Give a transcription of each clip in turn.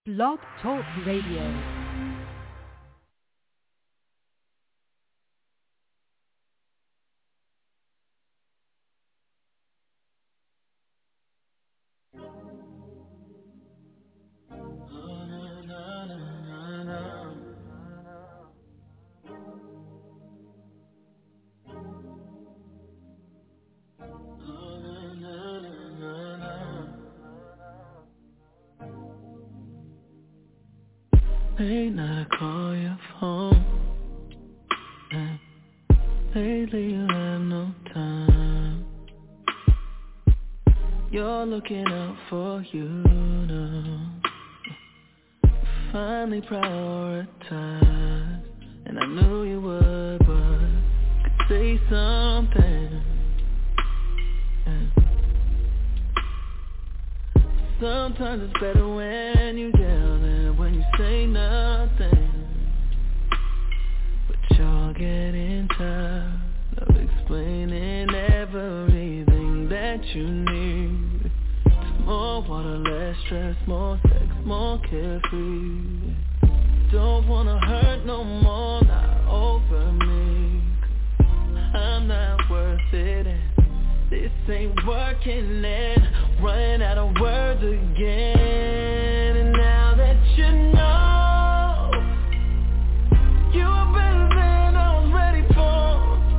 Blog Talk Radio. Late night, I call your phone, and lately you have no time. You're looking out for you now. Finally prioritized, and I knew you would, but could say something. And sometimes it's better when you yell than when you say nothing. But you're getting tired of explaining everything that you need. Just more water, less stress, more sex, more carefree. Don't wanna hurt no more, not over me. 'Cause I'm not worth it, and this ain't working, and running out of words again. And now that you know, you are better than I was ready for.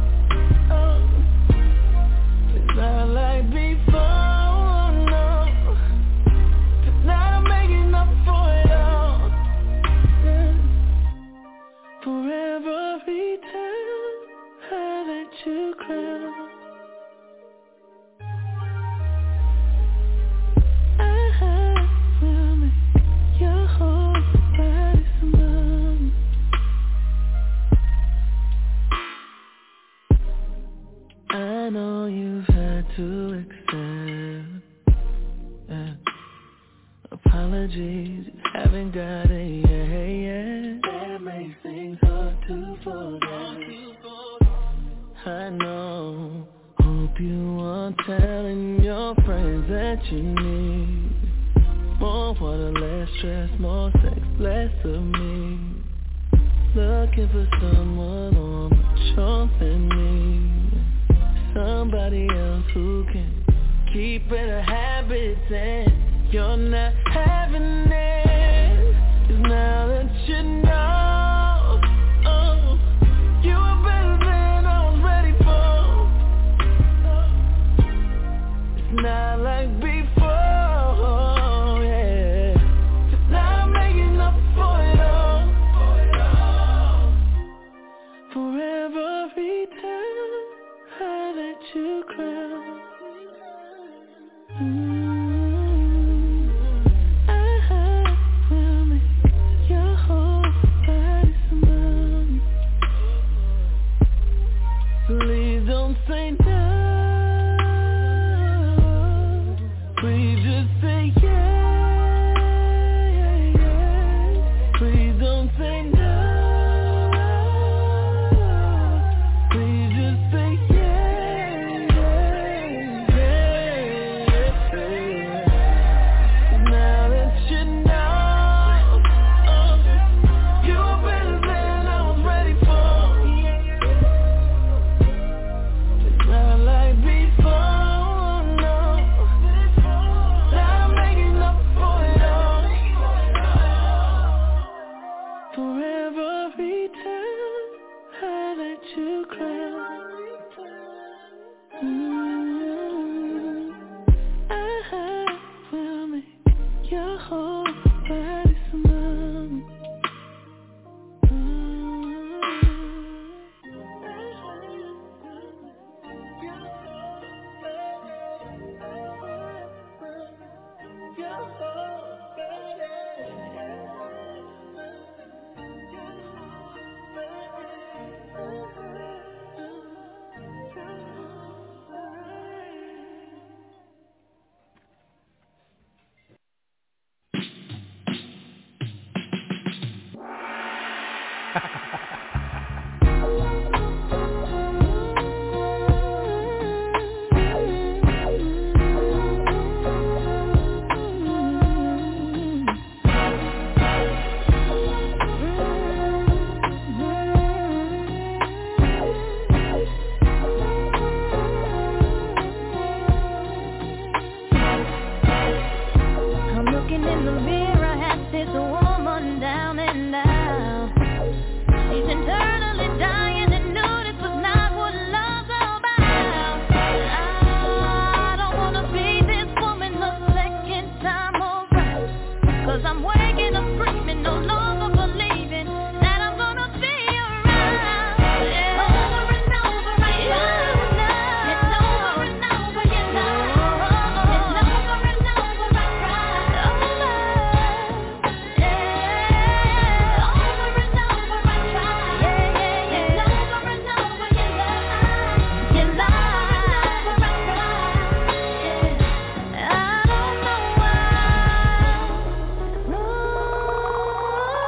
It's not like before, no. Tonight I'm making up for it all. For every time I let you cry, I know you've had to accept apologies you haven't got it yet. That makes things hard to forget. I know. Hope you are telling your friends that you need more water, less stress, more sex, less of me. Looking for someone more mature than me. Somebody else who can keep better habits, and you're not having it. 'Cause now that you know, you are better than I was ready for. It's not like before, yeah. 'Cause now I'm making up for it all. For every time I let you cry, I will make your whole body smile. Please don't say no. Please just say yeah. Please don't say no. I'm waking up screaming, no longer believing that I'm gonna be around. Yeah. Over and over I try. It's over and over you lie. It's over and over I cry. Yeah. Over and over I try. Yeah. It's over and over you lie. You lie. Over I cry. Yeah. I don't know why.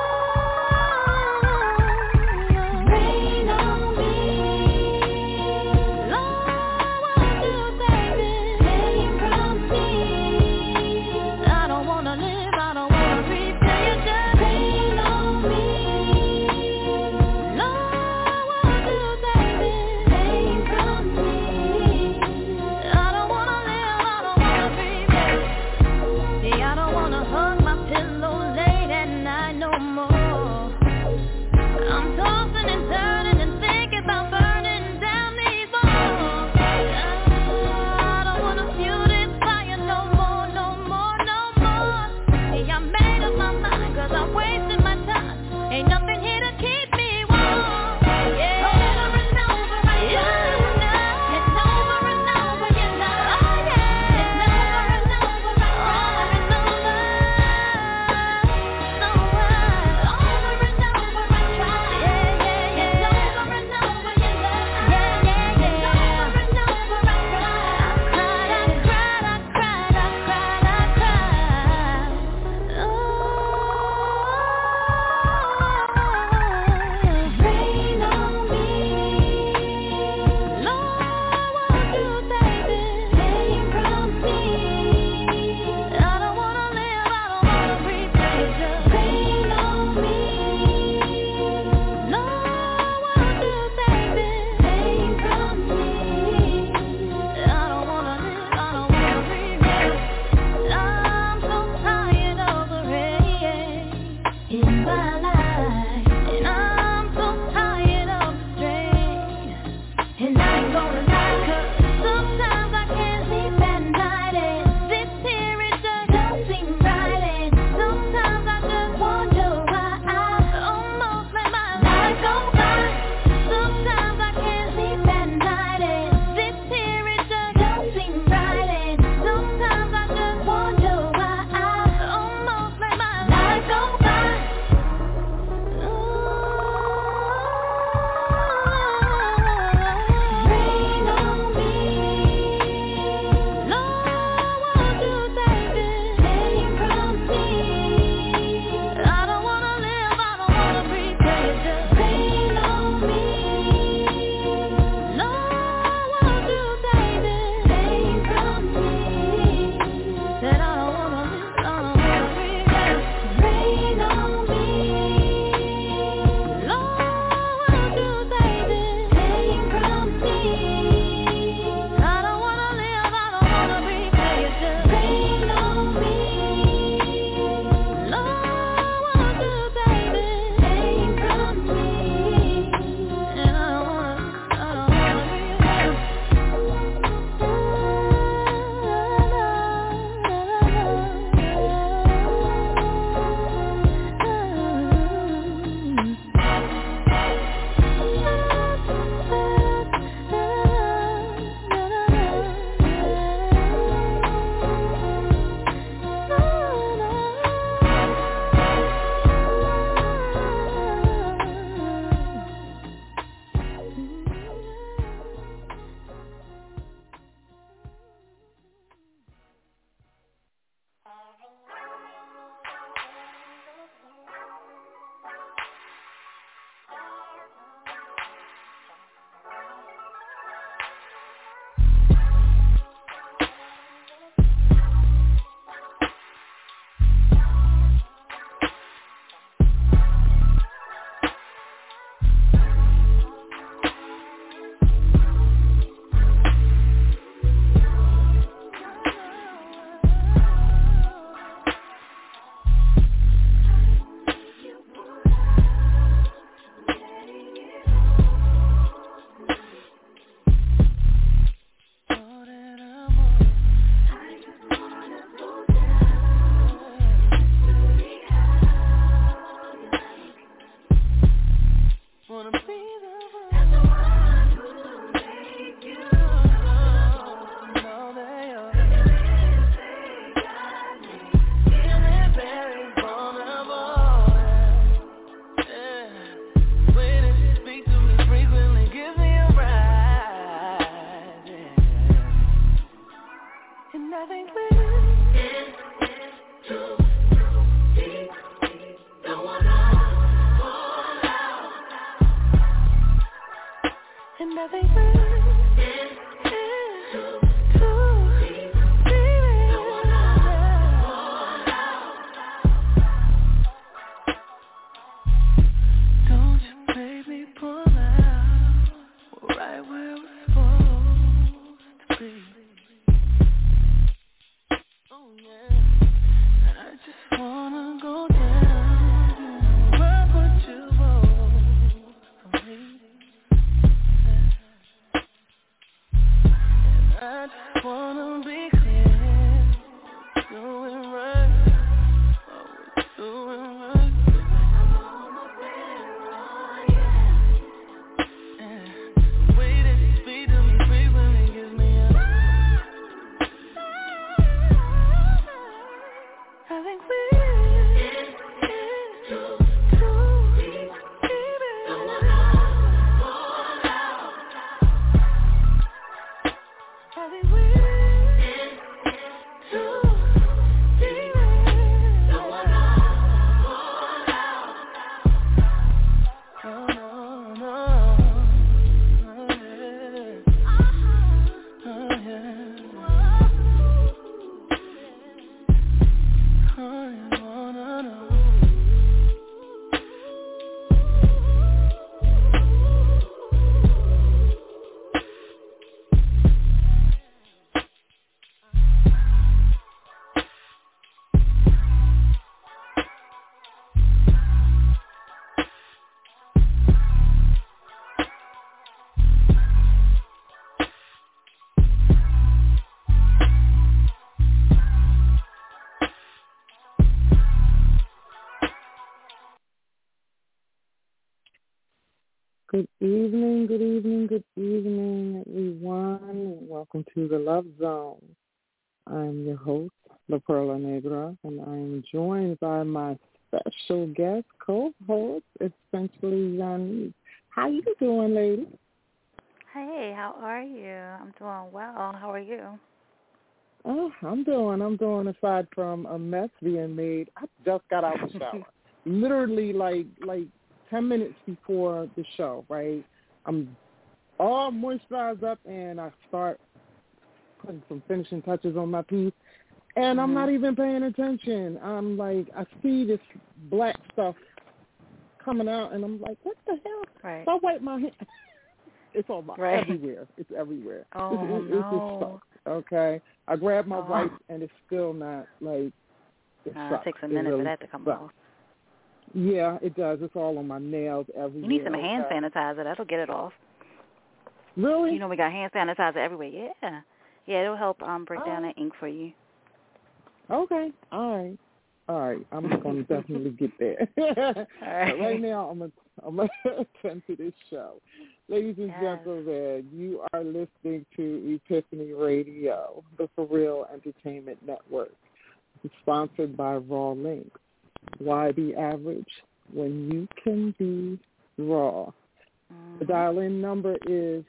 Good evening, good evening, good evening, everyone. Welcome to the Love Zone. I'm your host, La Perla Negra, and I'm joined by my special guest co-host, essentially Janice. How you doing, lady? Hey, how are you? I'm doing well. How are you? Oh, I'm doing. Aside from a mess being made, I just got out of the shower. Literally, like 10 minutes before the show, right? I'm all moisturized up, and I start putting some finishing touches on my piece, and I'm not even paying attention. I'm like, I see this black stuff coming out, and I'm like, what the hell? Right. So I wipe my hands. It's all everywhere. It's everywhere. Oh, it's no. just sucks, okay? I grab my wipes, and it's still not, like, it sucks. It takes a minute for that to come off. Yeah, it does. It's all on my nails everywhere. You need some hand sanitizer. That'll get it off. Really? You know we got hand sanitizer everywhere. Yeah. Yeah, it'll help break down that ink for you. Okay. All right. I'm going to definitely get there. All right. Right now, I'm going to attend to this show. Ladies and gentlemen, you are listening to Epiphany Radio, the For Real Entertainment Network. It's sponsored by Raw Links. Why be average when you can be raw? The dial-in number is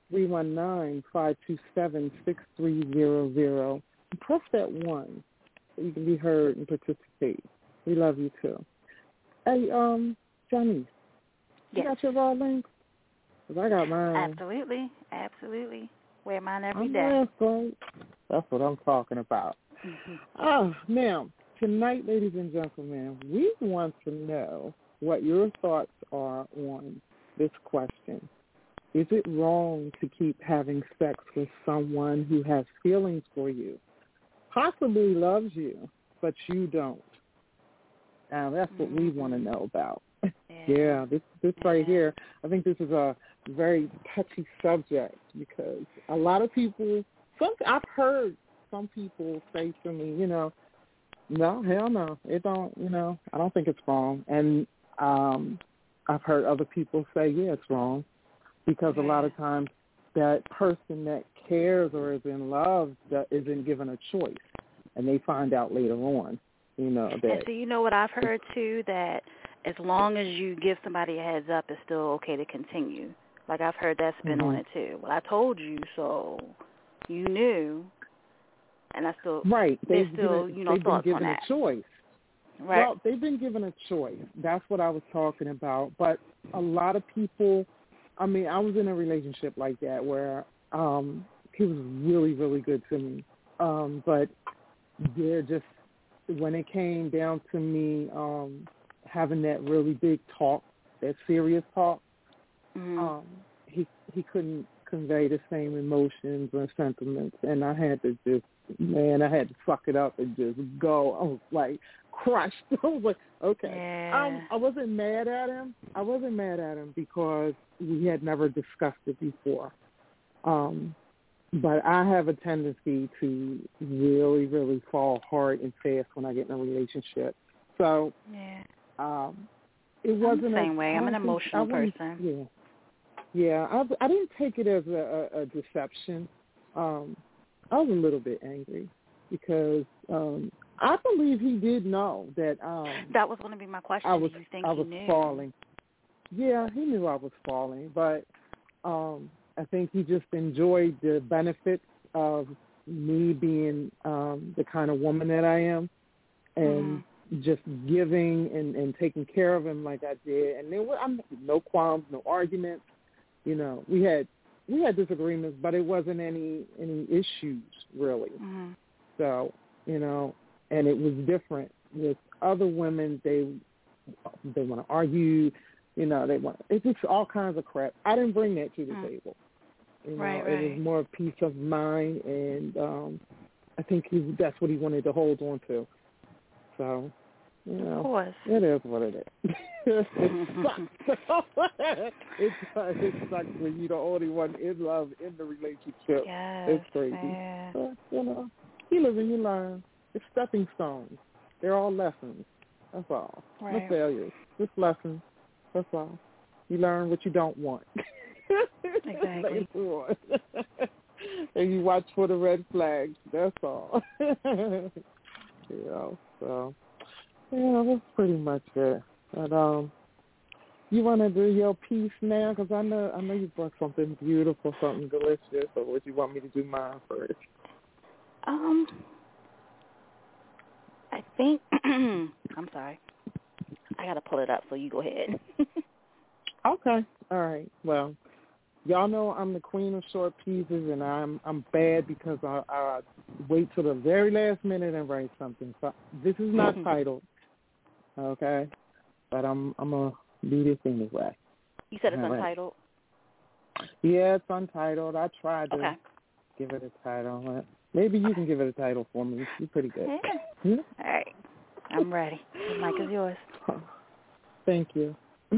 319-527-6300. Press that 1 so you can be heard and participate. We love you too. Hey, Janice, you got your Raw Links? 'Cause I got mine. Absolutely. Wear mine every day. That's what I'm talking about. Now, tonight, ladies and gentlemen, we want to know what your thoughts are on this question. Is it wrong to keep having sex with someone who has feelings for you, possibly loves you, but you don't? Now, that's what we want to know about. Yeah, this right here, I think this is a very touchy subject because a lot of people, I've heard some people say to me, no, hell no, it don't, I don't think it's wrong. And I've heard other people say, yeah, it's wrong because a lot of times that person that cares or is in love that isn't given a choice, and they find out later on, that. And so you know what I've heard too, that as long as you give somebody a heads up, it's still okay to continue. Like I've heard that spin on it too. Well, I told you, so you knew. And I still, right. They've been given a choice. Right. Well, they've been given a choice. That's what I was talking about. But a lot of people, I was in a relationship like that where he was really, really good to me. But they're just, when it came down to me having that really big talk, that serious talk, he couldn't convey the same emotions or sentiments, and I had to suck it up and just go. I was like crushed. I was like, okay. Yeah. I wasn't mad at him. Because we had never discussed it before. But I have a tendency to really, really fall hard and fast when I get in a relationship. So it wasn't the same way. I'm an emotional person. Yeah. I didn't take it as a deception. I was a little bit angry because I believe he did know that. That was going to be my question. I was knew? falling. Yeah, he knew I was falling, but I think he just enjoyed the benefits of me being the kind of woman that I am, and just giving and taking care of him like I did. And there were no qualms, no arguments. We had disagreements, but it wasn't any issues really. So, and it was different with other women. They want to argue, it's just all kinds of crap. I didn't bring that to the table. Right. It was more peace of mind, and I think that's what he wanted to hold on to. So, of course. It is what it is. It sucks. It sucks when you're the only one in love in the relationship. Yes, it's crazy. But, you live and you learn. It's stepping stones. They're all lessons. That's all. Right. No failures. Just lessons. That's all. You learn what you don't want. Exactly. Later on. And you watch for the red flags. That's all. So that's pretty much it. But you want to do your piece now? Because I know you brought something beautiful, something delicious. Or would you want me to do mine first? I think I'm sorry. I gotta pull it up, so you go ahead. Okay. All right. Well, y'all know I'm the queen of short pieces, and I'm bad because I wait till the very last minute and write something. So this is not titled, okay? But I'm gonna do this anyway. You said it's untitled? Yeah, it's untitled. I tried to Okay. give it a title. Maybe you can give it a title for me. You're pretty good. Yeah. All right. I'm ready. The mic is yours. Thank you.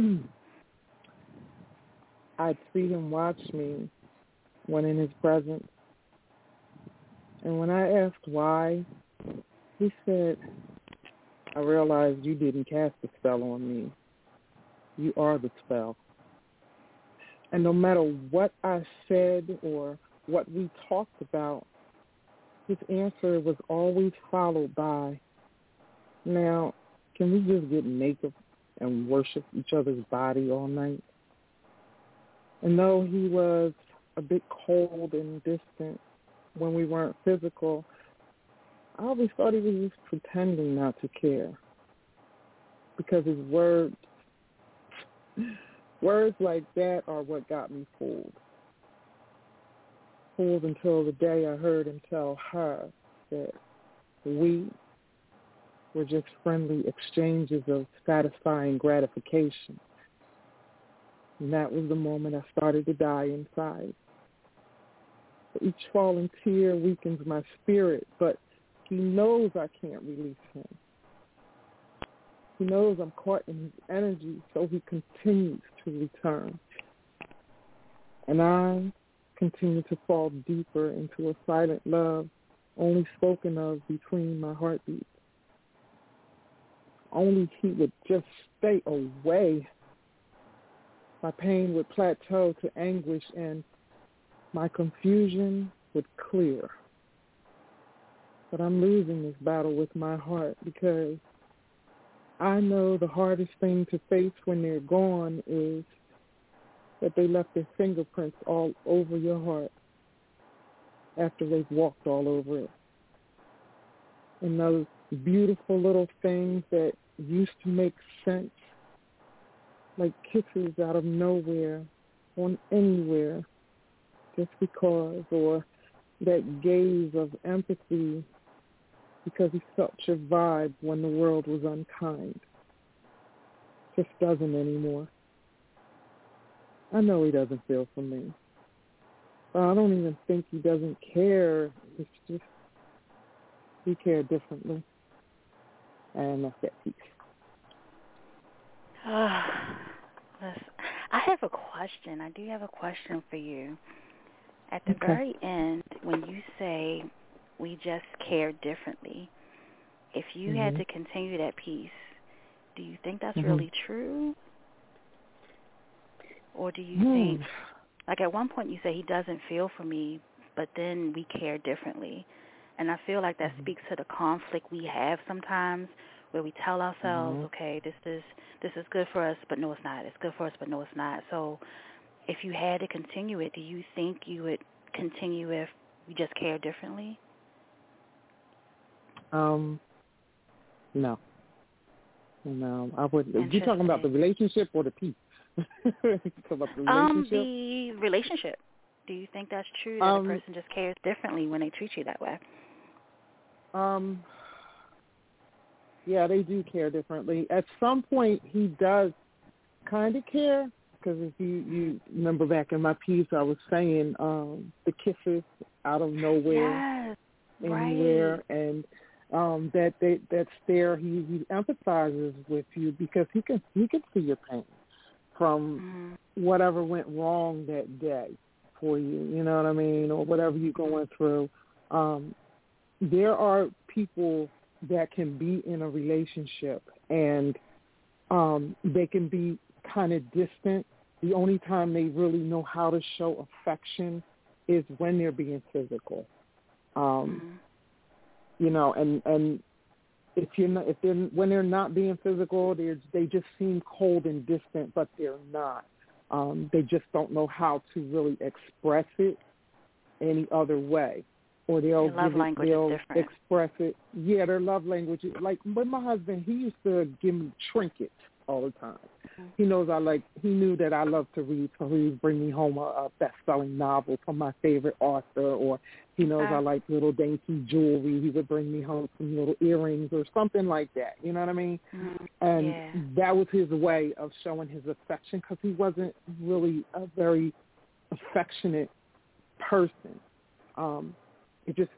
I'd see him watch me when in his presence. And when I asked why, he said, I realized you didn't cast a spell on me. You are the spell. And no matter what I said or what we talked about, his answer was always followed by, now, can we just get naked and worship each other's body all night? And though he was a bit cold and distant when we weren't physical, I always thought he was just pretending not to care. Because his words like that are what got me fooled. Fooled until the day I heard him tell her that we were just friendly exchanges of satisfying gratification. And that was the moment I started to die inside. Each falling tear weakens my spirit, but he knows I can't release him. He knows I'm caught in his energy, so he continues to return. And I continue to fall deeper into a silent love only spoken of between my heartbeats. Only he would just stay away. My pain would plateau to anguish and my confusion would clear. But I'm losing this battle with my heart because I know the hardest thing to face when they're gone is that they left their fingerprints all over your heart after they've walked all over it. And those beautiful little things that used to make sense, like kisses out of nowhere on anywhere just because, or that gaze of empathy because he felt your vibe when the world was unkind, just doesn't anymore. I know he doesn't feel for me. I don't even think he doesn't care. It's just we care differently. And that's that piece. I have a question. I do have a question for you. At the very end, when you say we just care differently, if you had to continue that piece, do you think that's really true? Or do you think, like at one point you say he doesn't feel for me, but then we care differently. And I feel like that speaks to the conflict we have sometimes where we tell ourselves, okay, this is good for us, but no, it's not. It's good for us, but no, it's not. So if you had to continue it, do you think you would continue if we just care differently? No, I wouldn't. You talking about the relationship or the piece? About the relationship? The relationship. Do you think that's true that a person just cares differently when they treat you that way? Yeah, they do care differently. At some point, he does kind of care, because if you remember back in my piece, I was saying the kisses out of nowhere, anywhere, and that's there. He empathizes with you because he can see your pain from whatever went wrong that day for you. You know what I mean, or whatever you're going through. There are people that can be in a relationship and They can be kind of distant. The only time they really know how to show affection is when they're being physical. You know, and when they're not being physical, they just seem cold and distant, but they're not. They just don't know how to really express it any other way, or they'll express it. Yeah, their love language is like with my husband. He used to give me trinkets all the time. He knows he knew that I love to read, so he would bring me home a best-selling novel from my favorite author, or he knows I like little dainty jewelry. He would bring me home some little earrings or something like that. You know what I mean? And that was his way of showing his affection, because he wasn't really a very affectionate person. It just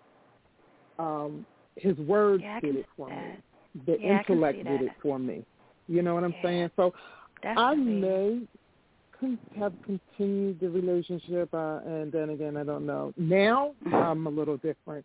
his words did it for me. The intellect did it for me. You know what I'm saying? So I may have continued the relationship, and then again, I don't know. Now I'm a little different.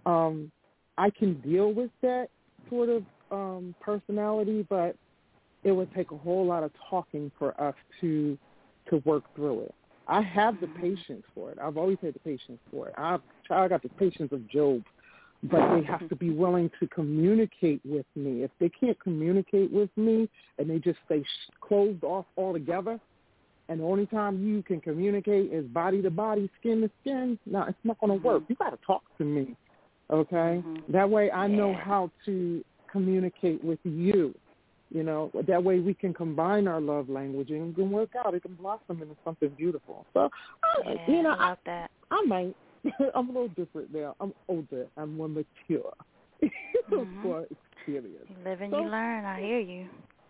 I can deal with that sort of personality, but it would take a whole lot of talking for us to work through it. I have the patience for it. I've always had the patience for it. I got the patience of Job. But they have to be willing to communicate with me. If they can't communicate with me and they just stay closed off altogether, and the only time you can communicate is body to body, skin to skin, no, it's not going to work. You got to talk to me, okay? That way I know how to communicate with you. You know, that way we can combine our love language and it can work out. It can blossom into something beautiful. So, I love that. I might. I'm a little different now. I'm older. I'm more mature. For experience. You live and you learn. I hear you.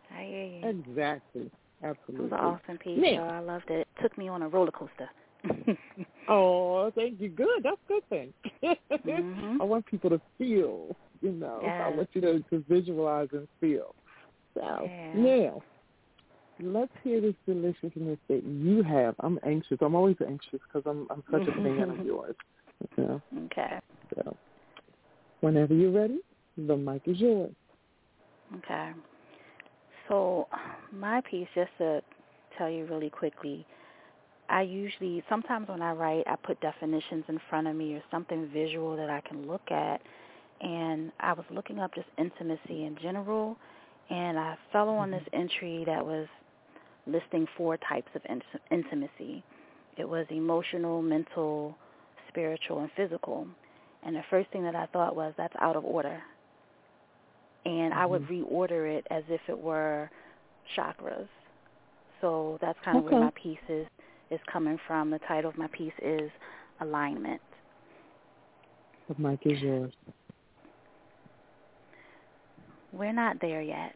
Exactly. Absolutely. It was an awesome piece. So I loved it. It took me on a roller coaster. Oh, thank you. Good. That's a good thing. I want people to feel, you know. I want you to visualize and feel. So, now, let's hear this deliciousness that you have. I'm anxious. I'm always anxious because I'm such a fan of yours. You know? Okay. So, whenever you're ready, the mic is yours. Okay. So, my piece, just to tell you really quickly, sometimes when I write, I put definitions in front of me or something visual that I can look at. And I was looking up just intimacy in general, and I fell on this entry that was listing 4 types of intimacy. It was emotional, mental, spiritual, and physical. And the first thing that I thought was, that's out of order. And I would reorder it as if it were chakras. So that's kind of where my piece is coming from. The title of my piece is Alignment. The mic is yours. We're not there yet.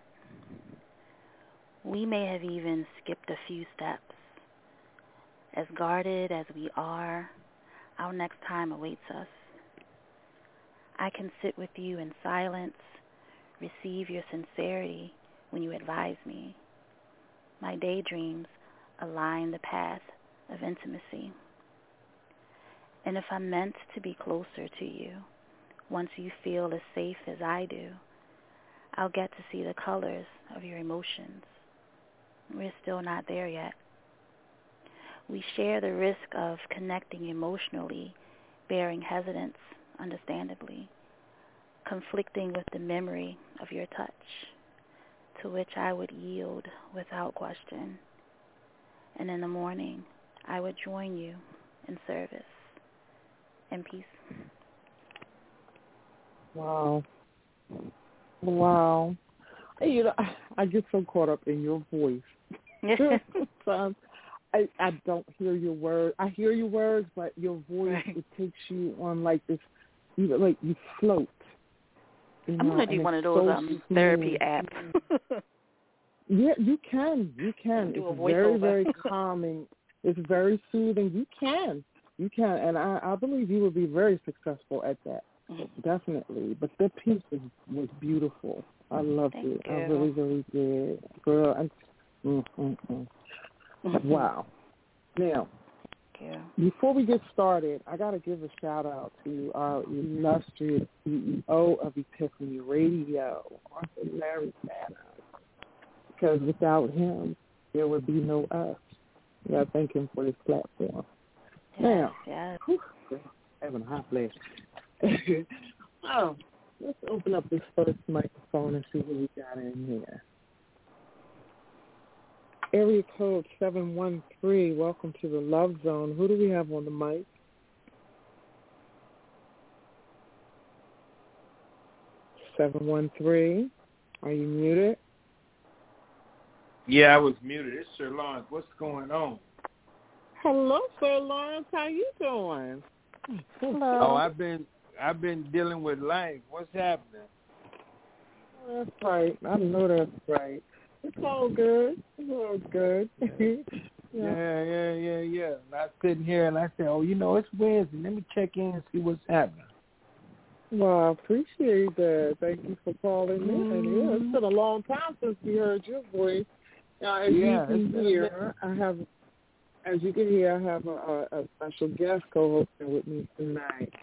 We may have even skipped a few steps. As guarded as we are, our next time awaits us. I can sit with you in silence, receive your sincerity when you advise me. My daydreams align the path of intimacy. And if I'm meant to be closer to you, once you feel as safe as I do, I'll get to see the colors of your emotions. We're still not there yet. We share the risk of connecting emotionally, bearing hesitance, understandably, conflicting with the memory of your touch, to which I would yield without question. And in the morning, I would join you in service and peace. Wow. You know, I get so caught up in your voice. Sometimes I don't hear your words. I hear your words, but your voice, it takes you on like this, like you float. You know, I'm going to do one of those therapy apps. Yeah, you can. It's very, very calming. It's very soothing. You can. And I believe you will be very successful at that. Definitely. But the piece was beautiful. I loved it. I really, really did. Girl, wow. Now, before we get started, I got to give a shout-out to our illustrious CEO of Epiphany Radio, Arthur Larry Banner. because without him, there would be no us. I thank him for this platform. Now, whew, having a hot flash. Let's open up this first microphone and see what we got in here. Area code 713, welcome to the Love Zone. Who do we have on the mic? 713, are you muted? Yeah, I was muted. It's Sir Lawrence. What's going on? Hello, Sir Lawrence. How you doing? Hello. Oh, I've been dealing with life. What's happening? Oh, that's right. I know that's right. It's all good. It's all good. Yeah. And I sitting here and I said, it's Wednesday. Let me check in and see what's happening. Well, I appreciate that. Thank you for calling in. Yeah, it's been a long time since we heard your voice. Now, as you can hear, I have a special guest co-hosting with me tonight.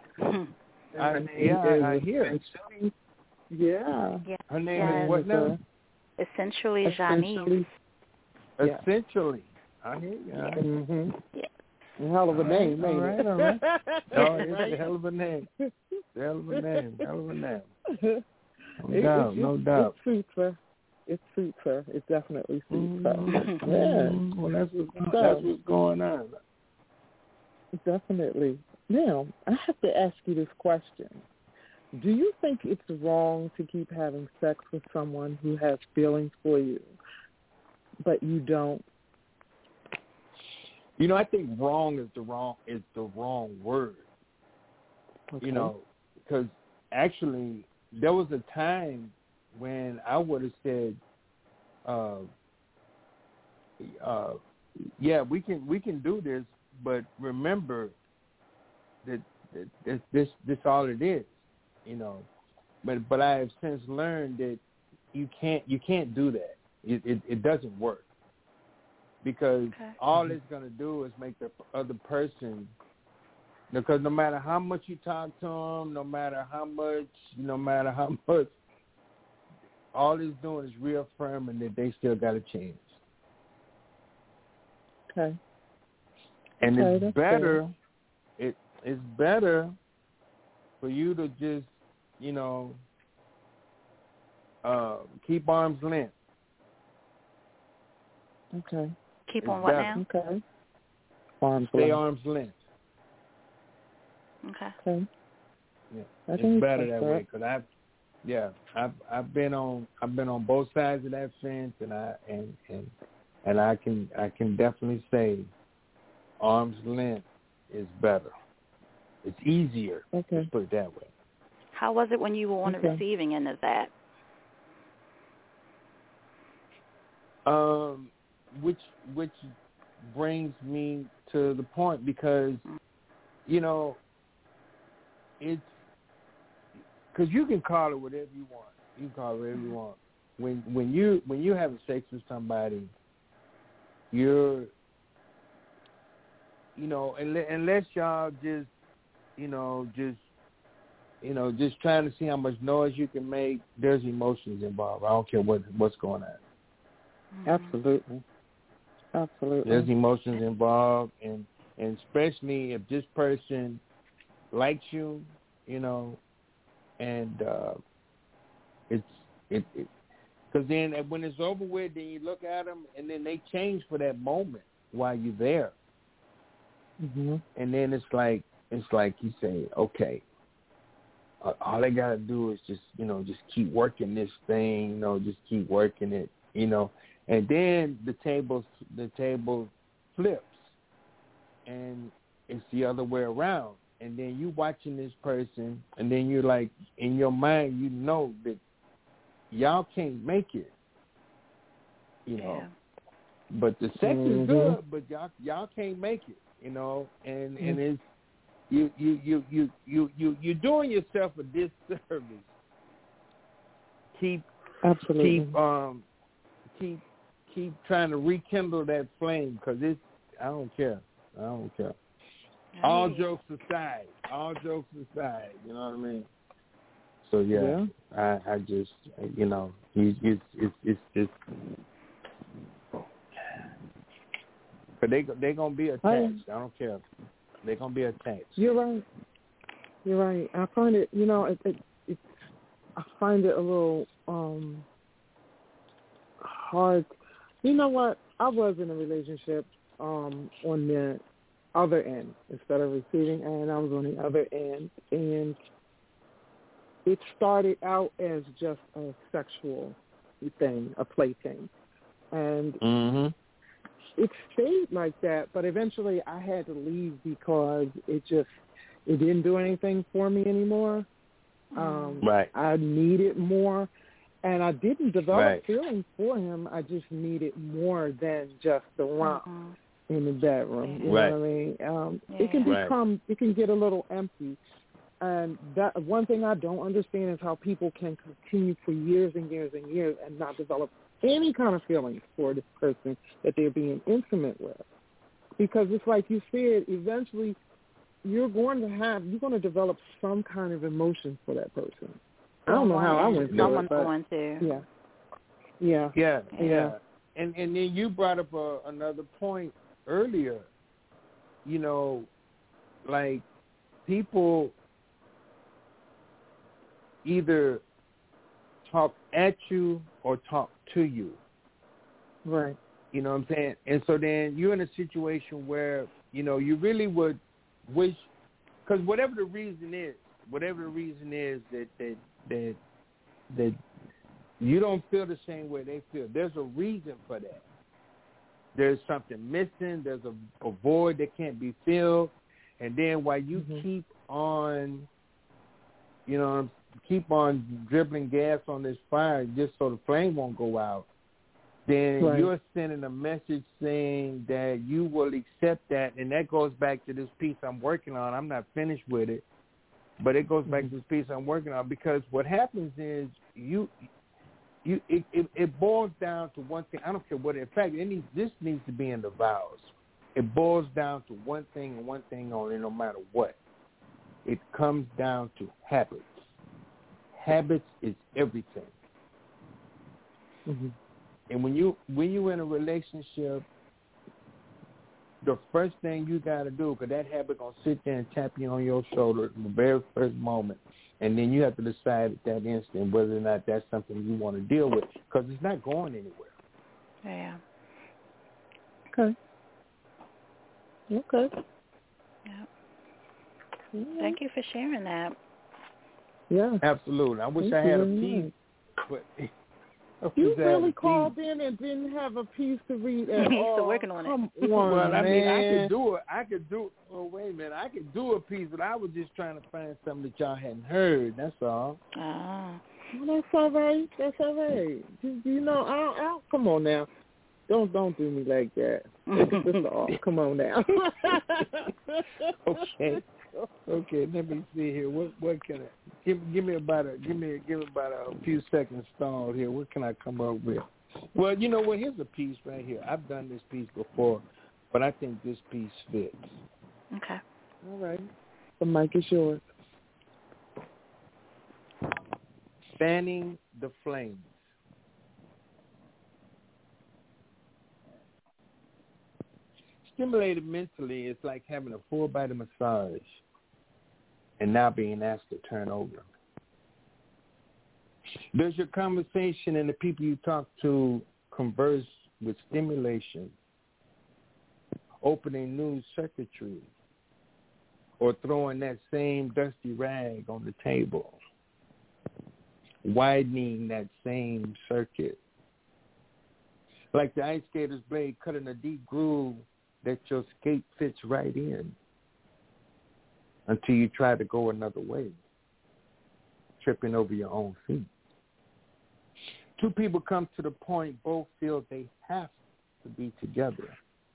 I hear it. Yeah. Her name is what now? Essentially Janice. Essentially. I hear you. Mm-hmm. Yeah. A hell of a name, ain't it? All right. Oh, it's a hell of a name. Hell of a name. No doubt. It suits her. It definitely suits her. Yeah. Well, that's what's going on. Definitely. Now, I have to ask you this question. Do you think it's wrong to keep having sex with someone who has feelings for you, but you don't? I think wrong is the wrong word. Okay. Because actually there was a time when I would have said, we can do this, but remember that this all it is, But I have since learned that you can't do that. It doesn't work, because all it's going to do is make the other person. Because no matter how much you talk to them, no matter how much, all it's doing is reaffirming that they still got a chance. Okay. And it's better. It's better for you to just, keep arm's length. Okay. Keep on what now? Okay. Stay arm's length. Okay. Yeah, it's better that way, because I've been on both sides of that fence, and I can definitely say arm's length is better. It's easier. Okay. Let's put it that way. How was it when you were on the receiving end of that? Which brings me to the point, because it's because you can call it whatever you want. You can call it whatever you want. When you having sex with somebody, you're unless y'all just just trying to see how much noise you can make. There's emotions involved. I don't care what's going on. Absolutely. There's emotions involved, and especially if this person likes you, and it's because then when it's over with, then you look at them, and then they change for that moment while you're there, and then it's like you say, okay, all they gotta do is just keep working this thing, just keep working it, and then the table flips, and it's the other way around. And then you watching this person, and then you're like, in your mind, that y'all can't make it, But the sex is good, but y'all can't make it, And it's you're doing yourself a disservice. Keep trying to rekindle that flame, because I don't care. All jokes aside, you know what I mean? So I just, Because they're going to be attached. I don't care. They're going to be attached. You're right. I find it, I find it a little hard. You know what? I was in a relationship on the other end instead of receiving, and I was on the other end, and it started out as just a sexual thing, a plaything, and it stayed like that. But eventually, I had to leave because it didn't do anything for me anymore. Right. I needed more, and I didn't develop feelings for him. I just needed more than just the romp in the bedroom. You know what I mean? It can become, it can get a little empty. And that one thing I don't understand is how people can continue for years and years and years and not develop any kind of feelings for this person that they're being intimate with. Because it's like you said, eventually you're going to develop some kind of emotion for that person. I don't know how I went through it, but going to. Yeah. And then you brought up another point earlier. You know, like people either talk at you or talk to you. Right. You know what I'm saying? And so then you're in a situation where, you really would wish, because whatever the reason is that you don't feel the same way they feel, there's a reason for that. There's something missing. There's a void that can't be filled. And then while you keep on, keep on dribbling gas on this fire just so the flame won't go out, then you're sending a message saying that you will accept that. And that goes back to this piece I'm working on. I'm not finished with it, but it goes back to this piece I'm working on, because what happens is it boils down to one thing. I don't care what. In fact, this needs to be in the vows. It boils down to one thing and one thing only, no matter what. It comes down to habits. Habits is everything. And when you in a relationship, the first thing you got to do, because that habit going to sit there and tap you on your shoulder in the very first moment, and then you have to decide at that instant whether or not that's something you want to deal with, because it's not going anywhere. Yeah. Okay. Yeah. Thank you for sharing that. Yeah. Absolutely. I wish I had a piece, but you really called in and didn't have a piece to read at all. He's still working on it. Well, I mean, I could do it. Oh, wait a minute. I could do a piece, but I was just trying to find something that y'all hadn't heard. That's all. Oh. Well, that's all right. I'll come on now. Don't do me like that. Come on now. Okay. Let me see here. What can I give me about a few seconds stall here. What can I come up with? Well, you know what? Here's a piece right here. I've done this piece before, but I think this piece fits. Okay. All right. The mic is yours. Fanning the flames. Stimulated mentally is like having a full-body massage and now being asked to turn over. Does your conversation and the people you talk to converse with stimulation, opening new circuitry, or throwing that same dusty rag on the table, widening that same circuit? Like the ice skater's blade cutting a deep groove that your skate fits right in until you try to go another way, tripping over your own feet. Two people come to the point both feel they have to be together.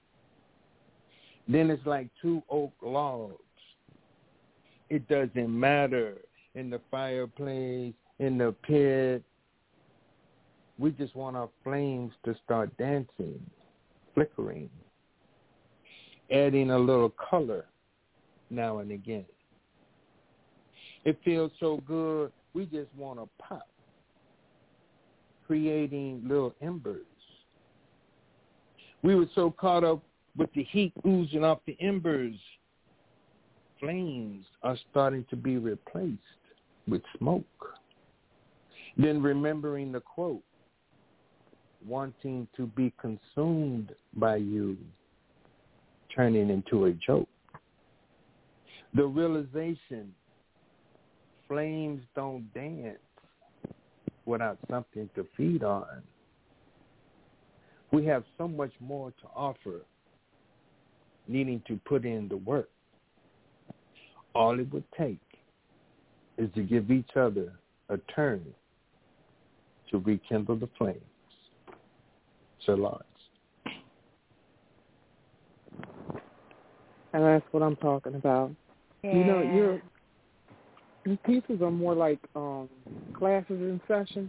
Then it's like two oak logs. It doesn't matter in the fireplace, in the pit. We just want our flames to start dancing, flickering, adding a little color now and again. It feels so good, we just want to pop, creating little embers. We were so caught up with the heat oozing off the embers, flames are starting to be replaced with smoke. Then remembering the quote, wanting to be consumed by you, turning into a joke. The realization, flames don't dance without something to feed on. We have so much more to offer, needing to put in the work. All it would take is to give each other a turn to rekindle the flames. Sir Lawrence. And that's what I'm talking about. Yeah. You know, your pieces are more like classes in session.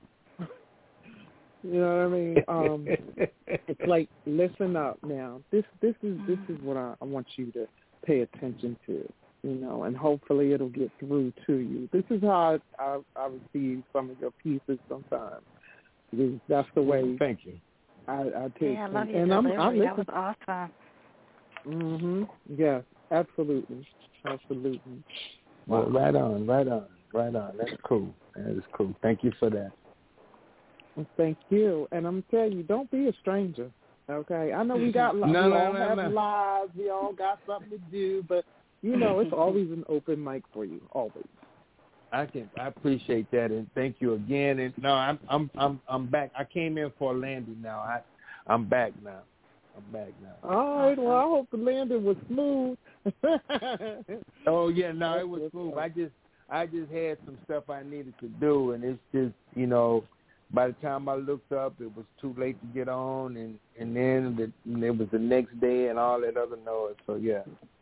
You know what I mean? It's like, listen up now. This is what I want you to pay attention to. You know, and hopefully it'll get through to you. This is how I receive some of your pieces sometimes. That's the way. Thank you. I take. Yeah, I love your and delivery. I'm that was awesome. Mhm. Yes, absolutely. Well, right on. That's cool. That is cool. Thank you for that. Well, thank you. And I'm telling you, don't be a stranger. Okay, I know we got we all have lives. We all got something to do, but you know, it's always an open mic for you. Always. I appreciate that, and thank you again. And no, I'm back. I came in for a landing now. I'm back now. All right. Well, I hope the landing was smooth. Oh yeah, no, it was smooth. I just had some stuff I needed to do, and it's just, you know, by the time I looked up, it was too late to get on, and then it was the next day and all that other noise. So yeah.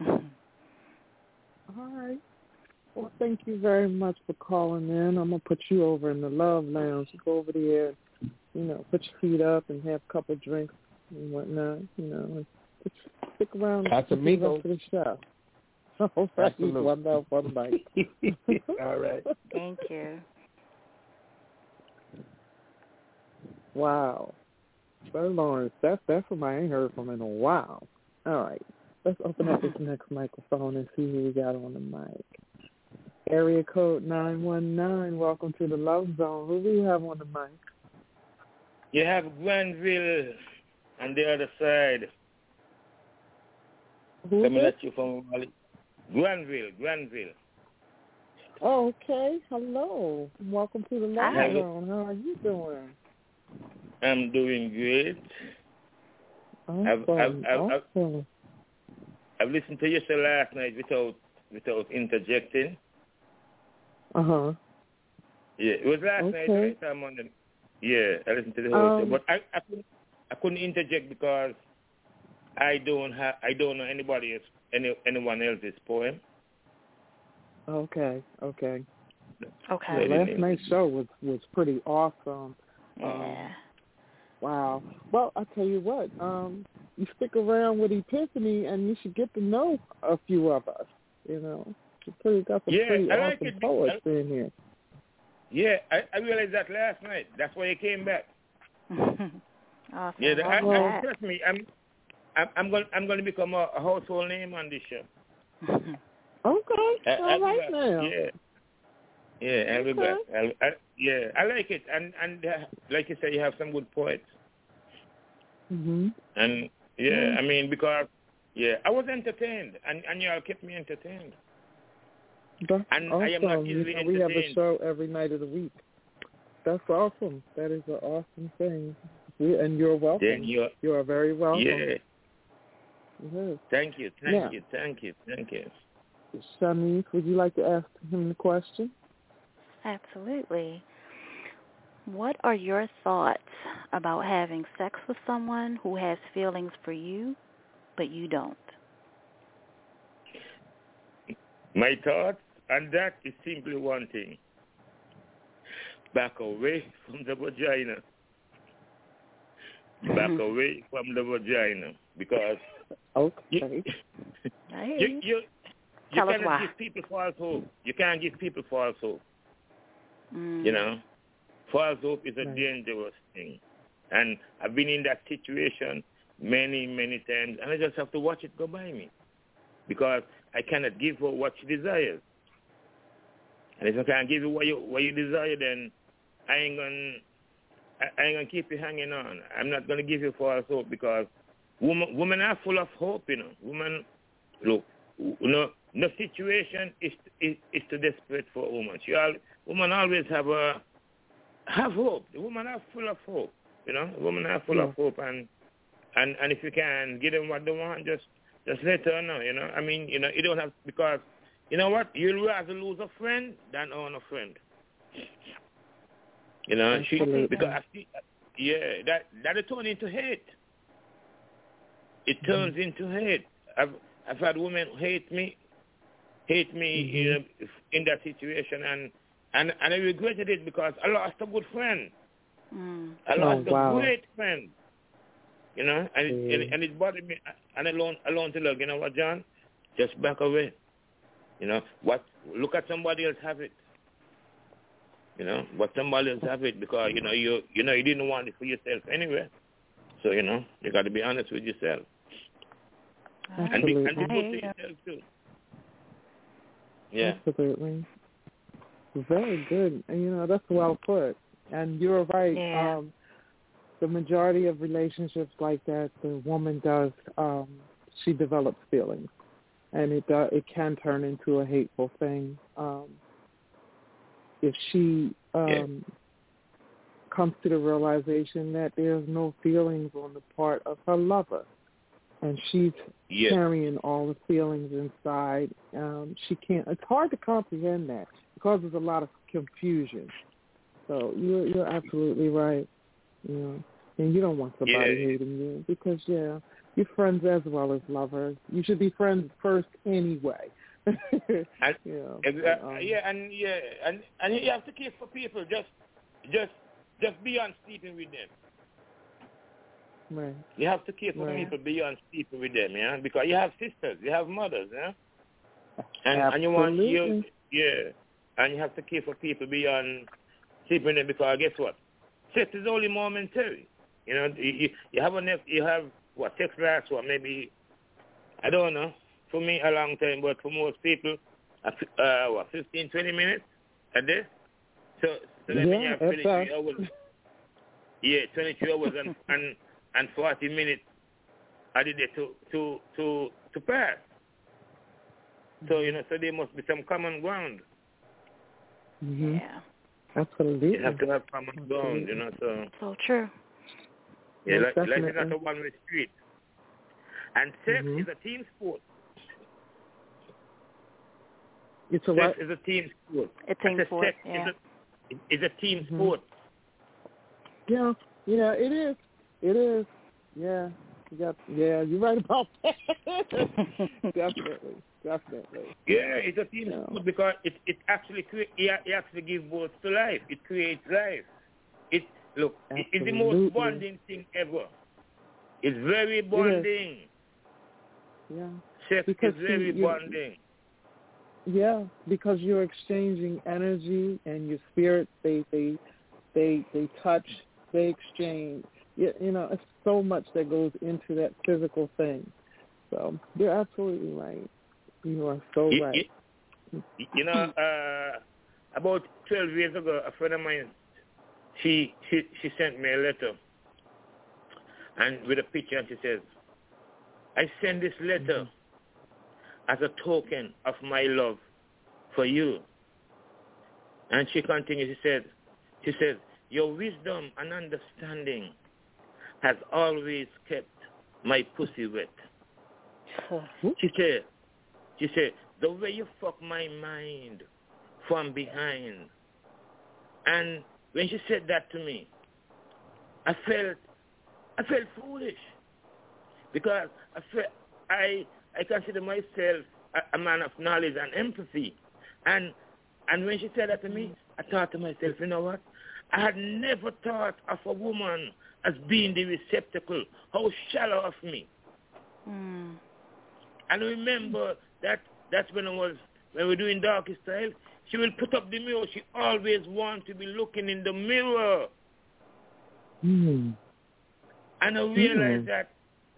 All right. Well, thank you very much for calling in. I'm going to put you over in the Love Lounge. You go over there, you know, put your feet up and have a couple of drinks and whatnot, you know, and just stick around for the show. All right. One love, one bite. All right. Thank you. Wow. Sir Lawrence, that's what I ain't heard from in a while. All right. Let's open up this next microphone and see who we got on the mic. Area code 919. Welcome to the Love Zone. Who do we have on the mic? You have Granville on the other side. Who's coming this? at you from Granville. Oh, okay. Hello. Welcome to the Love Zone. How are you doing? I'm doing great. Awesome. I've listened to your show last night without interjecting. Uh-huh. Yeah, it was last night, right? I listened to the whole show, but I couldn't interject because I don't know anyone else's poem. Okay. Okay. Last night's show was pretty awesome. Yeah. Wow. Well, I tell you what, you stick around with Epiphany and you should get to know a few of us, you know. You got some pretty awesome poets in here. Yeah, I realized that last night. That's why I came back. Awesome. Yeah, trust me, I'm going to become a household name on this show. Okay. All right now. Yeah, I'll be back. I like it, and like you said, you have some good poets. Mhm. And I mean, because I was entertained, and y'all kept me entertained. That's and awesome. I am not easily entertained. We have a show every night of the week. That's awesome. That is an awesome thing. And you're welcome. Then you're very welcome. Yeah. Yes. Thank you. Shanice, would you like to ask him the question? Absolutely. What are your thoughts about having sex with someone who has feelings for you, but you don't? My thoughts on that is simply one thing. Back away from the vagina. Back away from the vagina. Because you cannot give people false hope. You can't give people false hope. You know? False hope is a dangerous thing. And I've been in that situation many, many times, and I just have to watch it go by me because I cannot give her what she desires. And if I can't give you what you desire, then I ain't gonna keep you hanging on. I'm not gonna give you false hope because women are full of hope, you know. Women, look, you know, no situation is too desperate for a woman. Women always have hope. The women are full of hope, you know. Women are full of hope, and if you can give them what they want, just let her know, you know. I mean, you know, you don't have, because you know what? You'd rather lose a friend than own a friend. You know, because that it turns into hate. It turns into hate. I've had women hate me, you know, in that situation, and I regretted it because I lost a good friend. I lost a great friend. You know, and it bothered me. And alone to look, you know what, John? Just back away. You know look at somebody else have it. You know, but somebody else have it because you didn't want it for yourself anyway. So you know, you got to be honest with yourself. Absolutely. And be good to yourself too. Yeah. Absolutely. Very good. And, you know, that's well put. And you're right. Yeah. The majority of relationships like that, the woman does, she develops feelings. And it can turn into a hateful thing. If she comes to the realization that there's no feelings on the part of her lover, and she's carrying all the feelings inside, she can't. It's hard to comprehend that. It causes a lot of confusion. So you're absolutely right. You know, and you don't want somebody hating you because you're friends as well as lovers. You should be friends first anyway. And you have to keep for people just beyond sleeping with them. Right. You have to keep for people beyond sleeping with them, yeah, because you have sisters, you have mothers, yeah, and you want and you have to keep for people beyond sleeping with them because guess what? Sex is only momentary. You know, you have what sex lasts maybe, I don't know. For me, a long time, but for most people, 15, 20 minutes a day. So that means you have 23 hours. Yeah, 23 hours and 40 minutes a day to pass. So you know, so there must be some common ground. Mm-hmm. Yeah, absolutely. You have to have common ground, you know. So true. Yeah, life is not a one-way street. And sex is a team sport. It's a what? Sex is a team sport. It's a team sport. It's a team sport. Yeah, it is. It is. Yeah. You're right about that. Definitely. Yeah, it's a team sport because it actually gives birth to life. It creates life. It's the most bonding thing ever. It's very bonding. Yeah. Sex is very bonding. Yeah, because you're exchanging energy and your spirit. They touch. They exchange. You know, it's so much that goes into that physical thing. So you're absolutely right. You are so right. You know, about 12 years ago, a friend of mine, she sent me a letter, and with a picture, and she says, "I send this letter as a token of my love for you." And she continues, she says, "Your wisdom and understanding has always kept my pussy wet." She said, "The way you fuck my mind from behind." And when she said that to me, I felt foolish because I consider myself a man of knowledge and empathy. And when she said that to me, I thought to myself, you know what? I had never thought of a woman as being the receptacle. How shallow of me. And I remember that's when we were doing Darky Style. She will put up the mirror. She always wants to be looking in the mirror. And I realized that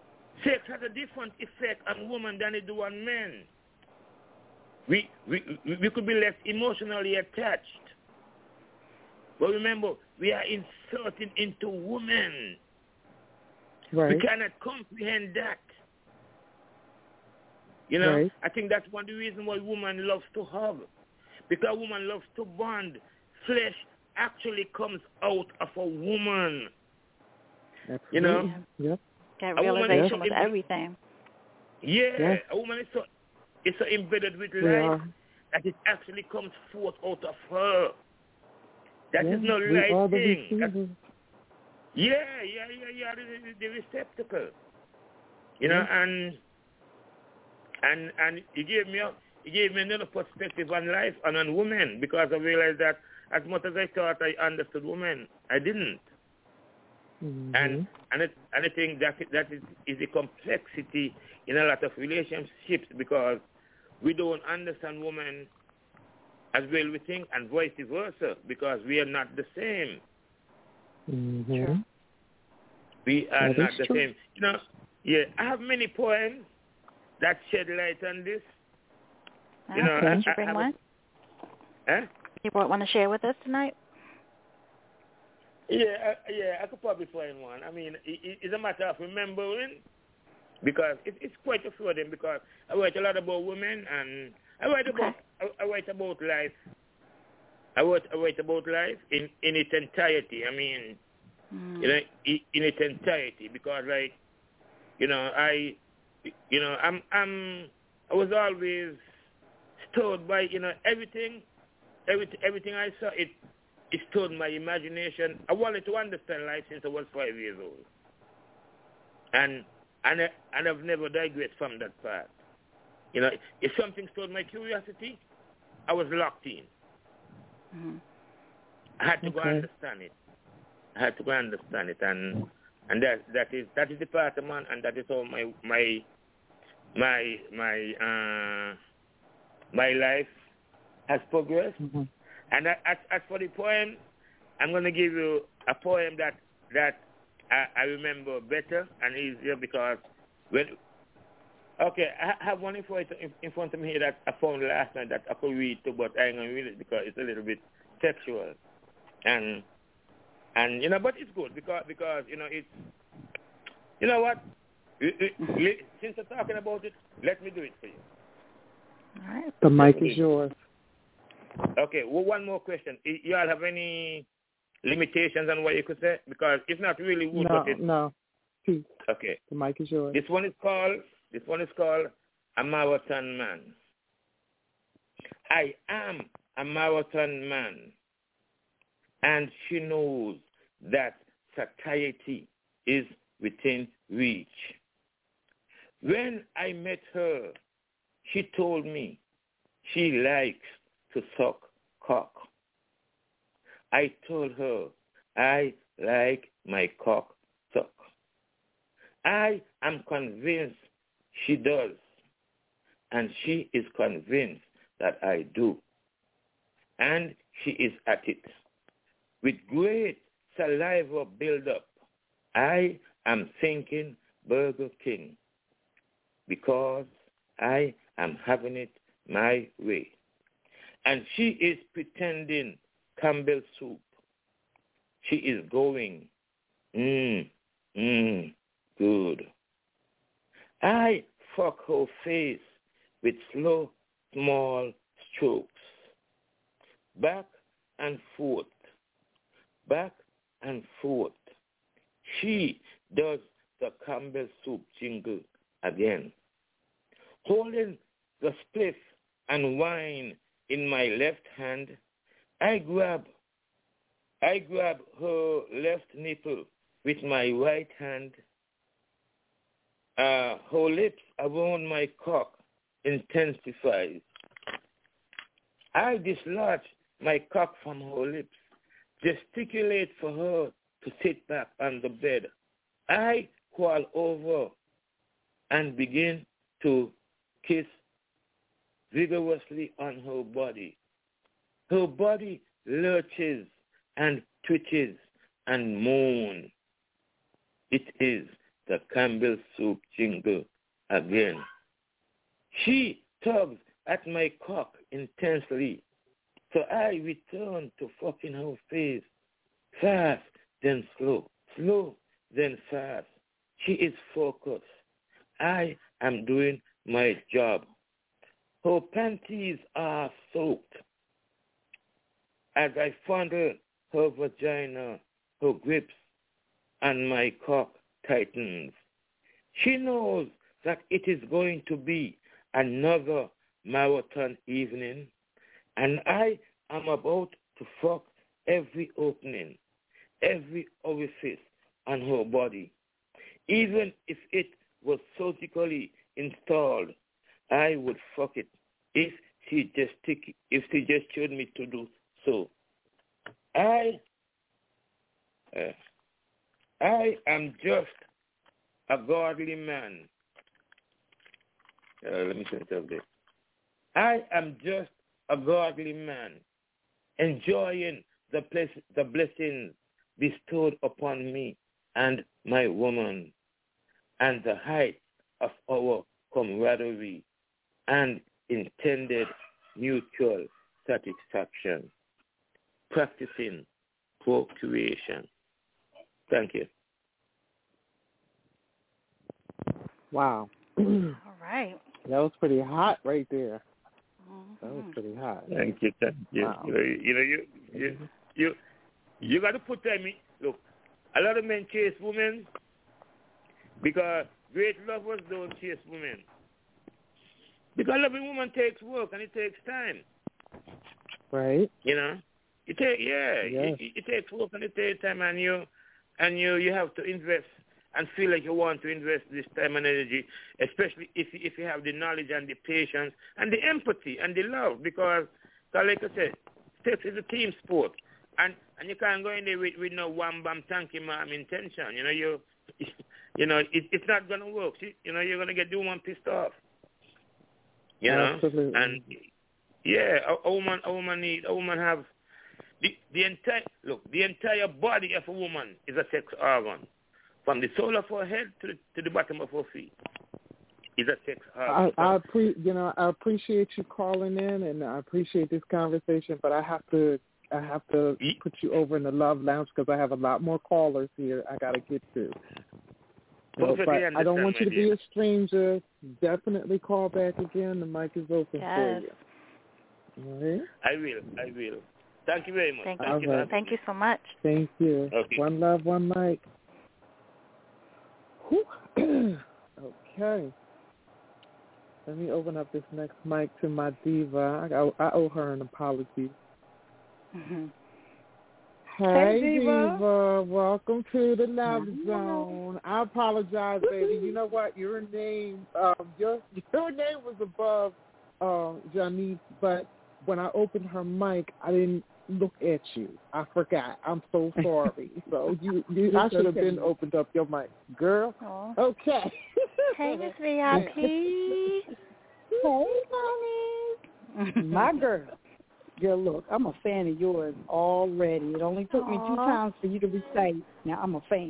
sex has a different effect on women than it do on men. We could be less emotionally attached. But remember, we are inserting into women. Right. We cannot comprehend that. You know, right. I think that's one of the reasons why woman loves to hug. Because woman loves to bond. Flesh actually comes out of a woman. Absolutely. You know? Yep. That realization was everything. Yeah, a woman is so embedded with life that it actually comes forth out of her. That is no light thing. The receptacle. You know, and he gave me another perspective on life and on women, because I realized that as much as I thought I understood women, I didn't. Mm-hmm. And I think that is the complexity in a lot of relationships, because we don't understand women as well we think, and vice versa, because we are not the same. Mm-hmm. Sure. We are not the same. You know, I have many poems that shed light on this. You know, did you bring one? You brought one to share with us tonight? I could probably find one. I mean, it's a matter of remembering, because it's quite a few of them, because I write a lot about women, and I write about life. I write about life in its entirety. I mean, you know, in its entirety, because I was always stirred by, you know, everything I saw. It stirred my imagination. I wanted to understand life since I was 5 years old, and I've never digressed from that path. You know, if something stirred my curiosity, I was locked in. Mm-hmm. I had to go understand it. And that is the part of man, and that is how my life has progressed. Mm-hmm. And as for the poem, I'm going to give you a poem that I remember better and easier, because I have one in front of me here that I found last night that I could read too, but I ain't going to read it because it's a little bit sexual. And you know, but it's good because you know, it's, you know what, since I'm talking about it, let me do it for you. All right. The mic is yours. Okay, well, one more question. You all have any limitations on what you could say? Because it's not really wood, No. Peace. Okay. The mic is yours. This one is called A Marathon Man. I am a marathon man, and she knows that satiety is within reach. When I met her, she told me she likes to suck cock. I told her I like my cock suck. I am convinced she does, and she is convinced that I do. And she is at it. With great saliva build-up, I am thinking Burger King, because I am having it my way. And she is pretending Campbell soup. She is going, good. I fuck her face with slow, small strokes. Back and forth. Back and forth. She does the Campbell soup jingle again. Holding the spliff and wine in my left hand, I grab her left nipple with my right hand. Her lips around my cock intensifies. I dislodge my cock from her lips, gesticulate for her to sit back on the bed. I crawl over and begin to kiss vigorously on her body. Her body lurches and twitches and moans. It is the Campbell soup jingle again. She tugs at my cock intensely, so I return to fucking her face. Fast, then slow, slow, then fast. She is focused. I am doing my job. Her panties are soaked. As I fondle her vagina, her grips, and my cock tightens. She knows that it is going to be another marathon evening, and I am about to fuck every opening, every orifice on her body. Even if it was surgically installed, I would fuck it if she gestured me to do so. I am just a godly man. Let me finish up there. I am just a godly man, enjoying the blessings bestowed upon me and my woman, and the height of our camaraderie and intended mutual satisfaction, practicing procreation. Thank you. Wow. All right. That was pretty hot right there. That was pretty hot. Thank you. Wow. You got to put time in. Look, a lot of men chase women because great lovers don't chase women. Because loving woman takes work and it takes time. Right. You know, it takes work and it takes time, and you have to invest and feel like you want to invest this time and energy, especially if you have the knowledge and the patience and the empathy and the love, because like I said, sex is a team sport, and you can't go in there with no wham bam thank you ma'am intention. It's not gonna work. You're gonna get the woman pissed off. Absolutely. And a woman have the entire body of a woman is a sex organ. From the sole of her head to the bottom of her feet is a sex organ. I appreciate you calling in, and I appreciate this conversation, but I have to put you over in the Love Lounge because I have a lot more callers here I got to get to. But I don't want you to be a stranger. Definitely call back again. The mic is open for you. All right? I will. Thank you very much. Thank you so much. Thank you. Okay. One love, one mic. Okay. Let me open up this next mic to my diva. I owe her an apology. Mm-hmm. Hey, Diva. Welcome to the Love Zone. I apologize, baby. You know what? Your name was above Janice, but when I opened her mic, I didn't look at you. I forgot. I'm so sorry. So I should have been opened up your mic, girl. Aww. Okay. Hey, Miss VIP. Hey, honey. My girl. Girl, look, I'm a fan of yours already. It only took me 2 times for you to recite. Now I'm a fan.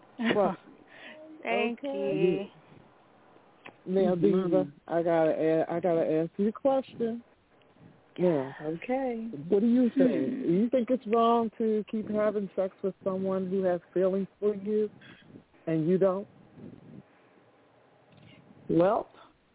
Thank you. Now, Diva, I gotta ask you a question. Yeah. Okay. What do you think? Do you think it's wrong to keep having sex with someone who has feelings for you and you don't? Well,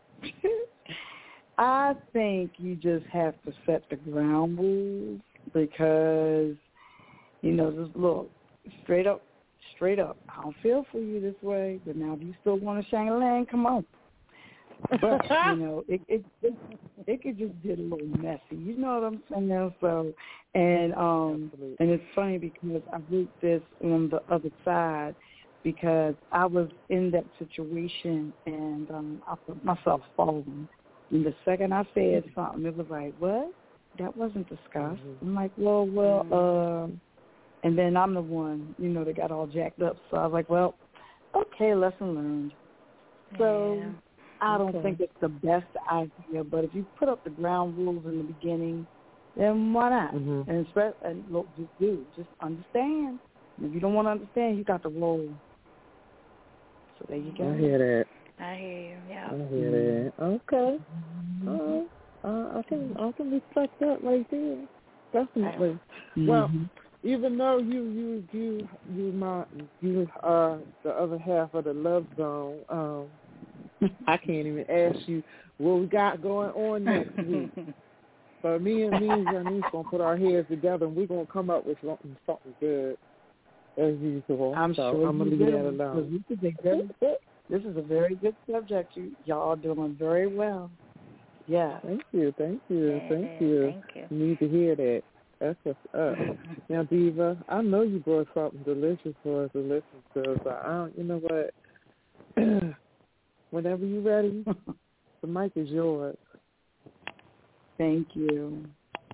I think you just have to set the ground rules because, just look, straight up, I don't feel for you this way, but now if you still want to shang-a-lang, come on. But, it could just get a little messy. You know what I'm saying? So, and it's funny because I wrote this on the other side because I was in that situation and I put myself falling. And the second I said something, it was like, what? That wasn't discussed. I'm like, well, and then I'm the one, that got all jacked up. So I was like, well, okay, lesson learned. So I don't think it's the best idea, but if you put up the ground rules in the beginning, then why not? And look, just understand. If you don't want to understand, you got to roll. So there you go. I hear that. I hear you. Yeah. I hear that. Okay. All right. I can respect that right there. Definitely. Well, even though you are the other half of the love zone, I can't even ask you what we got going on next week. But me and Janice gonna put our heads together and we're gonna come up with something good as usual. I'm sure I'm gonna leave that alone. This is a very good subject. Y'all doing very well. Yeah. Thank you. Thank You need to hear that. That's what's up. Now, Diva, I know you brought something delicious for us to listen to, but you know what? Whenever you're ready, the mic is yours. Thank you.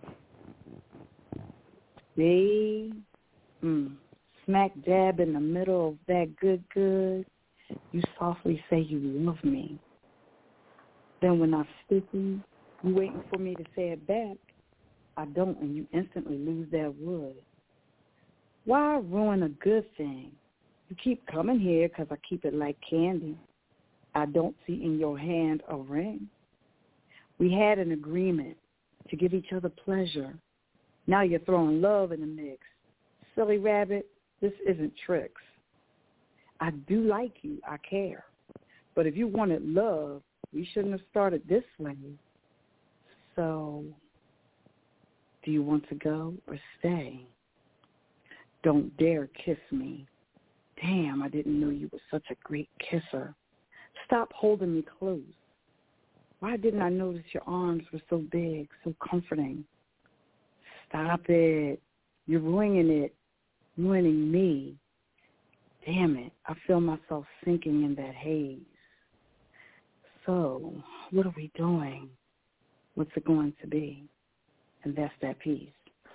See? Smack dab in the middle of that good, you softly say you love me. Then when I stiffen, you waiting for me to say it back. I don't, and you instantly lose that wood. Why ruin a good thing? You keep coming here because I keep it like candy. I don't see in your hand a ring. We had an agreement to give each other pleasure. Now you're throwing love in the mix. Silly rabbit, this isn't tricks. I do like you, I care. But if you wanted love, we shouldn't have started this way. So, do you want to go or stay? Don't dare kiss me. Damn, I didn't know you were such a great kisser. Stop holding me close. Why didn't I notice your arms were so big, so comforting? Stop it. You're ruining me. Damn it, I feel myself sinking in that haze. So, what are we doing? What's it going to be? And that's that piece.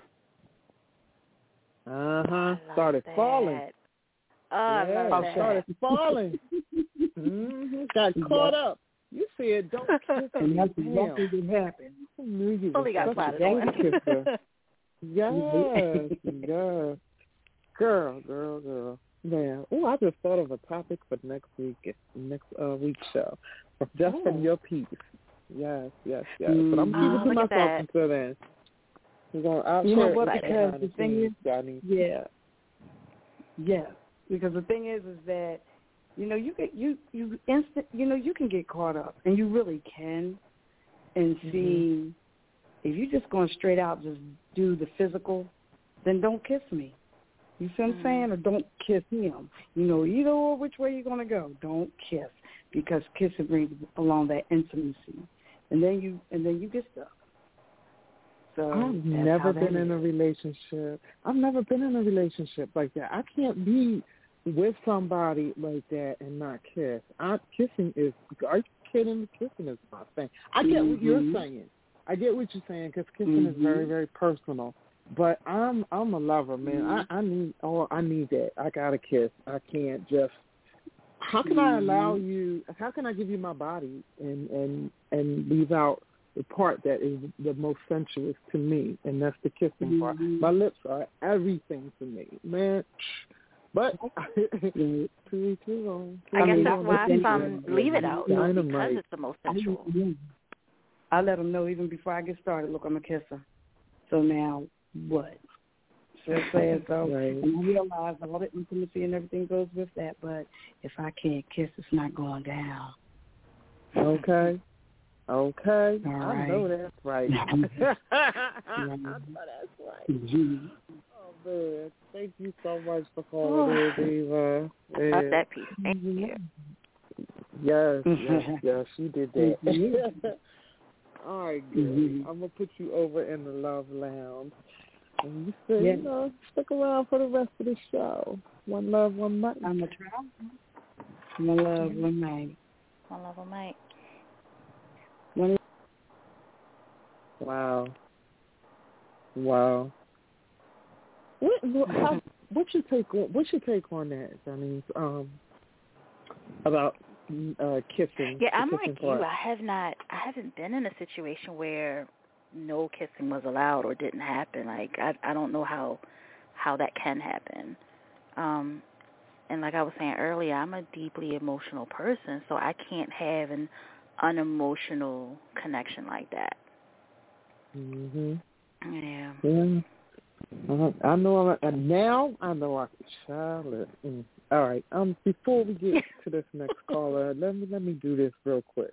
Started falling. Started falling. Got caught up. You said don't kiss me. And that's exactly what happened. I knew you Fully got were plotted such a on. kisser. Yes. Girl. Man, I just thought of a topic for next week's show, from your piece. Yes. But I'm keeping it to myself until then. You know what? Because the thing is, because the thing is that you can get caught up, and you really can, and see if you're just going straight out, just do the physical, then don't kiss me. You see what I'm saying? Or don't kiss him. Either or which way you're going to go. Don't kiss, because kissing brings along that intimacy, and then you get stuck. So I've never been in a relationship. I've never been in a relationship like that. I can't be with somebody like that and not kiss. Kissing is. Are you kidding? Kissing is my thing. I get what you're saying. I get what you're saying, because kissing is very, very personal. But I'm a lover, man. I need that. I gotta kiss. I can't just. How can I allow you? How can I give you my body and leave out the part that is the most sensuous to me, and that's the kissing part. My lips are everything to me, man. But I guess that's why some leave it out, because it's the most sensual. I let them know even before I get started. Look, I'm a kisser. So now what? So and I realize all the intimacy and everything goes with that. But if I can't kiss, it's not going down. Okay. All right. I know that's right. I know that's right. Oh, man. Thank you so much for calling in, Diva. I love that piece. Thank you. Yes, you did that. All right, good. I'm going to put you over in the Love Lounge. And you said, stick around for the rest of the show. One love, one mic. I'm going to try. One love, one mic. One love, one mic. Wow. What's your take on that? I mean, about kissing. Yeah, I'm like you. I haven't been in a situation where no kissing was allowed or didn't happen. Like I don't know how that can happen. And like I was saying earlier, I'm a deeply emotional person, so I can't have an unemotional connection like that. Mhm. Yeah. Yeah. I know. Now I know I can Charlotte. All right. Before we get to this next caller, let me do this real quick.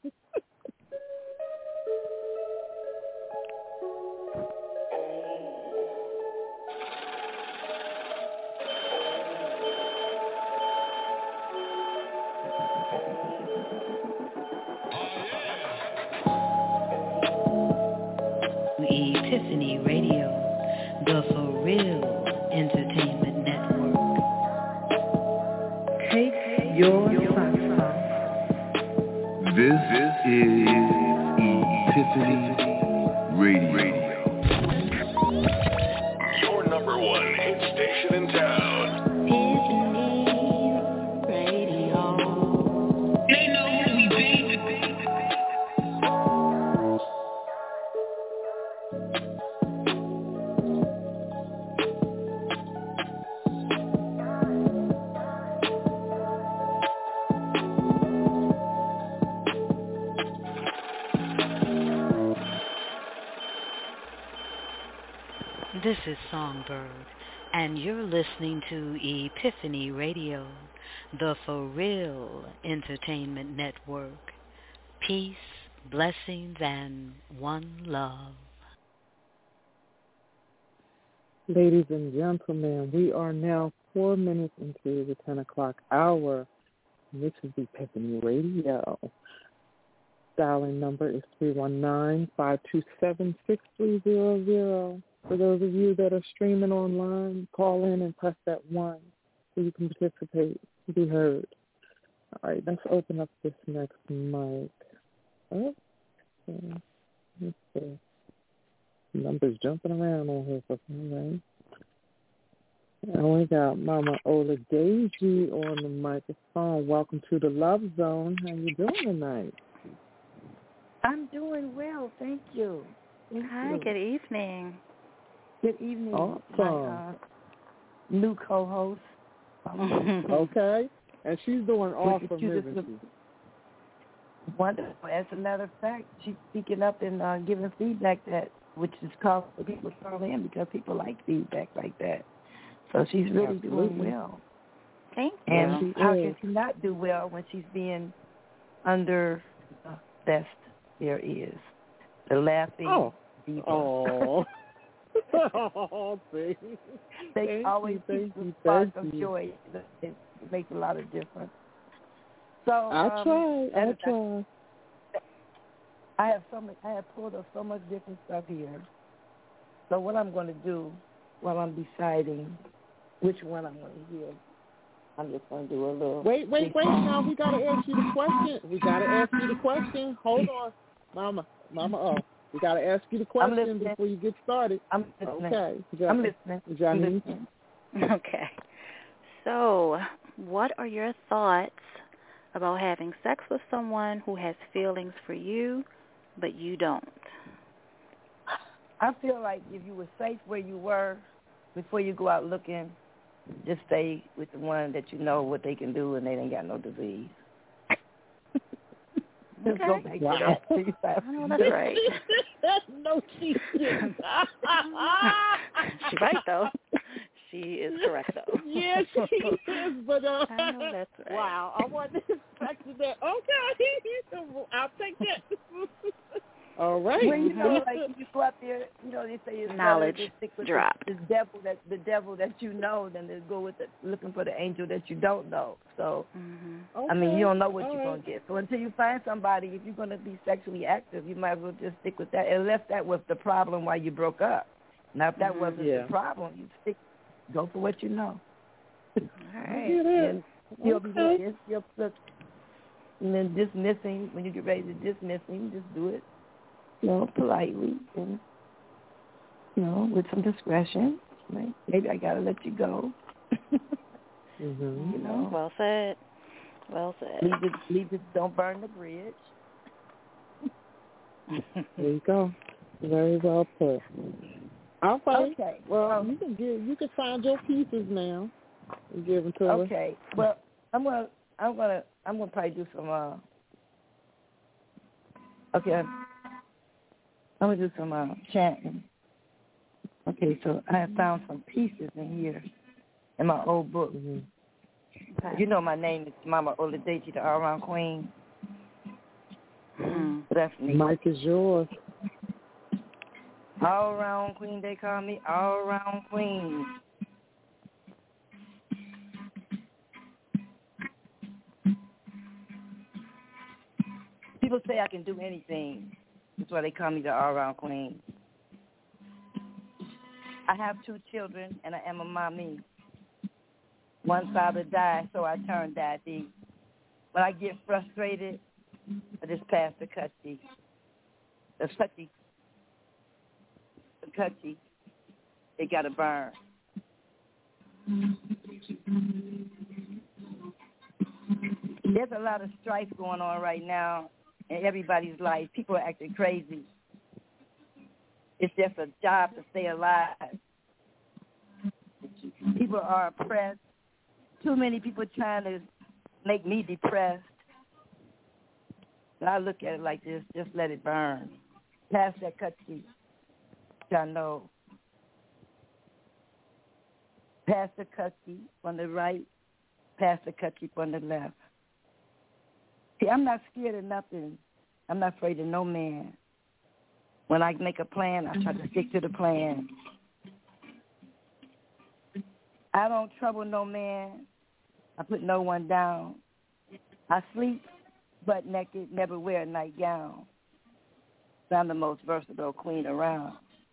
Epiphany Radio, the For Real Entertainment Network. Take your socks off. This is Epiphany Radio. Your number one hit station in town. Epiphany Radio. They know who we be. This is Songbird, and you're listening to Epiphany Radio, the For Real Entertainment Network. Peace, blessings, and one love. Ladies and gentlemen, we are now 4 minutes into the 10 o'clock hour. And this is Epiphany Radio. Dialing number is 319-527-6300. For those of you that are streaming online, call in and press that 1 so you can participate and be heard. All right, let's open up this next mic. Okay. Let's see. Numbers jumping around on here for some reason. And we got Mama Ola Deji on the microphone. Welcome to the Love Zone. How you doing tonight? I'm doing well, thank you. Hi, good evening. Good evening, Awesome. my new co-host. Okay. And she's doing awesome, isn't she? Wonderful. As a matter of fact, she's speaking up and giving feedback which is called for people to call in because people like feedback like that. So she's really doing well. Thank you. And how can she not do well when she's being under the best there is? The laughing diva. Oh. Oh, thank you. They always keep the spark of joy. It makes a lot of difference. So I try. I have pulled up so much different stuff here. So what I'm going to do while I'm deciding which one I'm going to hear, I'm just going to do a little. Wait. Now we got to ask you the question. Hold on, Mama. We got to ask you the question before you get started. I'm listening. Okay. I'm listening. Johnny. Okay. So, what are your thoughts about having sex with someone who has feelings for you, but you don't? I feel like if you were safe where you were before you go out looking, just stay with the one that you know what they can do and they ain't got no disease. Just go back to that. I know that's right. No, she didn't. She's right, though. She is correct, though. Yeah, she is, but I know that's right. Wow, I wasn't expecting that. Okay, I'll take that. All right. Well, you know, like you go out there, you know, they say it's knowledge better to stick with drop. The devil that you know than to go with looking for the angel that you don't know. So, Okay. I mean, you don't know what you're going to get. So until you find somebody, if you're going to be sexually active, you might as well just stick with that, unless that was the problem why you broke up. Now, if that wasn't the problem, you go for what you know. All right. And you'll be doing this. And then dismissing, when you get ready to dismiss him, just do it, you know, politely and, you know, with some discretion. Right? Maybe I got to let you go. You know? Well said. Well said. Leave it, don't burn the bridge. There you go. Very well put. All right. Okay. Well, you can find your pieces now. You give them to her? Okay. Well, I'm gonna probably do some. Okay. I'm gonna do some chanting. Okay, so I have found some pieces in here in my old book. Mm-hmm. You know my name is Mama Oladeji, the all-around queen. Mm-hmm. That's me. Mike is yours. All-around queen, they call me all-around queen. People say I can do anything. That's why they call me the all-around queen. I have 2 children, and I am a mommy. One father died, so I turned daddy. When I get frustrated, I just pass the cutty. The cutty. It got to burn. There's a lot of strife going on right now in everybody's life. People are acting crazy. It's just a job to stay alive. People are oppressed. Too many people trying to make me depressed. And I look at it like this, just let it burn. Pass that cutty. I know. Pass the cutty on the right, pass the cutty on the left. See, I'm not scared of nothing. I'm not afraid of no man. When I make a plan, I try to stick to the plan. I don't trouble no man. I put no one down. I sleep butt naked, never wear a nightgown. So I'm the most versatile queen around.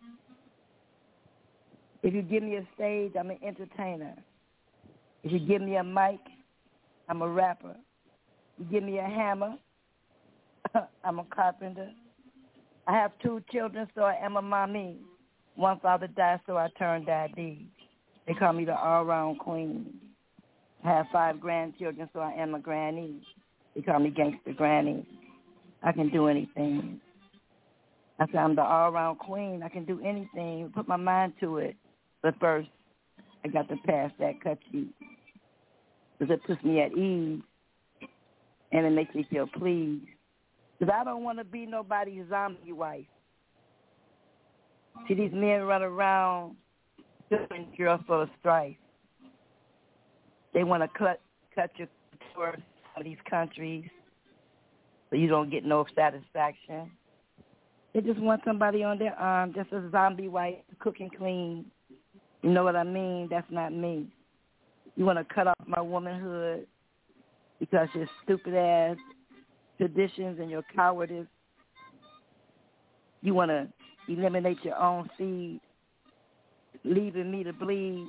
If you give me a stage, I'm an entertainer. If you give me a mic, I'm a rapper. You give me a hammer, I'm a carpenter. I have 2 children, so I am a mommy. One father died, so I turned daddy. They call me the all-round queen. I have 5 grandchildren, so I am a granny. They call me gangster granny. I can do anything. I say I'm the all-round queen. I can do anything. Put my mind to it. But first, I got to pass that cut sheet because it puts me at ease and it makes me feel pleased. Because I don't want to be nobody's zombie wife. See, these men run around doing girls full of strife. They want to cut your tours out of these countries so you don't get no satisfaction. They just want somebody on their arm, just a zombie wife, cook and clean. You know what I mean? That's not me. You want to cut off my womanhood because your stupid-ass traditions and your cowardice. You want to eliminate your own seed, leaving me to bleed.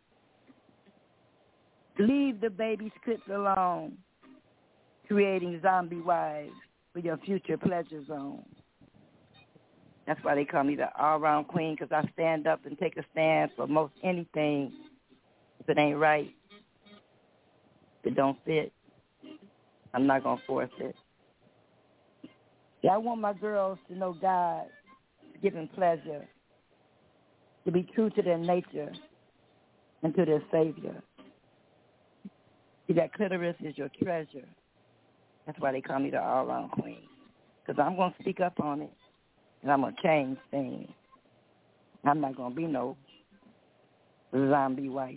Leave the baby's clips alone, creating zombie wives for your future pleasure zone. That's why they call me the all-round queen, because I stand up and take a stand for most anything. If it ain't right, if it don't fit, I'm not going to force it. See, I want my girls to know God, giving pleasure, to be true to their nature and to their Savior. See, that clitoris is your treasure. That's why they call me the all-round queen, because I'm going to speak up on it. And I'm going to change things. I'm not going to be no zombie wife.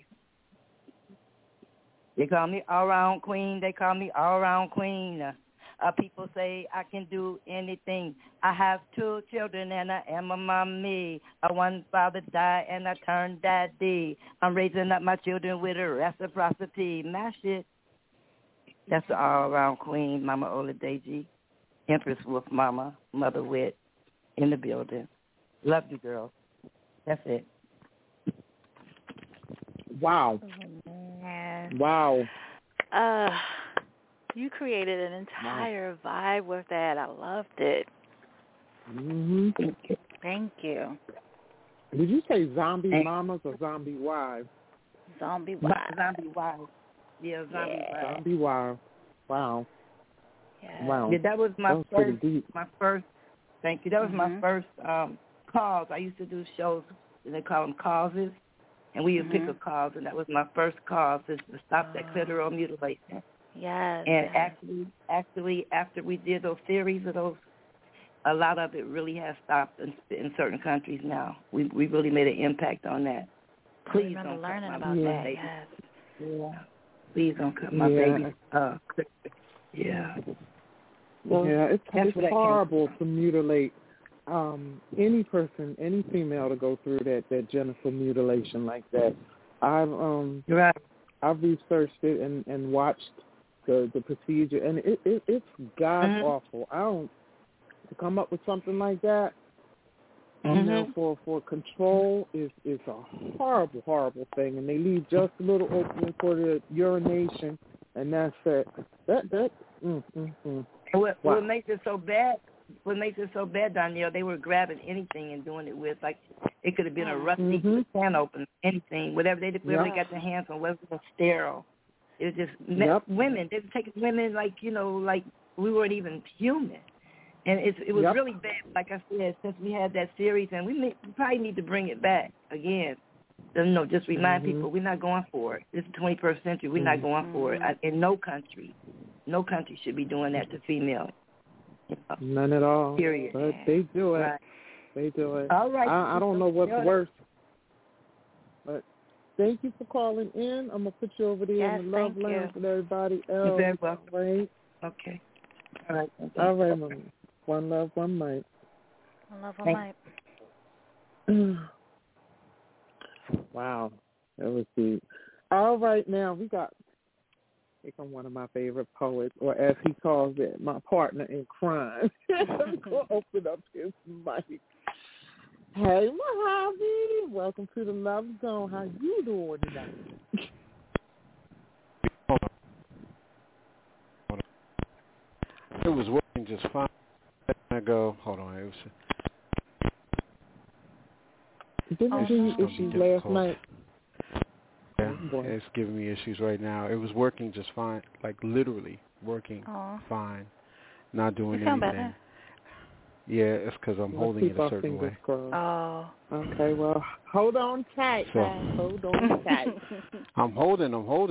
They call me all-round queen. They call me all-round queen. People say I can do anything. I have 2 children and I am a mommy. One father died and I turned daddy. I'm raising up my children with a reciprocity. Mash it. That's the all-around queen, Mama Oladeji. Empress Wolf Mama, Mother Wit. In the building. Love you, girl. That's it. Wow. Man. Wow. You created an entire vibe with that. I loved it. Mm-hmm. Thank you. Did you say zombie mamas or zombie wives? Zombie wives. Zombie wives. Yeah, zombie wives. Zombie wives. Wow. Yeah. Wow. Yeah, that was pretty deep. my first. Thank you. That was my first calls. I used to do shows, and they call them causes, and we would pick a cause, and that was my first cause, is to stop that clitoral mutilation. Yes. And actually, after we did those series of those, a lot of it really has stopped in certain countries now. We really made an impact on that. Please I remember don't learning cut my about that. baby. Yes. Yeah. Please don't cut my baby. Yeah. Well, yeah, it's horrible to mutilate any person, any female, to go through that genital mutilation like that. I've researched it and watched the procedure, and it's god awful. To come up with something like that, you know, for control is a horrible thing, and they leave just a little opening for the urination, and that's it. What makes it so bad? What makes it so bad, Danielle? They were grabbing anything and doing it with, like, it could have been a rusty can opener, anything, whatever they got their hands on, whether it was sterile. It was just women. They were taking women like we weren't even human. And it was really bad, like I said, since we had that series, and we probably need to bring it back again. Just remind people we're not going for it. This is the 21st century. We're not going for it. In no country should be doing that to females. None at all. Period. But they do it. Right. They do it. All right. I don't know what's worse. But thank you for calling in. I'm going to put you over there in the love lounge with everybody else. You're very welcome. Right? Okay. All right. All right, Mama. One love, one mic. One love, one mic. Wow. That was deep. All right, now we got, I'm one of my favorite poets, or as he calls it, my partner in crime. Go open up his mic. Hey, Mojave. Welcome to the Love Zone. How you doing tonight? It was working just fine. Hold on. It was. Didn't give you issues last night? Yeah, it's giving me issues right now. It was working just fine, like literally working fine, not doing anything. Better? Yeah, it's because I'm holding it a certain way. Oh. Okay, well, hold on tight. Hold on tight. I'm holding.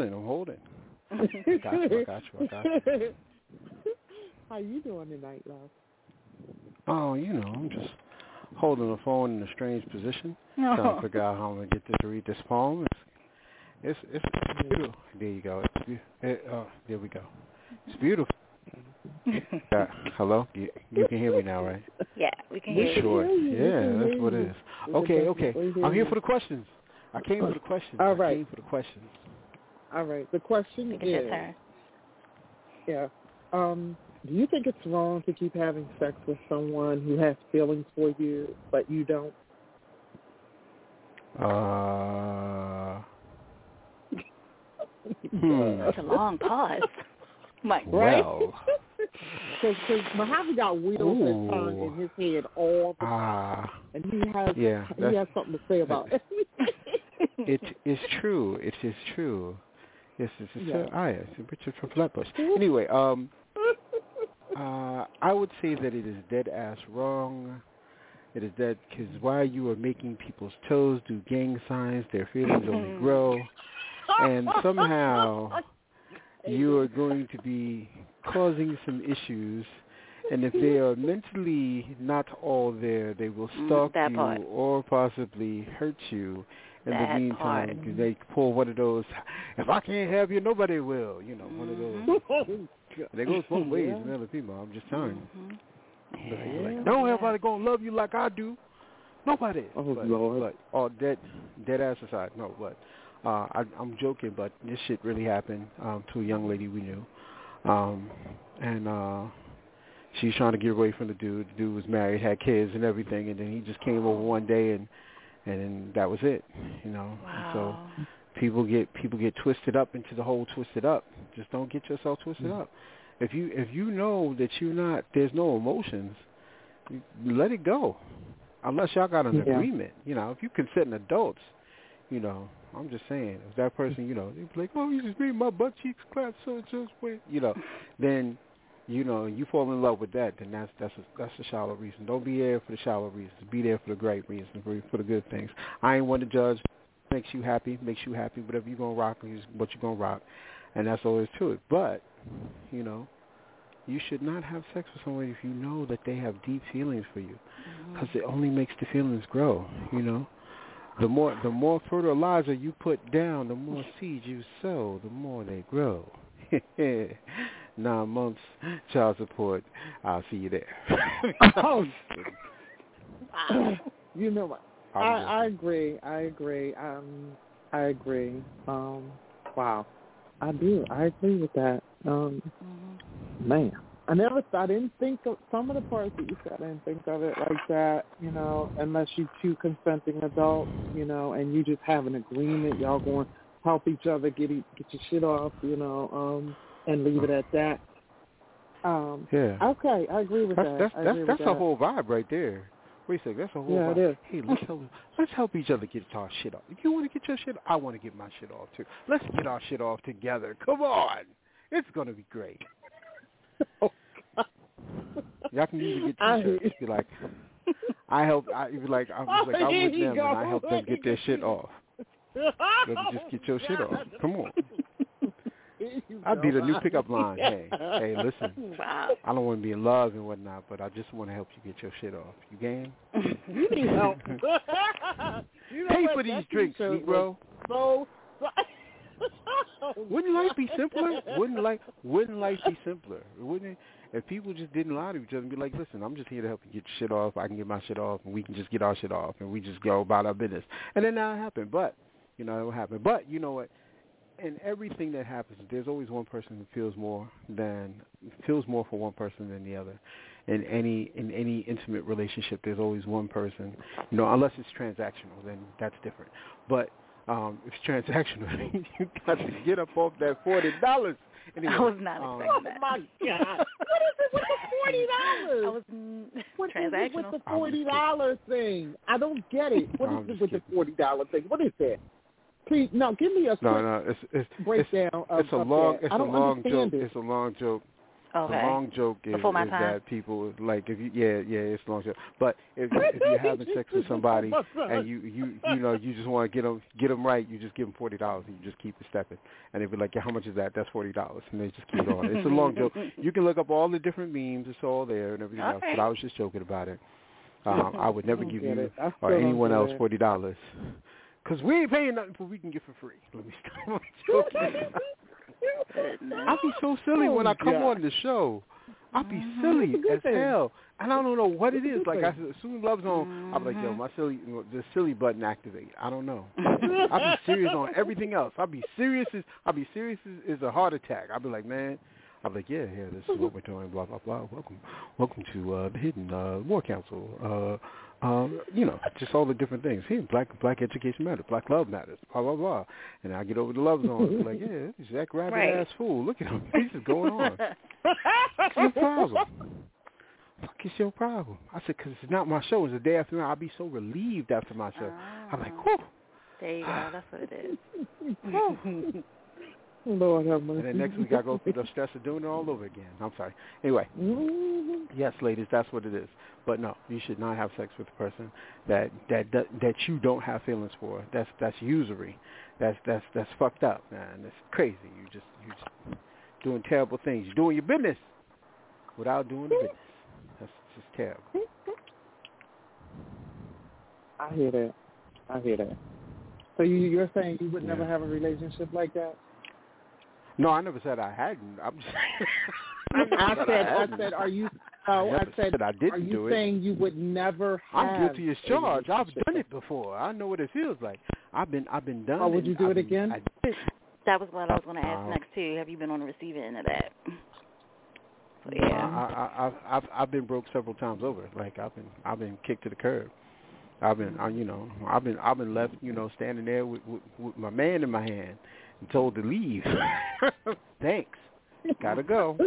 I got you. How you doing tonight, love? Oh, I'm just holding the phone in a strange position, trying to figure out how I'm going to get to read this poem. It's beautiful. There you go. There we go. It's beautiful. Hello? You can hear me now, right? Yeah, we can hear you. Sure. Yeah, that's what it is. Okay. I'm here for the questions. I came for the questions. All right. I came for the questions. All right. The question is, your turn. Yeah. Do you think it's wrong to keep having sex with someone who has feelings for you, but you don't? That's a long pause. Right? Well. Because Mojave got wheels and turns in his head all the time. And he has something to say about it. It is true. It is true. Yes, it's Richard from Flatbush. Anyway, I would say that it is dead-ass wrong. It is dead because while you are making people's toes do gang signs, their feelings only grow. And somehow you are going to be causing some issues. And if they are mentally not all there, they will stalk you or possibly hurt you. In the meantime, they pull one of those, if I can't have you, nobody will. One of those. They go both ways, male and female. I'm just telling you. Like, no everybody going to love you like I do. Nobody. Lord. But all dead ass aside. No, but I'm joking, but this shit really happened to a young lady we knew. And she's trying to get away from the dude. The dude was married, had kids and everything, and then he just came over one day and then that was it, Wow. And so people get twisted up into the whole twisted up. Just don't get yourself twisted up. If you know that there's no emotions, let it go. Unless y'all got an agreement, if you consenting adults, I'm just saying, if that person, they be like, oh, you just made my butt cheeks clap, so just wait, then, you fall in love with that, then that's a shallow reason. Don't be there for the shallow reasons. Be there for the great reasons, for the good things. I ain't one to judge. makes you happy. Whatever you're going to rock is what you're going to rock. And that's all there is to it. But, you know, you should not have sex with someone if you know that they have deep feelings for you, because it only makes the feelings grow, you know. The more fertilizer you put down, the more seeds you sow, the more they grow. 9 months child support. I'll see you there. You know what? I agree. I agree. Wow. I do. I agree with that. Man, I didn't think of some of the parts that you said. I didn't think of it like that, you know, unless you two consenting adults, you know, and you just have an agreement. Y'all going to help each other get your shit off, you know, and leave it at that. Yeah. Okay, I agree with that. That's a whole vibe right there. Wait a second, that's a whole vibe. It is. Hey, let's help each other get our shit off. If you want to get your shit, I want to get my shit off too. Let's get our shit off together. Come on, it's gonna be great. Y'all can even get T-shirts. Be like, I'm with them and I help them get their shit off. Let me just get your shit off. Come on. I'd be the new pickup line. Hey, listen. Wow. I don't want to be in love and whatnot, but I just want to help you get your shit off. You game? You need help. Pay for these drinks, Negro. Wouldn't life be simpler? Wouldn't life be simpler? Wouldn't it? If people just didn't lie to each other and be like, listen, I'm just here to help you get your shit off. I can get my shit off, and we can just get our shit off, and we just go about our business. And then that happened. But, you know, it will happen. But, you know what? In everything that happens, there's always one person who feels more for one person than the other. In any intimate relationship, there's always one person. You know, unless it's transactional, then that's different. But if it's transactional, you got to get up off that $40. Anyway, I was not expecting that. Oh my God! What is it with the $40? I was transactional. What is it with the $40 thing? I don't get it. What is it with the $40 thing? What is that? Please, no, give me a quick breakdown of it's a long joke. It. It's a long joke. Okay. The long joke is that people it's a long joke. But if you're having sex with somebody and you know you just want to get them right, you just give them $40 and you just keep it stepping. And they'll be like, yeah, how much is that? That's $40, and they just keep it on. It's a long joke. You can look up all the different memes. It's all there and everything else. But I was just joking about it. I would never give you or anyone else $40. Because we ain't paying nothing for we can get for free. Let me stop joking. I be so silly when I come on the show. I be silly as hell. And I don't know what it is. Like, as soon as Love's on, I'm like, yo, the silly button activate. I don't know. I be serious on everything else. I be serious as a heart attack. I be like, man. I'm like, yeah, this is what we're doing, blah, blah, blah. Welcome to the Hidden War Council. You know, just all the different things. Here, black education matters, black love matters, blah, blah, blah. And I get over the love zone. I'm like, yeah, this Zach Rabbit-ass fool. Look at him. What's just going on? What's your problem? Fuck is your problem? I said, because it's not my show. It's the day after. I'll be so relieved after my show. I'm like, whew. There you go. That's what it is. Lord have mercy. And then next week I go through the stress of doing it all over again. I'm sorry. Anyway, yes, ladies, that's what it is. But no, you should not have sex with a person that you don't have feelings for. That's usury. That's fucked up, man. That's crazy. You just doing terrible things. You're doing your business without doing the business. That's just terrible. I hear that. So you're saying you would never have a relationship like that? No, I never said I hadn't. I'm just I said, are you? Oh, I said I didn't are you do saying it. you would never have? I'm guilty as charged. I've done it before. I know what it feels like. I've been done. Oh, would you do it again? That was what I was going to ask next too. Have you been on the receiving end of that? So, yeah. I've been broke several times over. Like I've been kicked to the curb. I've been left, standing there with my man in my hand and told to leave. Thanks. Gotta go.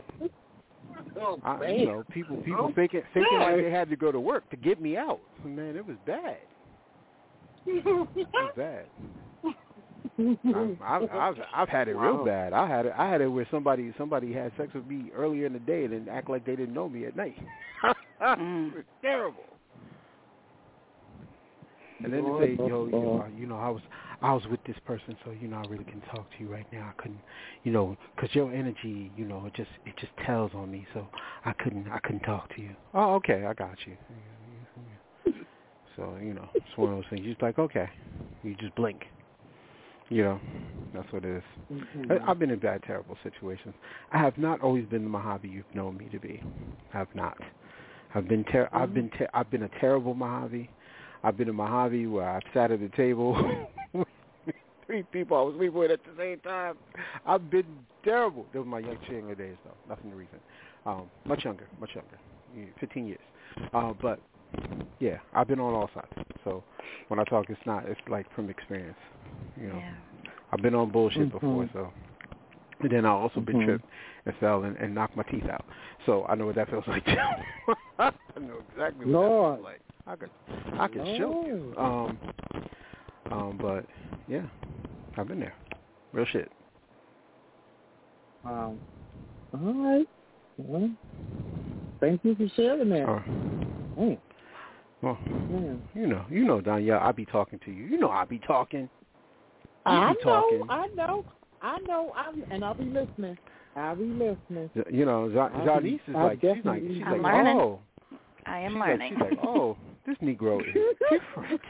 People faking like they had to go to work to get me out. Man, it was bad. It was bad. I've had it real bad. I had it where somebody had sex with me earlier in the day and then act like they didn't know me at night. It was terrible. And then to say, I was with this person, so I really can talk to you right now. I couldn't, because your energy, it just tells on me, so I couldn't talk to you. Oh, okay, I got you. So it's one of those things. You're just like, okay, you just blink. That's what it is. Mm-hmm. I've been in bad, terrible situations. I have not always been the Mojave you've known me to be. I have not. I've been a terrible Mojave. I've been a Mojave where I've sat at a table with 3 people I was sleeping with at the same time. I've been terrible. Those were my younger days, though. Nothing recent. Much younger. 15 years. But yeah, I've been on all sides. So when I talk, it's like from experience. Yeah. I've been on bullshit before, so. And then I also been tripped and fell and knocked my teeth out. So I know what that feels like too. I know exactly what that feels like. I could show you. But yeah, I've been there. Real shit. All right. Well, thank you for sharing that. Well, Danielle, I be talking to you. I be talking. I know. And I'll be listening. Zanice is like, she's like, learning. oh. I am learning. She's like, oh, this Negro is different.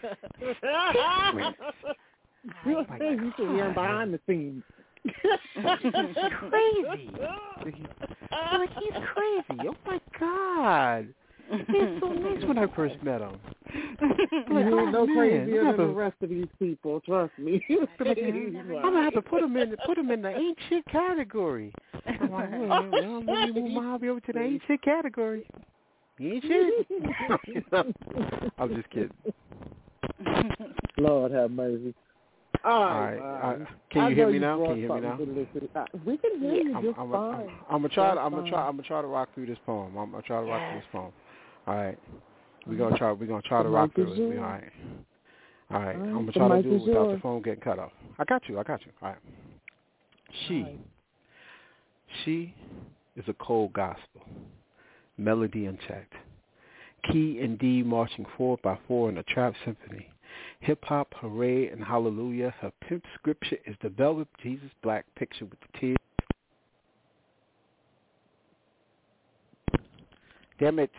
You can hear him behind the scenes. He's crazy. He's crazy. Oh my God. He's so nice when I first met him. You're no crazier than the rest of these people. Trust me. I'm gonna have to put him in the ain't shit category. I'm like, well, let me move my hobby over to the ain't shit category. He ain't shit. I'm just kidding. Lord have mercy. All right. Can you hear me now? We can hear you just fine. I'm gonna try to rock through this poem. All right. We're gonna try to rock through it. All right. I'm gonna try to do it without the phone getting cut off. I got you. All right. She is a cold gospel, melody unchecked, key and D marching 4x4 in a trap symphony. Hip-hop, hooray, and hallelujah. Her pimp scripture is the velvet Jesus black picture with the tears. Damn it.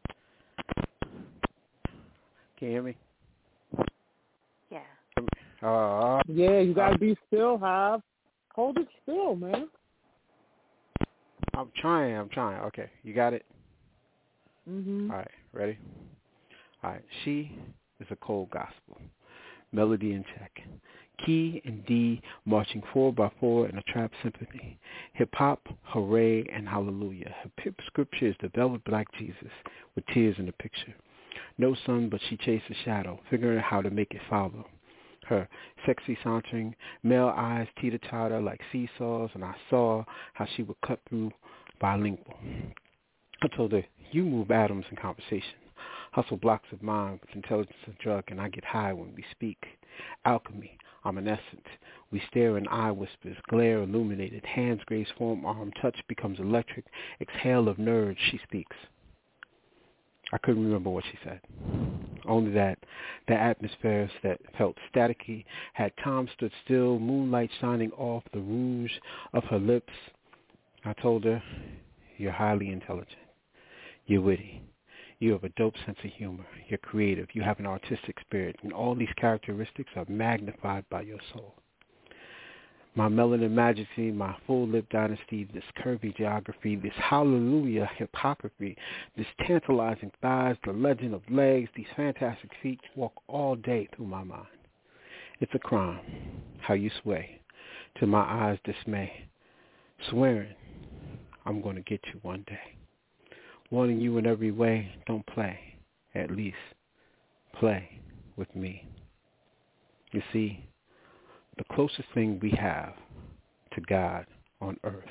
Can you hear me? Yeah. Yeah, you got to be still, Hav. Hold it still, man. I'm trying. Okay, you got it? Mm-hmm. All right, ready? All right, she is a cold gospel, melody in check, key and D marching 4x4 in a trap symphony, hip-hop, hooray, and hallelujah. Her pimp scripture is the velvet black Jesus with tears in the picture. No sun, but she chased a shadow, figuring out how to make it follow. Her sexy sauntering, male eyes teeter-totter like seesaws, and I saw how she would cut through bilingual. I told her, you move atoms in conversation. Hustle blocks of mind with intelligence and drug, and I get high when we speak. Alchemy, omniscient. We stare in eye whispers, glare illuminated. Hands grace form, arm touch becomes electric. Exhale of nerves, she speaks. I couldn't remember what she said. Only that the atmosphere that felt staticky had time stood still, moonlight shining off the rouge of her lips. I told her, you're highly intelligent. You're witty. You have a dope sense of humor. You're creative. You have an artistic spirit. And all these characteristics are magnified by your soul. My melanin majesty, my full lip dynasty, this curvy geography, this hallelujah hypocrisy, this tantalizing thighs, the legend of legs, these fantastic feet walk all day through my mind. It's a crime, how you sway, to my eyes dismay, swearing I'm going to get you one day. Wanting you in every way, don't play, at least play with me. You see, the closest thing we have to God on earth.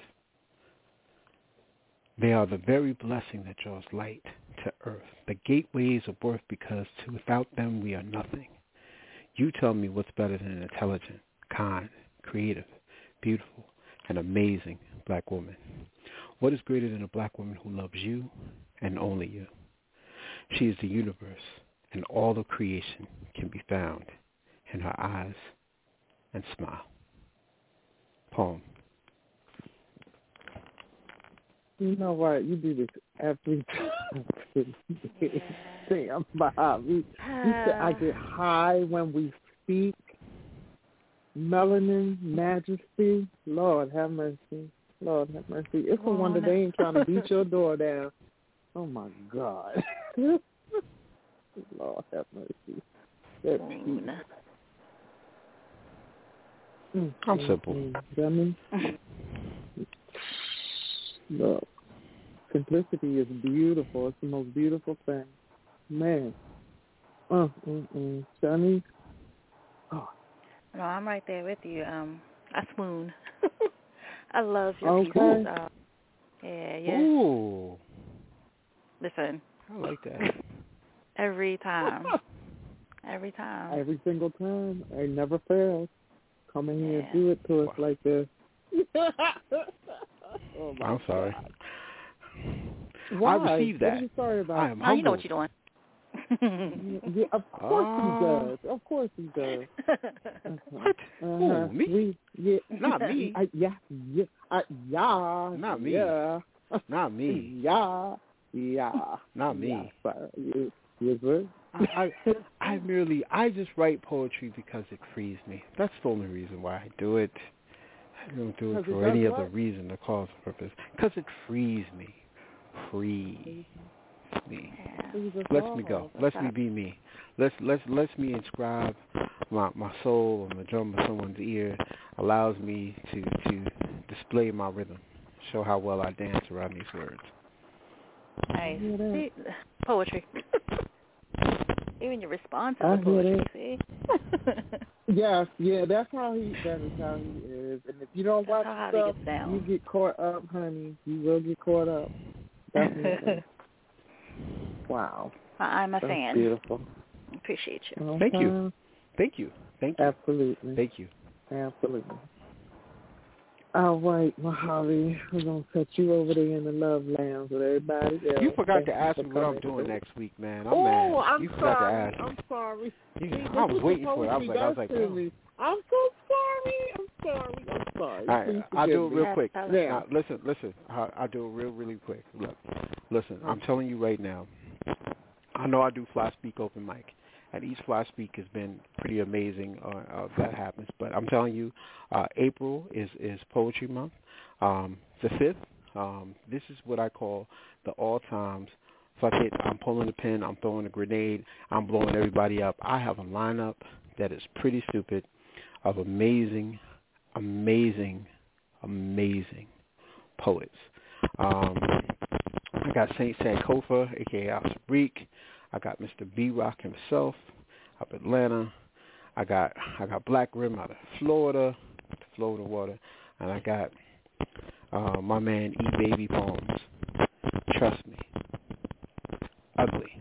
They are the very blessing that draws light to earth, the gateways of birth, because without them we are nothing. You tell me what's better than an intelligent, kind, creative, beautiful, and amazing black woman. What is greater than a black woman who loves you and only you? She is the universe, and all of creation can be found in her eyes and smile. Poem. You know what? You do this every time. Damn, Bob. You say I get high when we speak. Melanin, majesty. Lord have mercy. Lord have mercy. It's a wonder they ain't trying to beat your door down. Oh, my God. Lord have mercy. That I'm simple. Dummy. Look, simplicity is beautiful. It's the most beautiful thing. Man. Johnny. Oh. No, I'm right there with you. I swoon. I love your pieces. Yeah. Ooh. Listen. I like that. Every time. Every time. Every single time. I never fails. Come in here and do it to us like this. Oh I'm sorry. Why? I received that. What are you sorry about? I am humble. You know what you're doing. Yeah, of course he does. Of course he does. What? Who, me? Not me. Yeah. Not me. Yeah. Not me. Yeah. Not me. Yes, sir. I just write poetry because it frees me. That's the only reason why I do it. I don't do it for any other reason or cause or purpose. Because it frees me. Free me. Lets me go. Lets me be me. Lets me inscribe my soul on the drum of someone's ear. Allows me to display my rhythm. Show how well I dance around these words. Nice. See, poetry. Even your responses are poetry, see? Yes, that's how he is. And if you don't watch stuff, you get caught up, honey. You will get caught up. Definitely. Wow. I'm a fan. Beautiful. Appreciate you. Okay. Thank you. Absolutely. Thank you. Absolutely. All right, Mojave, we're going to set you over there in the love lounge with everybody else. You forgot to ask me what I'm doing next week, man. I'm mad. I'm sorry. I'm sorry. I was waiting for it. I was like, oh. I'm so sorry. I'm sorry. All right, I'll do it real quick. Now, listen. I'll do it really quick. Look, listen, I'm telling you right now, I know I do Fly Speak open mic. And each Fly Speak has been pretty amazing if that happens. But I'm telling you, April is Poetry Month. The 5th, this is what I call the all times. Fuck it, I'm pulling the pin, I'm throwing a grenade, I'm blowing everybody up. I have a lineup that is pretty stupid of amazing poets. I got Saint Sankofa, a.k.a. Al Sabrik. I got Mr. B-Rock himself up Atlanta. I got Black Rim out of Florida water. And I got my man E-Baby Poems. Trust me. Ugly.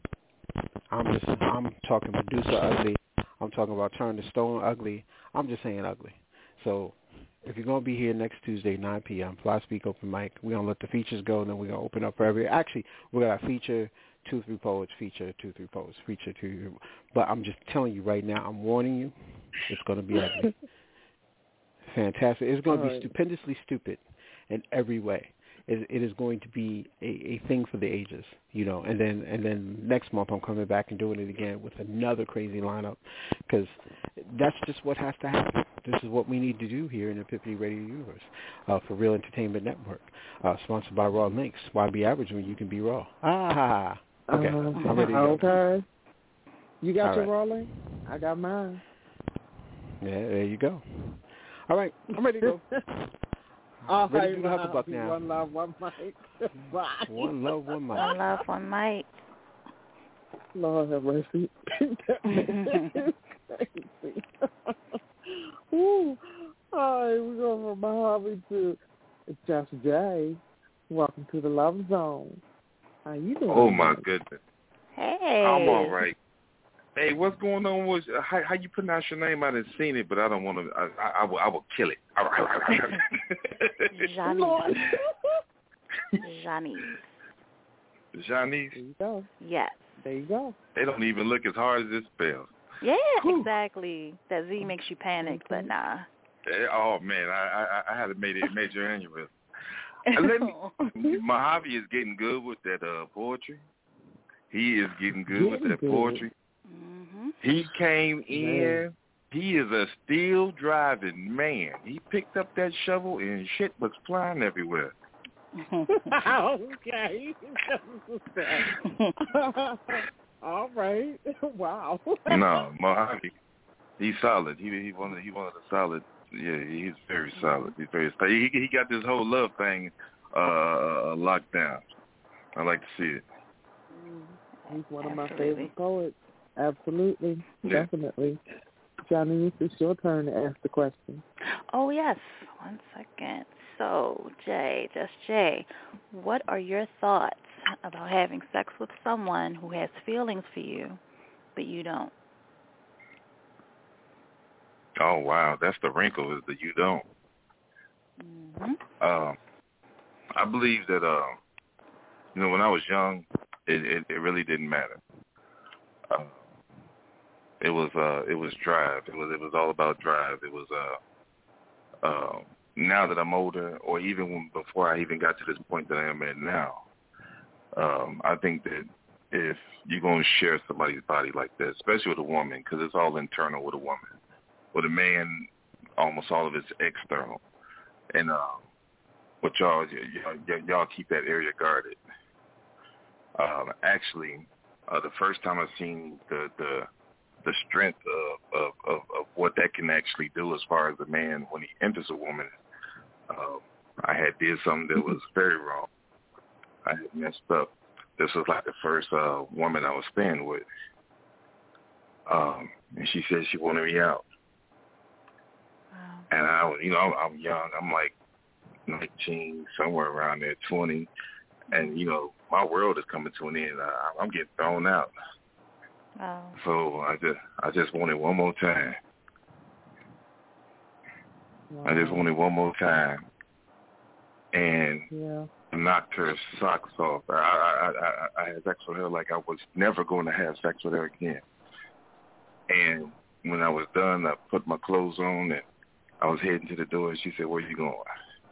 I'm talking Medusa ugly. I'm talking about Turn the Stone ugly. I'm just saying ugly. So if you're going to be here next Tuesday, 9 p.m., Fly Speak open mic, we're going to let the features go, and then we're going to open up for Actually, we're going to feature 2-3 poets, feature 2-3 poets, feature 2. But I'm just telling you right now, I'm warning you, it's going to be ugly. Fantastic. It's going to be stupendously stupid in every way. It is going to be a thing for the ages, And then next month I'm coming back and doing it again with another crazy lineup, because that's just what has to happen. This is what we need to do here in the Epiphany Radio Universe for Real Entertainment Network, sponsored by Raw Links. Why be average when you can be raw? Okay, I'm ready to go. Okay. You got your Raw link? I got mine. Yeah, there you go. All right, I'm ready to go. Ready to do the Hufflepuff now. One love, one mic. Bye. One love, one mic. One love, one mic. Lord have mercy. Ooh. All right, we're going from Mojave to Just Jay. Welcome to the Love Zone. How you doing? Oh, my goodness. Hey. I'm all right. Hey, what's going on with how you pronounce your name? I didn't seen it, but I don't want to. I will kill it. Janice. Janice. Janice. There you go. Yes. There you go. They don't even look as hard as it spells. Yeah, exactly. That Z makes you panic, but nah. Oh man, I had a major aneurysm. Mojave is getting good with that poetry. He is getting good with that poetry. Mm-hmm. He came in. He is a still driving man. He picked up that shovel and shit was flying everywhere. Okay. All right. Wow. No, Mojave. He's solid. He one of the solid. Yeah, he's very solid. He's very. He got this whole love thing locked down. I like to see it. He's one of my favorite poets. Absolutely, definitely. Johnny, it's your turn to ask the question. Oh yes, 1 second. So Jay, what are your thoughts about having sex with someone who has feelings for you, but you don't? Oh wow, that's the wrinkle, is that you don't. Mm-hmm. I believe that when I was young, it really didn't matter. It was drive. It was all about drive. It was now that I'm older, or even before I even got to this point that I am at now, I think that if you're going to share somebody's body like that, especially with a woman, because it's all internal with a woman. With a man, almost all of it's external. And with y'all keep that area guarded. Actually, the first time I seen the strength of what that can actually do as far as a man when he enters a woman, I had did something that was very wrong. I had messed up. This was like the first woman I was staying with. And she said she wanted me out. And I'm young. I'm like 19, somewhere around there, 20. And, my world is coming to an end. I'm getting thrown out. Oh. So I just wanted one more time. Wow. I just wanted one more time. And knocked her socks off. I had sex with her like I was never going to have sex with her again. And when I was done, I put my clothes on and I was heading to the door, and she said, "Where you going?"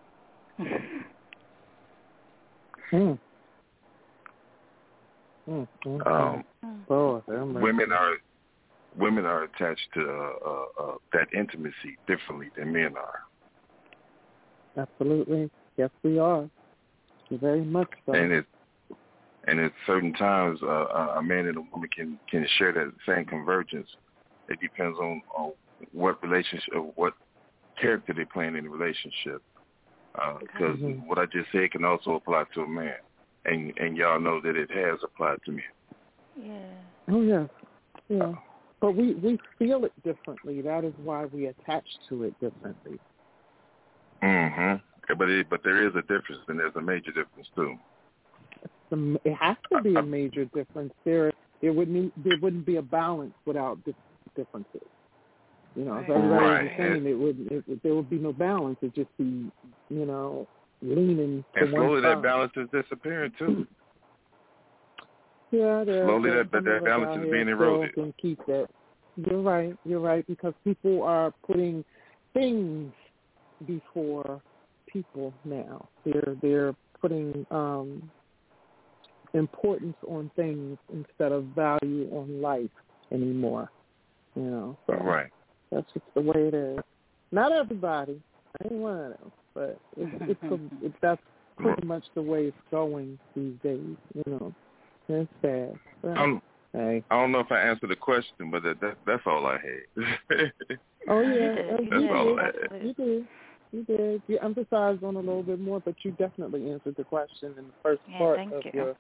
Women are attached to that intimacy differently than men are. Absolutely, yes, we are. Very much so. And at certain times, a man and a woman can share that same convergence. It depends on what relationship, what character they're playing in the relationship. Because what I just said can also apply to a man. And y'all know that it has applied to me. Yeah. Oh, yeah. Yeah. But we feel it differently. That is why we attach to it differently. Mm-hmm. But there is a difference, and there's a major difference, too. It has to be a major difference. There wouldn't be a balance without differences. If everybody was the same, there would be no balance. It'd just be, leaning to and one slowly side. that balance is disappearing, too. Yeah, slowly that balance is being eroded. Can keep that. You're right, because people are putting things before people now. They're putting importance on things instead of value on life anymore. So right. That's just the way it is. Not everybody. I ain't one of them, but that's pretty much the way it's going these days. It's sad. But, hey. I don't know if I answered the question, but that's all I had. Oh yeah, that's all I had. You did. You emphasized on a little bit more, but you definitely answered the question in the first part of your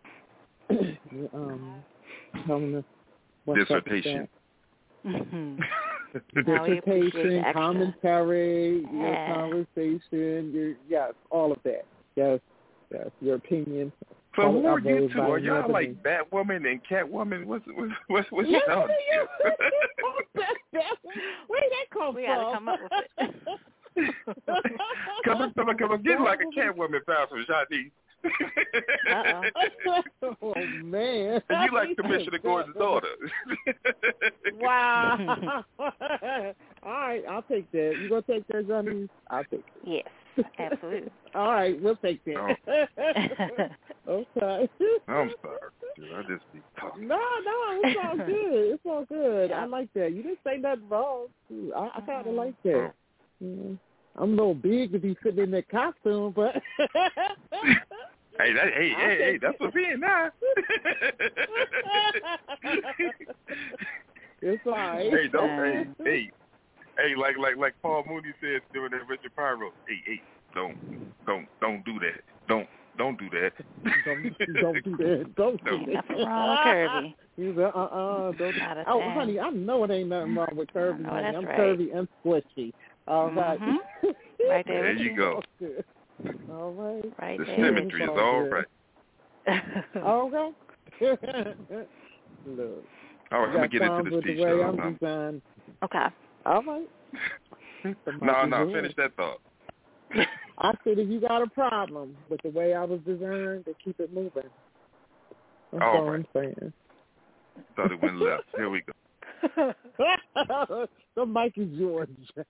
telling us what's dissertation. Dissertation, commentary, your conversation, all of that. Yes, your opinion. So who are you two? Are y'all like Batwoman and Catwoman? What's your name? Where did that come from? We gotta come up with it. Come on, get like a Catwoman found from Shadi. Oh man! And you like Commissioner Gordon's daughter. Wow! All right, I'll take that. You gonna take that, Johnny? I'll take it. Yes, absolutely. All right, we'll take that. Oh. Okay. I'm sorry. I just be talking. No, it's all good. It's all good. I like that. You didn't say nothing wrong. I kind of like that. Yeah. I'm a little big to be sitting in that costume, but hey, that's what being now. It's all right. Hey, like Paul Mooney said during that Richard Pyro. Hey, don't do that. Don't do that. Don't do that. Don't do that. Nothing wrong with Kirby. He's don't. Oh, honey, I know it ain't nothing wrong with Kirby. No, honey. that's I'm right. Kirby and squishy. All right. Right there. There you go. All right. Right the there. symmetry is all right. Okay. Look. All right, I'm gonna get into the speech. The way I'm designed. Okay. All right. No, finish that thought. I said if you got a problem with the way I was designed, then keep it moving. That's all right. I'm saying. Thought it went left. Here we go. The mic is yours.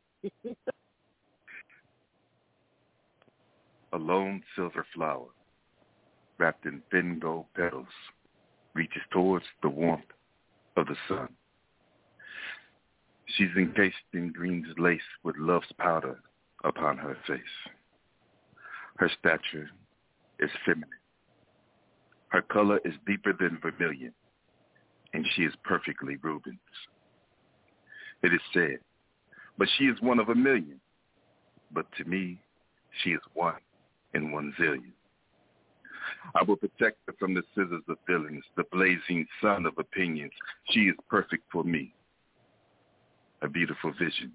A lone silver flower, wrapped in thin gold petals, reaches towards the warmth of the sun. She's encased in green's lace with love's powder upon her face. Her stature is feminine. Her color is deeper than vermilion, and she is perfectly Rubens. It is said, but she is one of a million. But to me, she is one in 1 zillion. I will protect her from the scissors of feelings, the blazing sun of opinions. She is perfect for me. A beautiful vision.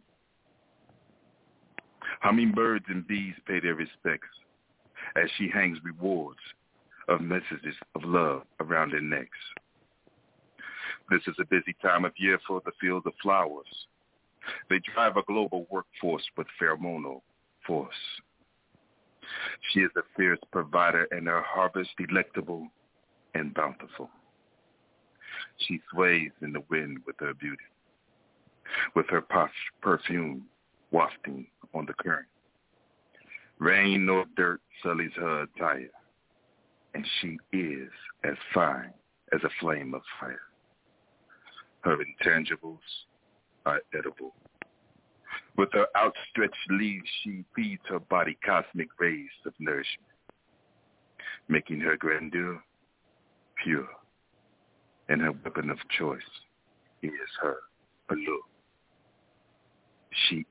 Hummingbirds and bees pay their respects as she hangs rewards of messages of love around their necks. This is a busy time of year for the field of flowers. They drive a global workforce with pheromonal force. She is a fierce provider, and her harvest delectable and bountiful. She sways in the wind with her beauty, with her perfume wafting on the current. Rain nor dirt sullies her attire, and she is as fine as a flame of fire. Her intangibles are edible. With her outstretched leaves, she feeds her body cosmic rays of nourishment, making her grandeur pure. And her weapon of choice is her allure. She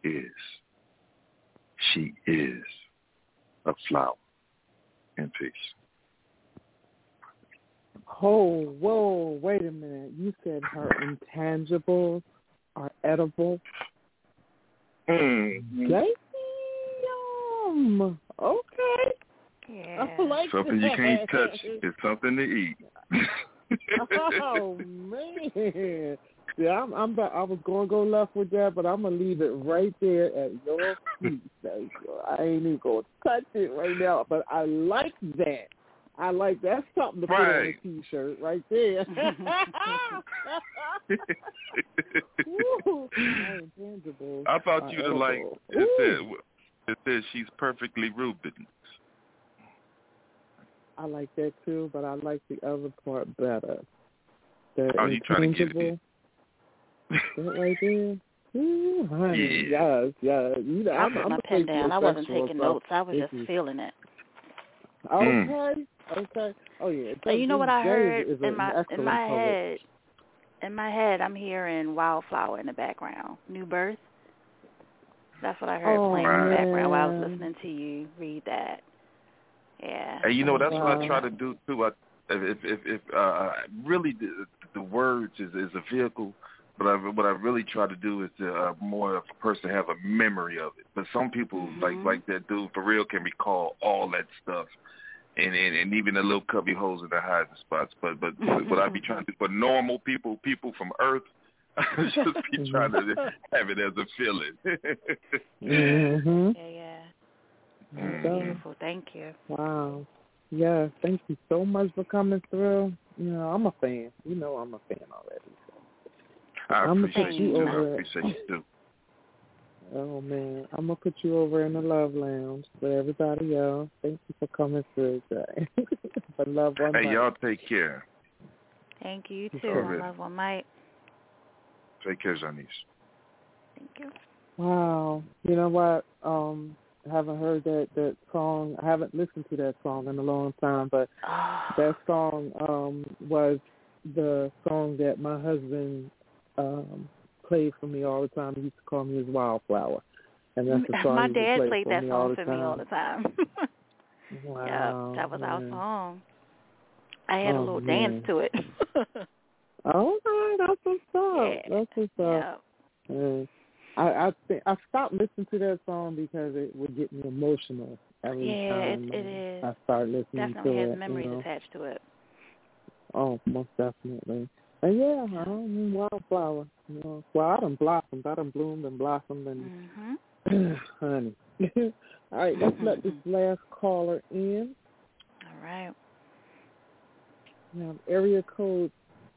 is a flower. In peace. Oh, whoa, wait a minute. You said her intangibles are edible? Mm-hmm. Damn. Okay. Yeah. I like something that. You can't touch. It's something to eat. Oh, man. Yeah, I was going to go left with that, but I'm going to leave it right there at your feet. I ain't even going to touch it right now, but I like that. I like that's something to put on a T-shirt right there. Woo, I thought you'd have liked it says she's perfectly Rubens. I like that too, but I like the other part better. You trying to get it? That right there. Ooh, honey, yes. I put my pen down. I wasn't taking notes. I was just feeling it. Okay. Oh yeah. So you know what I heard in my head? In my head, I'm hearing Wildflower in the background. New Birth. That's what I heard playing in the background while I was listening to you read that. Yeah. Hey, you know that's what I try to do too. If really the words is a vehicle. But what I really try to do is to more of a person have a memory of it. But some people like that dude for real can recall all that stuff, and even the little cubby holes in the hiding spots. But what I be trying to do for normal people from Earth, just be trying to have it as a feeling. Yeah. Beautiful. Thank you. Wow. Yes, thank you so much for coming through. You know, I'm a fan. You know I'm a fan already. So. I appreciate you too. Over I appreciate you too. Oh, man. I'm going to put you over in the Love Lounge for everybody else. Thank you for coming through, Jay. For Love One Mic. Hey, y'all take care. Thank you, too. On Love One Mic. Take care, Janice. Thank you. Wow. You know what? I haven't heard that song. I haven't listened to that song in a long time, but that song was the song that my husband played for me all the time. He used to call me his Wildflower. And that's the song my he dad play played for that me song for me all the time. Wow. Yep, that was our song. I had a little dance to it. Okay, that's what's up. Yeah. That's what's up. Yeah. I stopped listening to that song because it would get me emotional every time it is. I start listening definitely to it. Definitely has memories attached to it. Oh, most definitely. And yeah, I'm Wildflower. You know, well, I done blossomed. I done bloomed and blossomed and honey. All right, let's let this last caller in. All right. Now, area code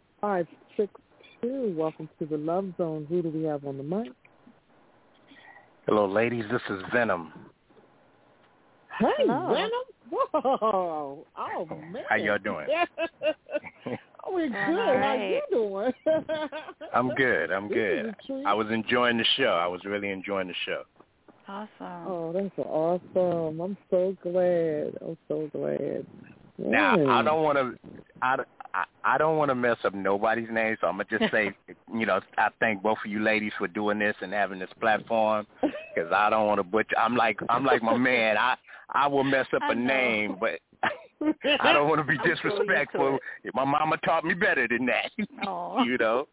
562. Welcome to the Love Zone. Who do we have on the mic? Hello, ladies. This is Venom. Hey, Hello. Venom. Whoa. Oh, man. How y'all doing? Oh, we're good. How you doing? I'm good. I was enjoying the show. I was really enjoying the show. Awesome. Oh, that's awesome. I'm so glad. Yeah. Now, I don't want to. I don't want to mess up nobody's name, so I'm gonna just say, you know, I thank both of you ladies for doing this and having this platform, because I don't want to butcher. I'm like my man. I will mess up a name, but I don't want to be disrespectful. My mama taught me better than that, you know.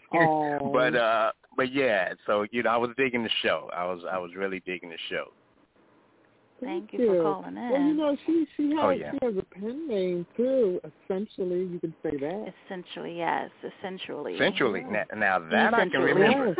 But yeah, so you know, I was digging the show. I was really digging the show. Thank you for calling in. Well, you know, she has a pen name too. Essentially, you can say that. Essentially, yes. Essentially. Essentially. Now that I can remember.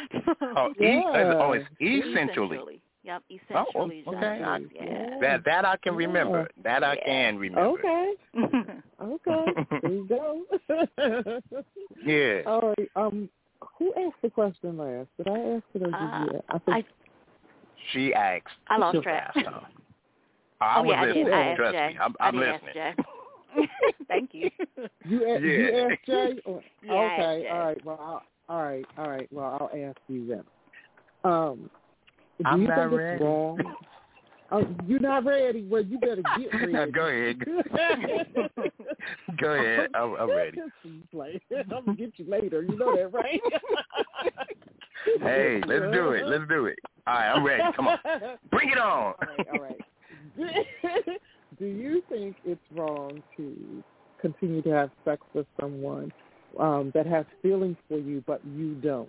It's essentially. Yep, essentially. Okay. That I can remember. That I can remember. Okay. There you go. Yeah. All right. Who asked the question last? Did I ask it or did you? She asked. I lost track. I was listening. Trust me. I'm listening. Thank you. You asked Jay? Yeah, okay. All right. Well, I'll ask you then. Do you think it's wrong? You're not ready? Well, you better get ready. Go ahead. Go ahead. I'm ready. I'm going to get you later. You know that, right? Hey, let's do it. All right, I'm ready. Come on. Bring it on. All right. Do you think it's wrong to continue to have sex with someone that has feelings for you, but you don't?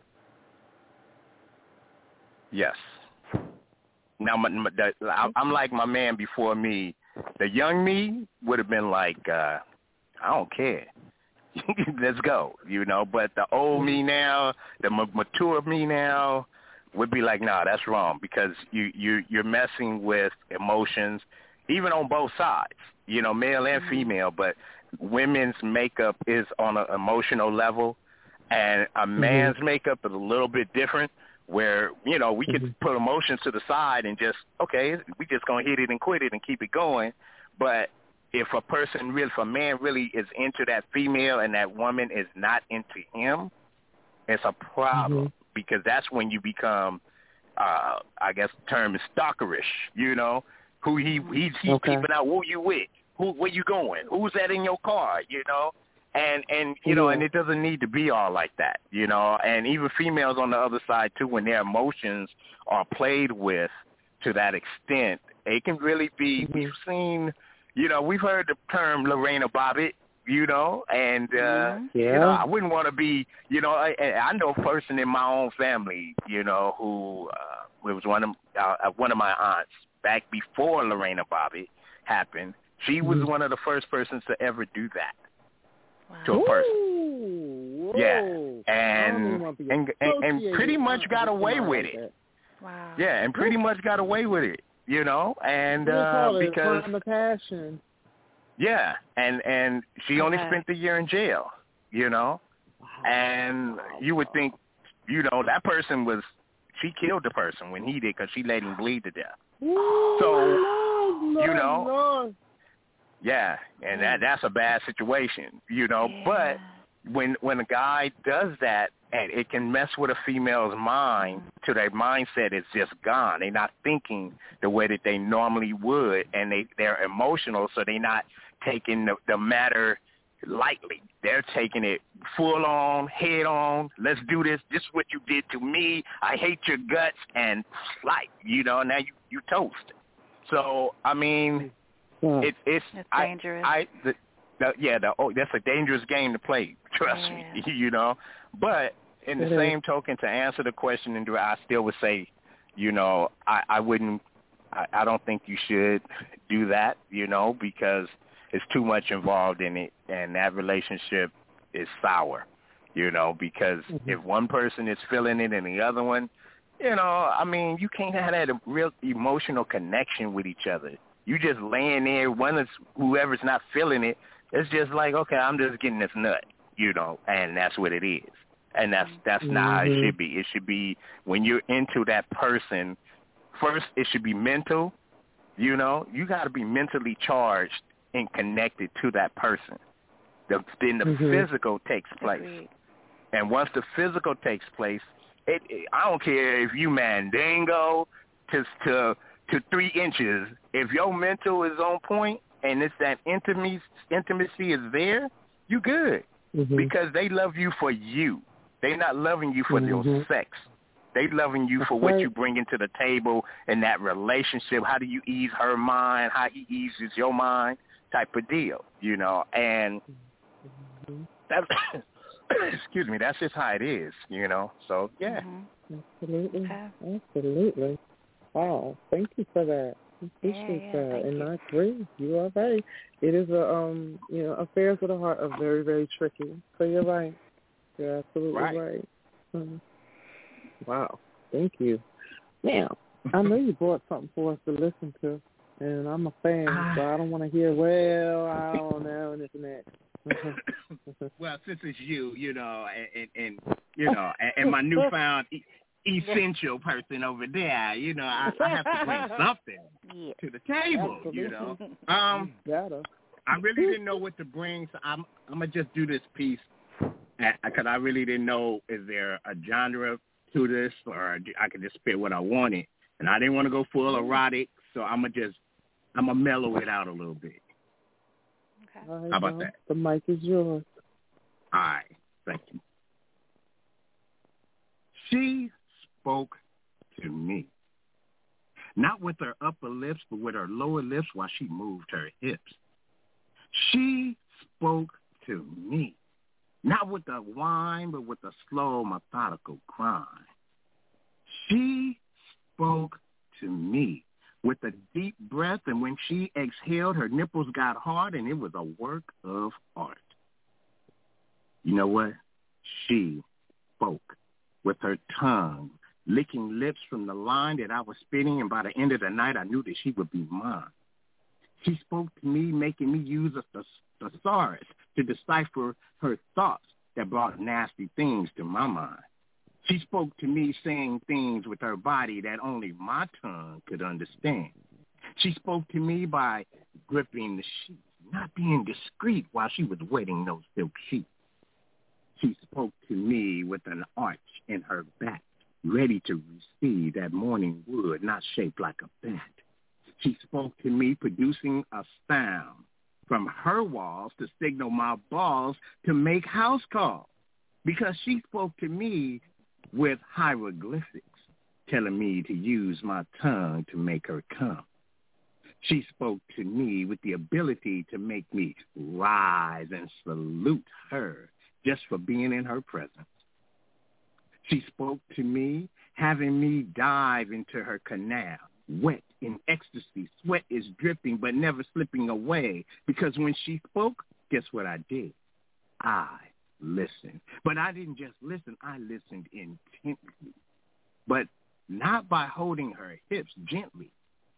Yes. Now, I'm like my man before me. The young me would have been like, I don't care. Let's go, you know. But the old me now, the mature me now, would be like, nah, that's wrong, because you're messing with emotions, even on both sides, you know, male and female. But women's makeup is on an emotional level, and a man's makeup is a little bit different, where, you know, we could put emotions to the side and just, okay, we just going to hit it and quit it and keep it going. But if a man really is into that female and that woman is not into him, it's a problem, because that's when you become, I guess the term is stalkerish, you know, who he's keeping out, who you with, where you going, who's that in your car, you know. And you know, and it doesn't need to be all like that, you know. And even females on the other side too, when their emotions are played with to that extent, it can really be. We've seen, you know, we've heard the term Lorena Bobbitt, you know, and you know, I wouldn't want to be, you know, I know a person in my own family, you know, who it was one of my aunts back before Lorena Bobbitt happened. She was one of the first persons to ever do that. To a person. Yeah. And pretty much got away with it. Wow. Yeah, and pretty much got away with it. you know, and because crime of passion. Yeah, and she only spent the year in jail, you know, and you would think, you know, that person she killed the person when he did because she let him bleed to death. You know, yeah, and that's a bad situation, you know. Yeah. But when a guy does that, and it can mess with a female's mind to their mindset is just gone. They're not thinking the way that they normally would, and they're emotional, so they're not taking the matter lightly. They're taking it full on, head on. Let's do this. This is what you did to me. I hate your guts, and you know, now you toast. So I mean, it's dangerous. That's a dangerous game to play. Trust me, you know. But in the same token, to answer the question, and I still would say, you know, I wouldn't. I don't think you should do that, you know, because it's too much involved in it, and that relationship is sour, you know, because if one person is feeling it and the other one, you know, I mean, you can't have that real emotional connection with each other. You just laying there, whoever's not feeling it, it's just like, okay, I'm just getting this nut, you know, and that's what it is. And that's not how it should be. It should be when you're into that person, first it should be mental, you know. You got to be mentally charged and connected to that person. Then the physical takes place. Agreed. And once the physical takes place, I don't care if you mandingo to 3 inches. If your mental is on point and it's that intimacy is there, you good. Because they love you for you. They're not loving you for your sex. They loving you for what you bring into the table in that relationship. How do you ease her mind? How he eases your mind? Type of deal, you know. And that's excuse me. That's just how it is, you know. So yeah. Absolutely. Absolutely. Wow. Thank you for that. I appreciate that, and I agree. You are right. It is affairs of the heart are very, very tricky. So you're right. You're absolutely right. Wow. Thank you. Now, I know you brought something for us to listen to, and I'm a fan, so I don't want to hear, well, I don't know, and this and that. Well, since it's you know, and you know, and my newfound essential person over there, you know, I have to bring something to the table, you know. I really didn't know what to bring, so I'm gonna just do this piece because I really didn't know, is there a genre to this, or I could just spit what I wanted, and I didn't want to go full erotic, so I'm gonna mellow it out a little bit. Okay. Right, how about that? The mic is yours. All right, thank you. She spoke to me, not with her upper lips, but with her lower lips while she moved her hips. She spoke to me, not with a whine, but with a slow, methodical grind. She spoke to me with a deep breath, and when she exhaled, her nipples got hard, and it was a work of art. You know what? She spoke with her tongue, licking lips from the line that I was spitting, and by the end of the night, I knew that she would be mine. She spoke to me, making me use a thesaurus to decipher her thoughts that brought nasty things to my mind. She spoke to me, saying things with her body that only my tongue could understand. She spoke to me by gripping the sheets, not being discreet while she was wetting those silk sheets. She spoke to me with an arch in her back, ready to receive that morning wood, not shaped like a bat. She spoke to me, producing a sound from her walls to signal my balls to make house calls, because she spoke to me with hieroglyphics, telling me to use my tongue to make her come. She spoke to me with the ability to make me rise and salute her just for being in her presence. She spoke to me, having me dive into her canal, wet in ecstasy. Sweat is dripping but never slipping away, because when she spoke, guess what I did? I listened. But I didn't just listen, I listened intently. But not by holding her hips gently,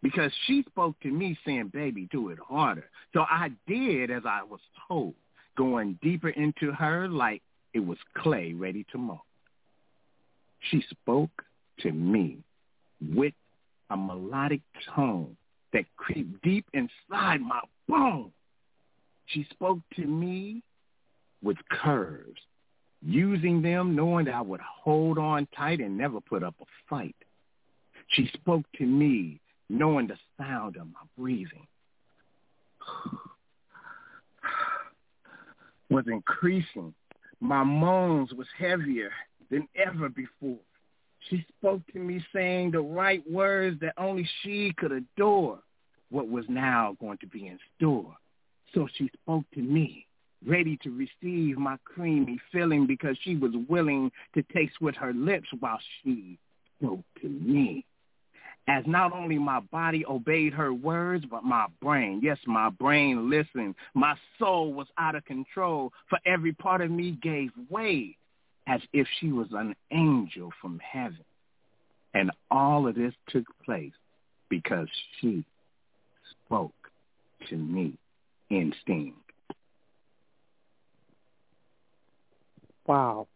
because she spoke to me saying, baby, do it harder. So I did as I was told, going deeper into her like it was clay ready to mold. She spoke to me with a melodic tone that creeped deep inside my bones. She spoke to me with curves, using them knowing that I would hold on tight and never put up a fight. She spoke to me knowing the sound of my breathing was increasing. My moans was heavier than ever before. She spoke to me saying the right words that only she could adore what was now going to be in store. So she spoke to me, ready to receive my creamy filling because she was willing to taste with her lips while she spoke to me. As not only my body obeyed her words, but my brain, yes, my brain listened. My soul was out of control, for every part of me gave way as if she was an angel from heaven. And all of this took place because she spoke to me in sting. Wow.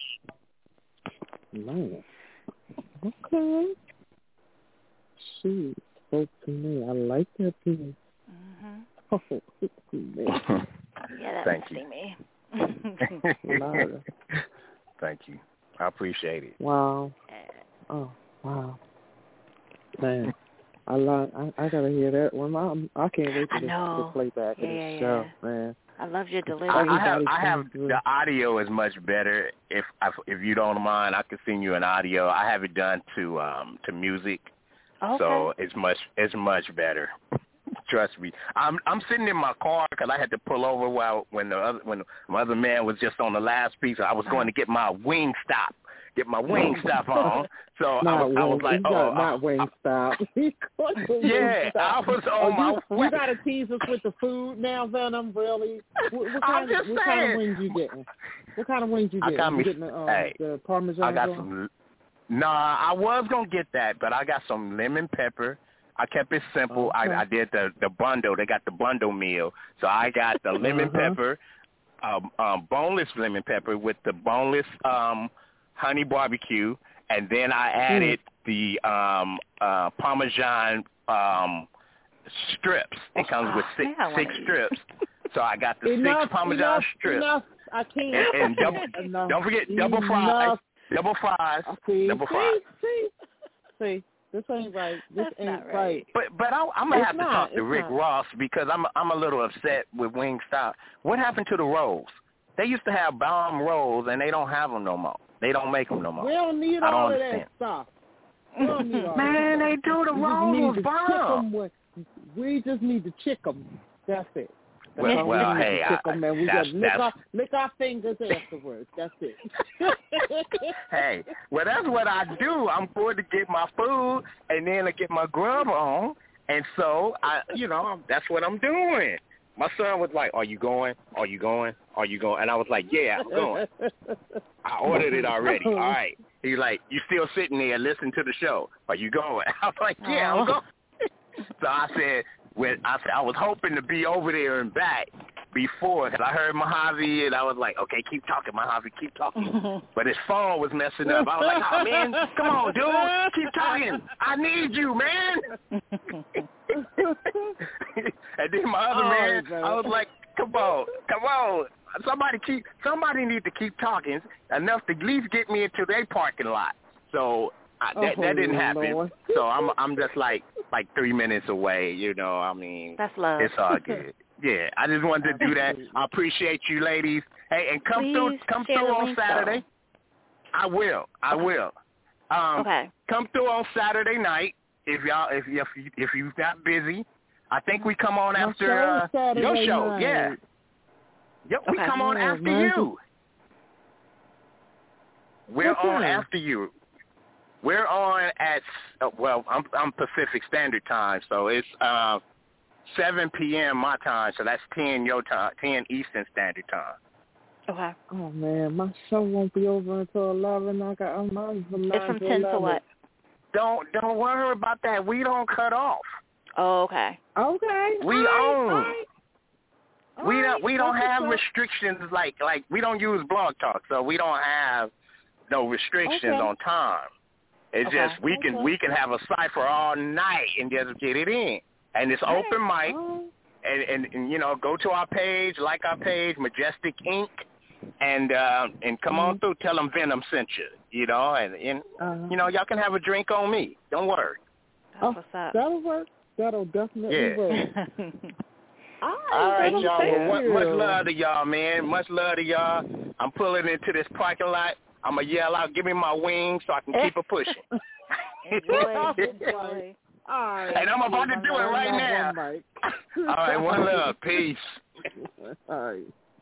Man. Okay. She spoke to me. I like that piece. Mm-hmm. Oh, man. Yeah, that Thank was you. steamy. Thank you. I appreciate it. Wow. Oh, wow. Man, I gotta hear that one. I can't wait for the playback of this show, man. I love your delivery. I have the audio is much better. If you don't mind, I could send you an audio. I have it done to music, so it's much better. Trust me. I'm sitting in my car because I had to pull over when my other man was just on the last piece. I was going to get my wing stop on. So I was like, not wing stop. Yeah, I was on my way. You got to tease us with the food now, Venom. Really? What kind of wings you getting? What kind of wings you getting? You getting the Parmesan? I got some. Nah, I was gonna get that, but I got some lemon pepper. I kept it simple. Okay. I did the bundle. They got the bundle meal. So I got the lemon pepper, boneless lemon pepper with the boneless honey barbecue, and then I added the Parmesan strips. It comes with six strips. So I got the 6 Parmesan strips. Enough. I can't. And don't forget double fries. Double fries. See. This ain't right. This ain't right. But I'm gonna have to talk to Rick Ross because I'm a little upset with Wingstop. What happened to the rolls? They used to have bomb rolls and they don't have them no more. They don't make them no more. We don't need all of that stuff. Man, they do the rolls bomb. We just need to chick them. That's it. Well, hey, we got lick our fingers afterwards. That's it. Hey, well, that's what I do. I'm going to get my food and then I get my grub on, and so that's what I'm doing. My son was like, "Are you going? Are you going? Are you going?" And I was like, "Yeah, I'm going." I ordered it already. All right. He's like, "You still sitting there listening to the show? Are you going?" I was like, "Yeah, I'm going." So I said. I was hoping to be over there and back before, because I heard Mojave, and I was like, okay, keep talking, Mojave, keep talking. But his phone was messing up. I was like, oh, man, come on, dude, keep talking. I need you, man. And then my other man, I was like, come on. Somebody need to keep talking enough to at least get me into their parking lot. So that didn't happen. Lord. So I'm just like 3 minutes away, I mean. That's love. It's all good. Yeah, I just wanted to do that. I appreciate you ladies. Hey, and come through on Saturday. I will. Okay. Come through on Saturday night if you're not busy. I think we come on after your show. Night. Yeah. Yep, we come on after you. We're on after you. We're on at I'm Pacific Standard Time, so it's 7 p.m. my time, so that's 10 your time, 10 Eastern Standard Time. Okay. Oh man, my show won't be over until 11. It's from 10 to what? Don't worry about that. We don't cut off. Oh, okay. Okay. We own. We don't have okay. restrictions like we don't use Blog Talk, so we don't have no restrictions on time. It's just we can have a cipher all night and just get it in, and it's open mic. And you know, go to our page, like our page, Majestic Inc., and come on through. Tell them Venom sent you. You know, and you know, y'all can have a drink on me. Don't worry. That's what's up. That'll work. That'll definitely work. All right, y'all. Well, much love to y'all, man. Much love to y'all. I'm pulling into this parking lot. I'm going to yell out, give me my wings so I can keep it pushing. Enjoy. All right. And I'm about to do it right now. All right, one love. Peace. All right.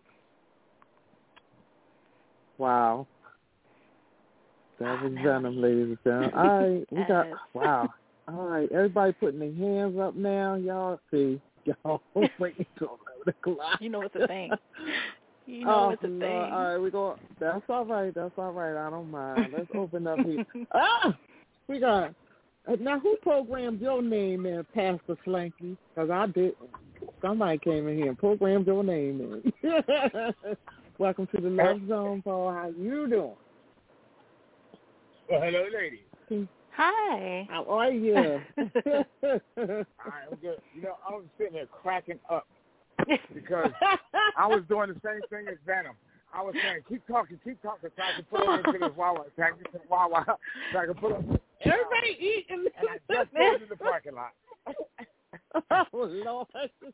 Wow. That was Venom, ladies and gentlemen. All right, we got, wow. All right, everybody putting their hands up now. Y'all see. Y'all waiting until 11 o'clock. You know it's a thing. You know it's a thing. All right, we go. That's all right. That's all right. I don't mind. Let's open up here. We got. Now, who programmed your name in, Pastor Slanky? Because I did. Somebody came in here and programmed your name in. Welcome to the Love Zone, Paul. How you doing? Well, hello, ladies. Hi. How are you? All right, I'm good. You know, I was sitting there cracking up because I was doing the same thing as Venom. I was saying, keep talking, so I can put it into this Wawa, so I can put it. Everybody eating. And I just pulled in the parking lot. Oh, Lord.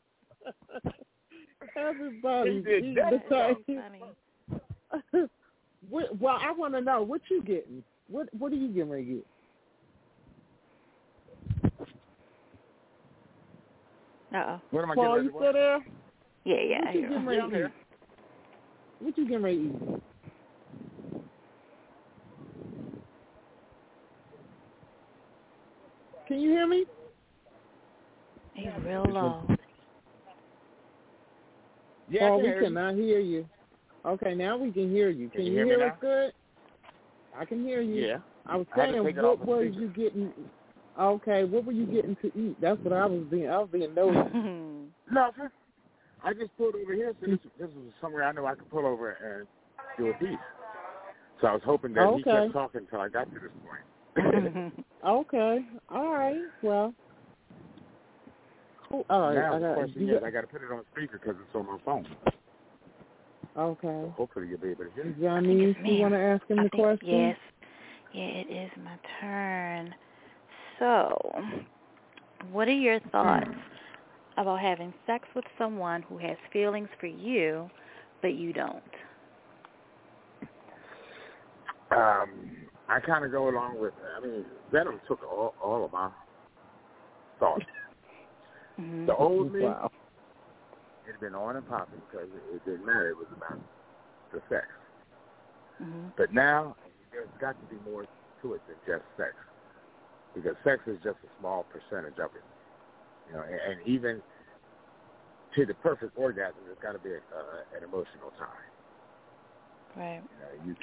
Everybody eating the time. Well, I want to know, what you getting? What are you getting ready to get? Uh-oh. What am I Paul, getting ready you still there? Yeah, What you getting ready to eat? What you getting ready to eat? Can you hear me? He's real low. Yeah, Paul, we cannot hear you. Okay, now we can hear you. Can you hear us good? I can hear you. Yeah. I was saying, what were you getting? Okay, what were you getting to eat? That's what I was being nosy. Nothing. I just pulled over here, so this was somewhere I know I could pull over and do a piece. So I was hoping that he kept talking until I got to this point. Okay. All right. Well. All right. Now the question is, I got to put it on speaker because it's on my phone. Okay. So hopefully you'll be able to hear me. Johnny, you want to ask him the question? Yes. Yeah, it is my turn. So, what are your thoughts about having sex with someone who has feelings for you, but you don't? I kind of go along with, Venom took all of my thoughts. Mm-hmm. The old me, it had been on and popping because it didn't matter. It was about the sex. Mm-hmm. But now, there's got to be more to it than just sex. Because sex is just a small percentage of it. You know, and even to the perfect orgasm, there's got to be an emotional tie. Right. You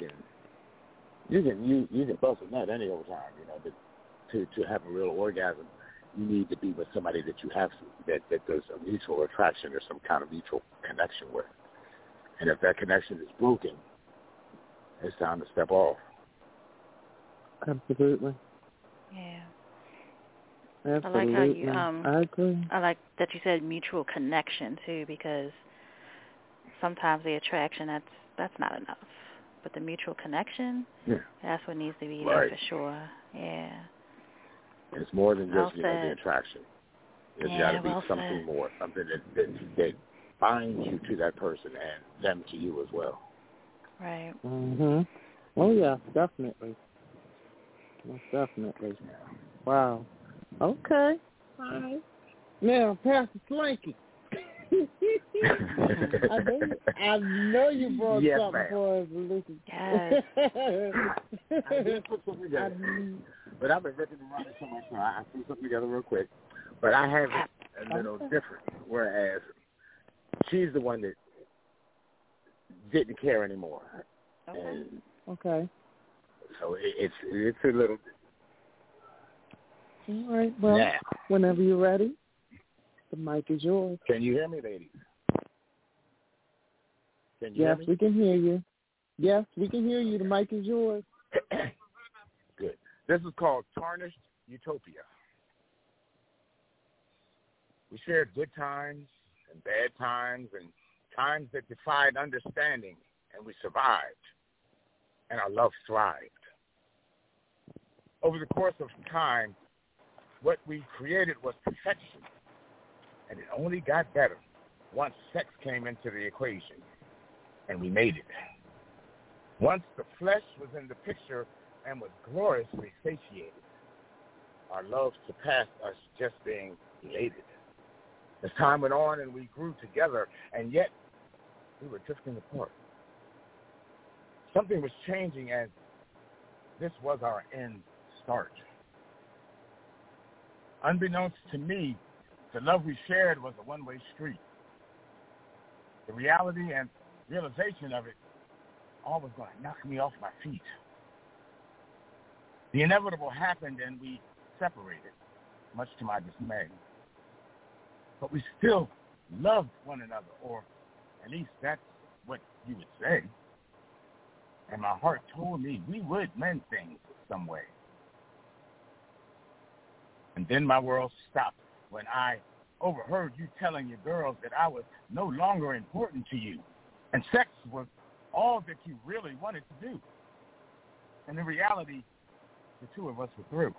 can bust a nut any old time, but to have a real orgasm, you need to be with somebody that you have that there's a mutual attraction or some kind of mutual connection with. And if that connection is broken, it's time to step off. Absolutely. Yeah. Absolutely. I like how you I agree. I like that you said mutual connection too, because sometimes the attraction that's not enough. But the mutual connection, that's what needs to be there for sure. Yeah. It's more than just the attraction. There's got to be something more, something that binds you to that person and them to you as well. Right. Mhm. Oh yeah, definitely. Most definitely. Wow. Okay. All right. Now, Pastor Slanky. I know you brought something for us to listen to. Yes. I did put something together. But I've been ripping around it so much, so I threw something together real quick. But I have it a little different, whereas she's the one that didn't care anymore. Okay. So it's a little. All right. Well, whenever you're ready. The mic is yours. Can you hear me, ladies? Can you hear me? Yes, we can hear you. Yes, we can hear you. The mic is yours. Good. This is called Tarnished Utopia. We shared good times and bad times and times that defied understanding, and we survived, and our love thrived. Over the course of time, what we created was perfection, and it only got better once sex came into the equation, and we made it. Once the flesh was in the picture and was gloriously satiated, our love surpassed us just being elated. As time went on and we grew together, and yet we were drifting apart. Something was changing, as this was our end start. Unbeknownst to me, the love we shared was a one-way street. The reality and realization of it all was going to knock me off my feet. The inevitable happened, and we separated, much to my dismay. But we still loved one another, or at least that's what you would say. And my heart told me we would mend things some way. And then my world stopped when I overheard you telling your girls that I was no longer important to you, and sex was all that you really wanted to do. And in reality, the two of us were through.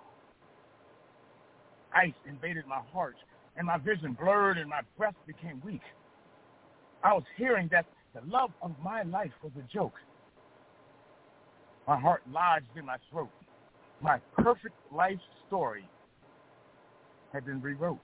Ice invaded my heart, and my vision blurred, and my breath became weak. I was hearing that the love of my life was a joke. My heart lodged in my throat. My perfect life story had been rewrote.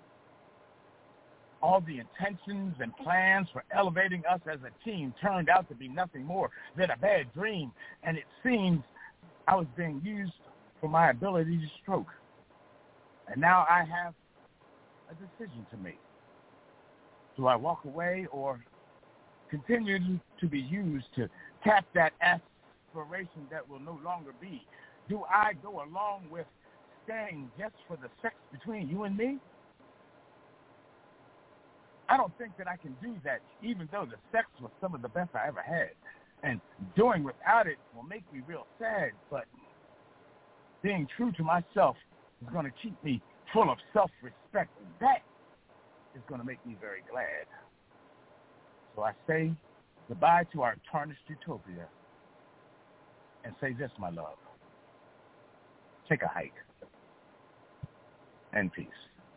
All the intentions and plans for elevating us as a team turned out to be nothing more than a bad dream, and it seems I was being used for my ability to stroke. And now I have a decision to make. Do I walk away or continue to be used to tap that aspiration that will no longer be? Do I go along with staying just for the sex between you and me? I don't think that I can do that, even though the sex was some of the best I ever had. And doing without it will make me real sad, but being true to myself is going to keep me full of self-respect, and that is going to make me very glad. So I say goodbye to our tarnished utopia and say this, my love. Take a hike. And peace.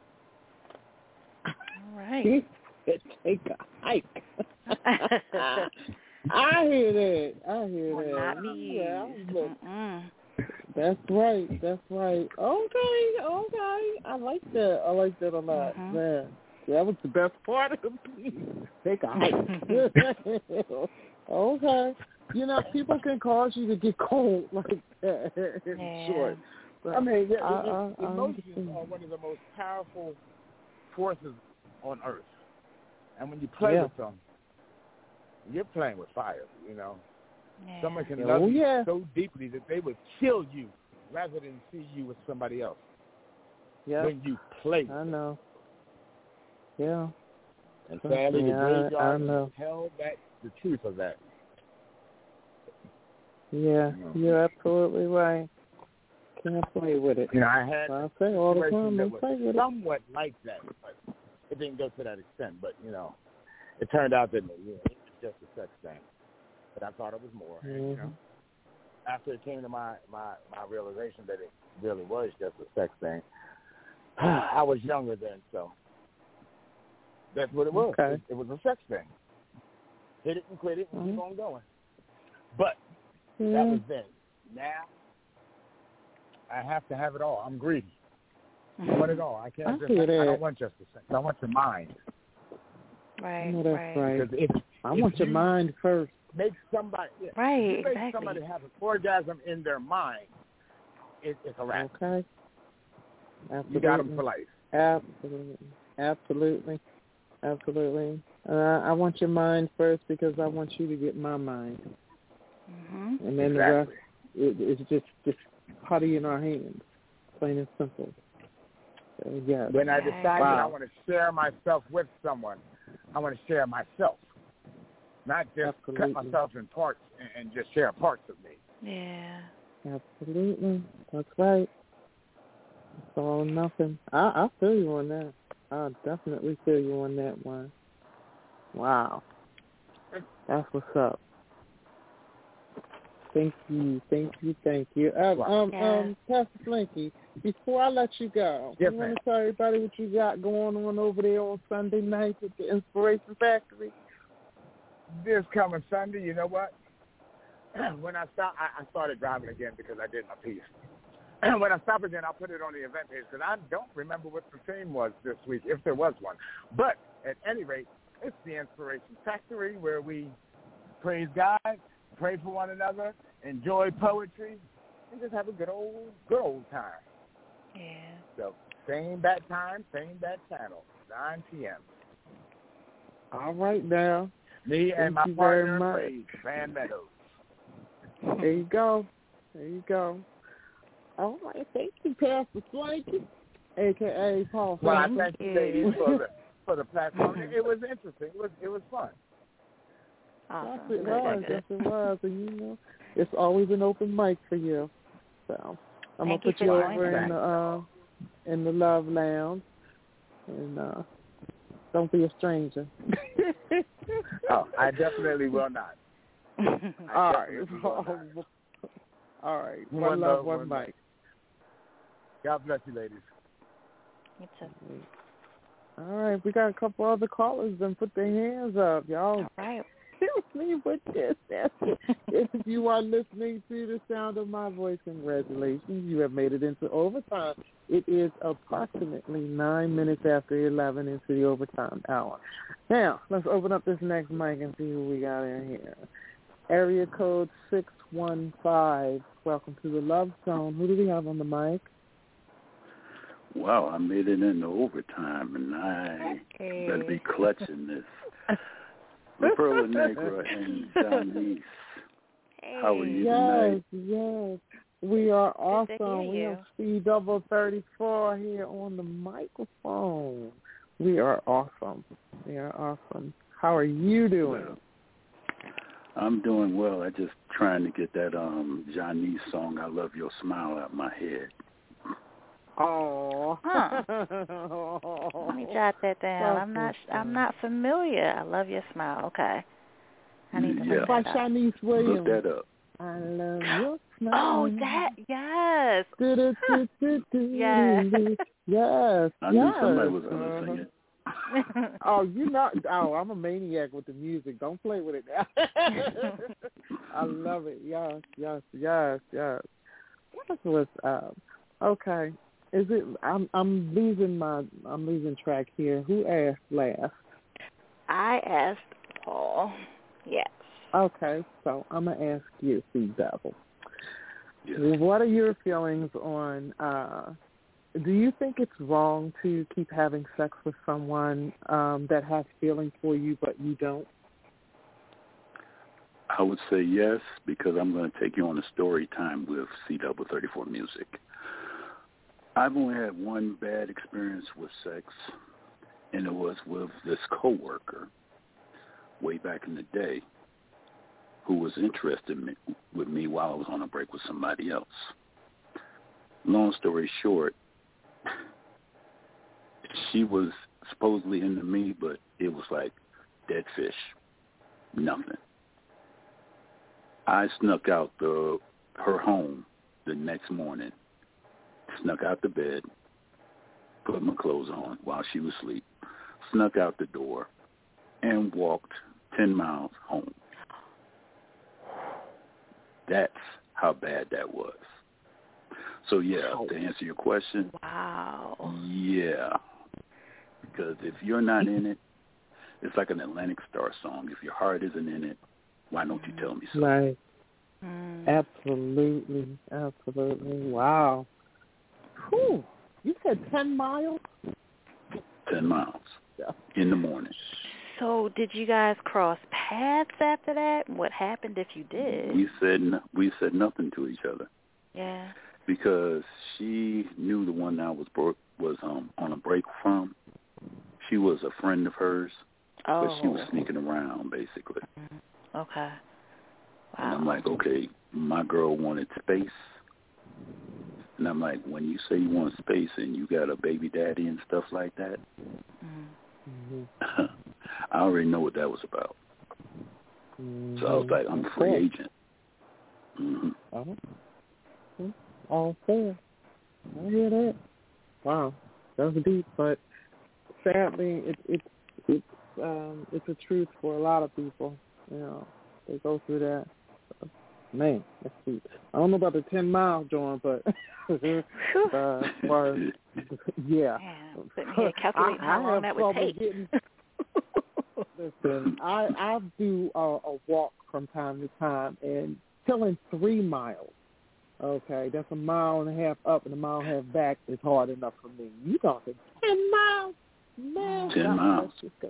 All right. Take a hike. I hear that. Will not be used. Yeah, that's right. That's right. Okay. I like that. I like that a lot. Man, that was the best part of the piece. Take a hike. Okay. You know, people can cause you to get cold like that. In short. But, I mean, emotions are one of the most powerful forces on earth. And when you play with them, you're playing with fire, you know. Yeah. Someone can love you so deeply that they would kill you rather than see you with somebody else. Yeah. When you play. I know. Yeah. And sadly, the graveyard has held back the truth of that. Yeah, you're absolutely right. Can't play with it. You know, I had I say all the time, that was somewhat like that, but it didn't go to that extent. But, you know, it turned out that it was just a sex thing. But I thought it was more. Mm-hmm. You know, after it came to my realization that it really was just a sex thing, I was younger then, so that's what it was. Okay. It was a sex thing. Hit it and quit it and keep on going. But that was then. Now, I have to have it all. I'm greedy. I want it all. I can't I don't want just the sex. I want your mind. Right, that's right. Because I want your mind first. Make somebody somebody have an orgasm in their mind, it's a wrap. Okay. Absolutely. You got them for life. Absolutely. I want your mind first because I want you to get my mind. Mm-hmm. And then the rest, it's just party in our hands, plain and simple. Yes. When I decide that I Wow. want to share myself with someone, I want to share myself, not just cut myself in parts and just share parts of me. Yeah. Absolutely. That's right. It's all or nothing. I feel you on that. I definitely feel you on that one. Wow. That's what's up. Thank you. Pastor Slinky, before I let you go, yes, you want to tell everybody what you got going on over there on Sunday night at the Inspiration Factory? This coming Sunday, you know what? When I started driving again because I did my piece. When I stop again, I'll put it on the event page because I don't remember what the theme was this week, if there was one. But at any rate, it's the Inspiration Factory where we praise God, pray for one another, enjoy poetry, and just have a good old time. Yeah. So same bat time, same bat channel, 9 p.m. All right now. Me and my partner in praise, Van Meadows. There you go. All right, thank you, Pastor Slinky, a.k.a. Paul. Well, I thank you, ladies, for the platform. It was interesting. It was fun. Awesome. Yes, it was. And, you know, it's always an open mic for you. So I'm going to put you over in the Love Lounge. And don't be a stranger. Oh, I definitely will not. All right. One love, one mic. God bless you, ladies. You too. All right, we got a couple other callers that put their hands up, y'all. All right. Help me with this. If you are listening to the sound of my voice, congratulations. You have made it into overtime. It is approximately 9 minutes after 11 into the overtime hour. Now, let's open up this next mic and see who we got in here. Area code 615. Welcome to the Love Zone. Who do we have on the mic? Wow, I made it into overtime, and I better be clutching this. Perla Negra and Janice. How are you tonight? Yes. We are awesome. We have C-34 here on the microphone. We are awesome. How are you doing? Well, I'm doing well. I'm just trying to get that Janice song, I Love Your Smile, out my head. Oh. Huh. Let me jot that down. I'm not familiar. I love your smile. Okay. I need to look by that up. Shanice Williams. Look that up. I love your smile. Oh, that, yes. Yes. I knew somebody was going to sing it. I'm a maniac with the music. Don't play with it now. I love it. Yes. That's what's up. Okay. Is it? I'm losing track here. Who asked last? I asked Paul. Yes. Okay, so I'm gonna ask you, C-Devil. Yes. What are your feelings on? Do you think it's wrong to keep having sex with someone that has feelings for you but you don't? I would say yes, because I'm going to take you on a story time with C-34 Music. I've only had one bad experience with sex, and it was with this coworker way back in the day who was interested with me while I was on a break with somebody else. Long story short, she was supposedly into me, but it was like dead fish, nothing. I snuck out her home the next morning, snuck out the bed, put my clothes on while she was asleep, snuck out the door, and walked 10 miles home. That's how bad that was. So, yeah, to answer your question, wow. Yeah, because if you're not in it, it's like an Atlantic Star song. If your heart isn't in it, why don't you tell me so? Right. Absolutely. Wow. Whew. You said 10 miles? 10 miles in the morning. So did you guys cross paths after that? What happened if you did? We said nothing to each other. Yeah. Because she knew the one I was was on a break from. She was a friend of hers, but she was sneaking around, basically. Okay. Wow. And I'm like, okay, my girl wanted space. And I'm like, when you say you want space and you got a baby daddy and stuff like that, I already know what that was about. So I was like, I'm a free agent. All fair. I hear that. Wow, that was deep, but sadly, it's a truth for a lot of people. You know, they go through that. So, man, that's deep. I don't know about the 10-mile joint, but as far as, yeah. Calculate how long that would take. Listen, I do a walk from time to time, and killing 3 miles. Okay, that's a mile and a half up and a mile and a half back is hard enough for me. You talking 10 miles? Man, 10 miles.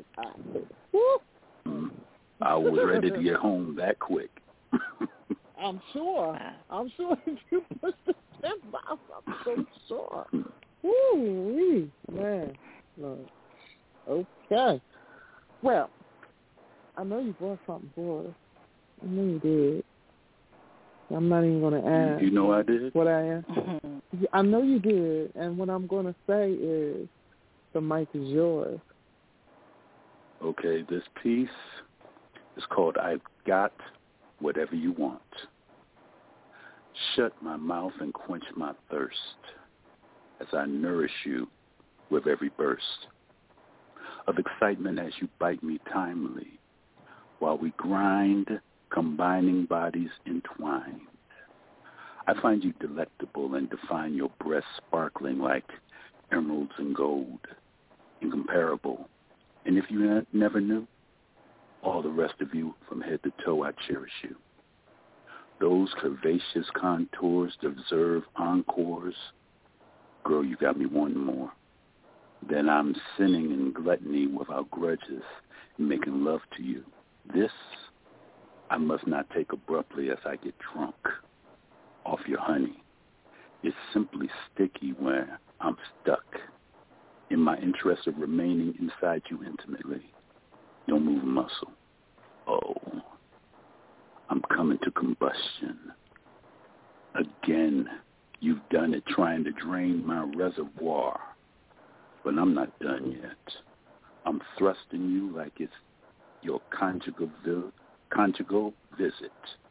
I was ready to get home that quick. I'm sure if you push the 10 miles, I'm so sure. Woo, man. Okay. Well, I know you brought something for us. I know you did. I'm not even going to ask. You know I did? What I asked? I know you did, and what I'm going to say is the mic is yours. Okay, this piece is called I've Got Whatever You Want. Shut my mouth and quench my thirst as I nourish you with every burst of excitement as you bite me timely while we grind, combining bodies entwined. I find you delectable and define your breasts sparkling like emeralds and gold, incomparable. And if you never knew, all the rest of you from head to toe, I cherish you. Those curvaceous contours deserve encores. Girl, you got me wanting more. Then I'm sinning in gluttony without grudges and making love to you. This I must not take abruptly as I get drunk off your honey. It's simply sticky where I'm stuck in my interest of remaining inside you intimately. Don't move a muscle. Oh, I'm coming to combustion. Again, you've done it trying to drain my reservoir, but I'm not done yet. I'm thrusting you like it's your conjugal visit.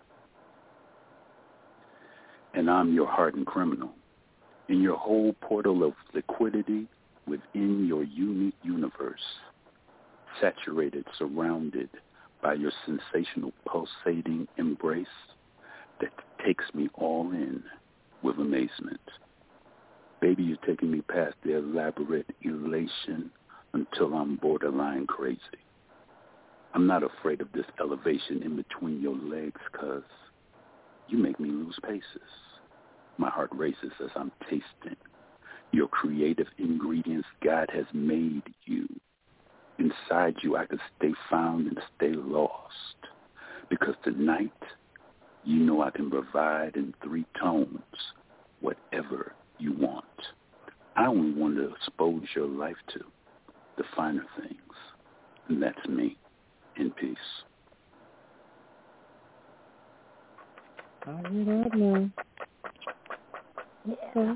And I'm your hardened criminal. In your whole portal of liquidity within your unique universe, saturated, surrounded by your sensational pulsating embrace that takes me all in with amazement. Baby, you're taking me past the elaborate elation until I'm borderline crazy. I'm not afraid of this elevation in between your legs, 'cause you make me lose paces. My heart races as I'm tasting your creative ingredients God has made you. Inside you, I could stay found and stay lost, because tonight, you know I can provide in 3 tones whatever you want. I only want to expose your life to the finer things, and that's me. In peace. I hear that now. Okay.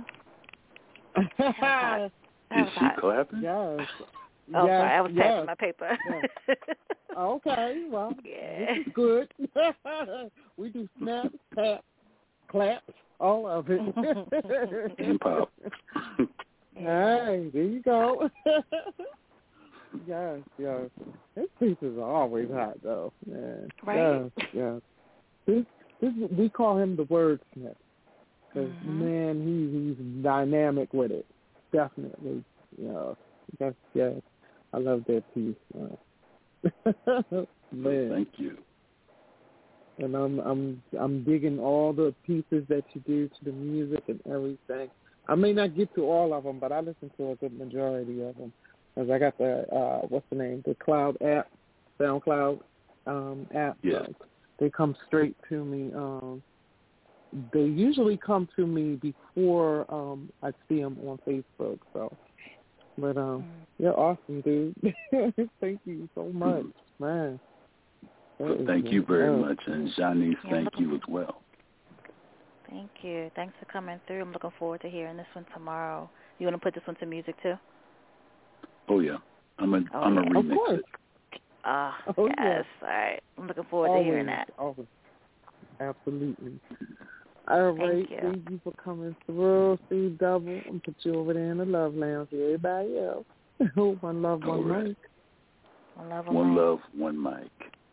Is she clapping? Yes. Oh, sorry, I was tapping my paper. Yes. Okay, well, this is good. We do snaps, taps, claps, all of it. And pop. Hey, there you go. Yes. His pieces are always hot, though, man. Right? Yes. This we call him the wordsmith, because man, he's dynamic with it. Definitely, yes. I love that piece. Man, thank you. And I'm digging all the pieces that you do to the music and everything. I may not get to all of them, but I listen to a good majority of them. Because I got the Cloud app, SoundCloud app. Yeah. They come straight to me. They usually come to me before I see them on Facebook. So But you're awesome, dude. Thank you so much, man. Well, thank you very much, and Janice, thank you as well. Thank you. Thanks for coming through. I'm looking forward to hearing this one tomorrow. You want to put this one to music too? Oh yeah, I'm a remix it. Yes. Yeah. All right. I'm looking forward to hearing that. Absolutely. All right. Thank you for coming through. C Double. I'm put you over there in the Love Lounge with everybody else. One love, one mic. One love, one mic.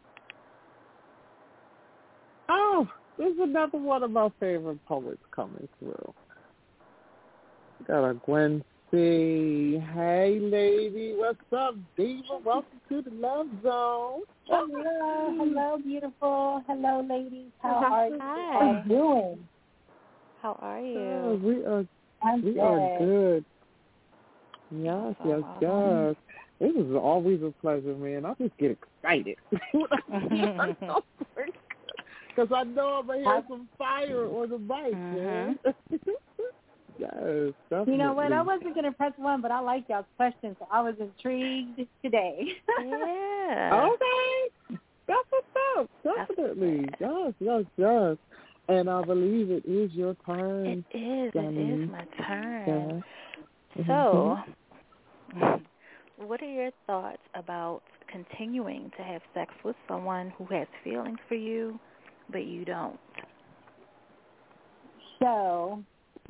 Oh, there's another one of our favorite poets coming through. Got a Gwen C. Hey, lady. What's up, Diva? Welcome to the Love Zone. Hello, beautiful. Hello, ladies. How are you doing? How are you? Oh, we are good. Yes. It is always a pleasure, man. I just get excited. Because I know I'm going to have some fire on the mic, man. Yes, definitely. You know what? I wasn't going to press one, but I like y'all's questions, so I was intrigued today. Yeah. Okay. That's what's up. Definitely. Yes. And I believe it is your turn. It is. Janine. It is my turn. Yeah. So, what are your thoughts about continuing to have sex with someone who has feelings for you, but you don't? So,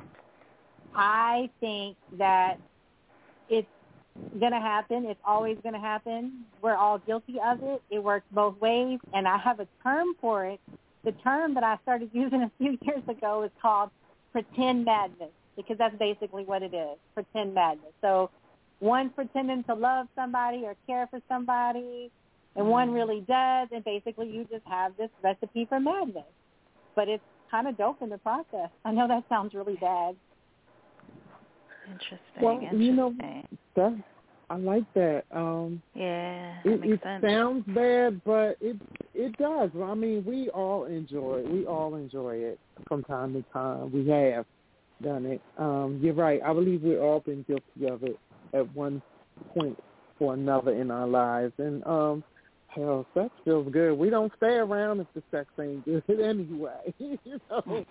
I think that it's going to happen. It's always going to happen. We're all guilty of it. It works both ways, and I have a term for it. The term that I started using a few years ago is called pretend madness, because that's basically what it is, pretend madness. So one pretending to love somebody or care for somebody, and one really does, and basically you just have this recipe for madness. But it's kind of dope in the process. I know that sounds really bad. Interesting. Well, you know, I like that. It makes sense. It sounds bad, but it does. I mean, we all enjoy it. We all enjoy it from time to time. We have done it. You're right. I believe we've all been guilty of it at one point or another in our lives. And hell, sex feels good. We don't stay around if the sex ain't good anyway. You know.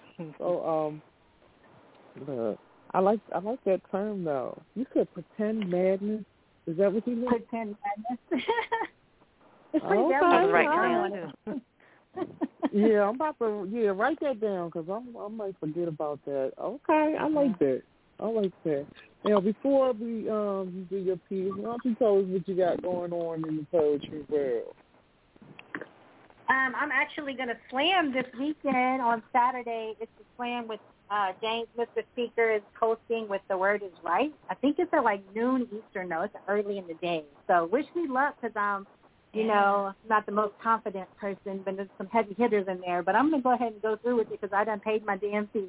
So I like that term though. You said pretend madness. Is that what you mean? Pretend madness. It's pretty right. Yeah, I'm about to write that down because I might forget about that. Okay, I like that. Now, before we you do your piece, why don't you tell us what you got going on in the poetry world? I'm actually going to slam this weekend on Saturday. It's a slam with James, Mr. Speaker, is hosting with The Word Is Right. I think it's at like noon Eastern, though. It's early in the day. So wish me luck because I'm, not the most confident person, but there's some heavy hitters in there. But I'm going to go ahead and go through with it because I done paid my damn fees.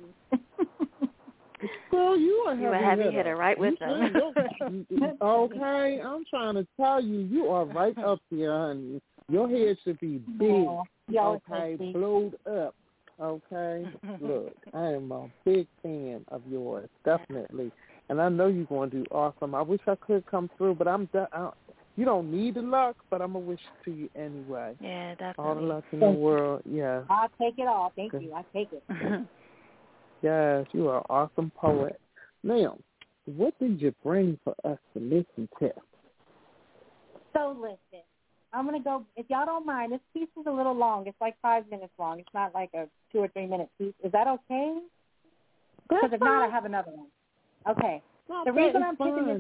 Girl, you a heavy hitter, right with them. Okay, I'm trying to tell you, you are right up there, honey. Your head should be big, blowed up. Okay, look, I am a big fan of yours, definitely, and I know you're going to do awesome. I wish I could come through, but you don't need the luck, but I'm gonna wish it to you anyway. Yeah, definitely. All the luck in the world, yeah. I'll take it all. Thank you. I take it. Yes, you are an awesome poet. Now, what did you bring for us to listen to? So listen. I'm going to go, if y'all don't mind, this piece is a little long. It's like 5 minutes long. It's not like a 2 or 3 minute piece. Is that okay? Because if not, I have another one. Okay. The reason I'm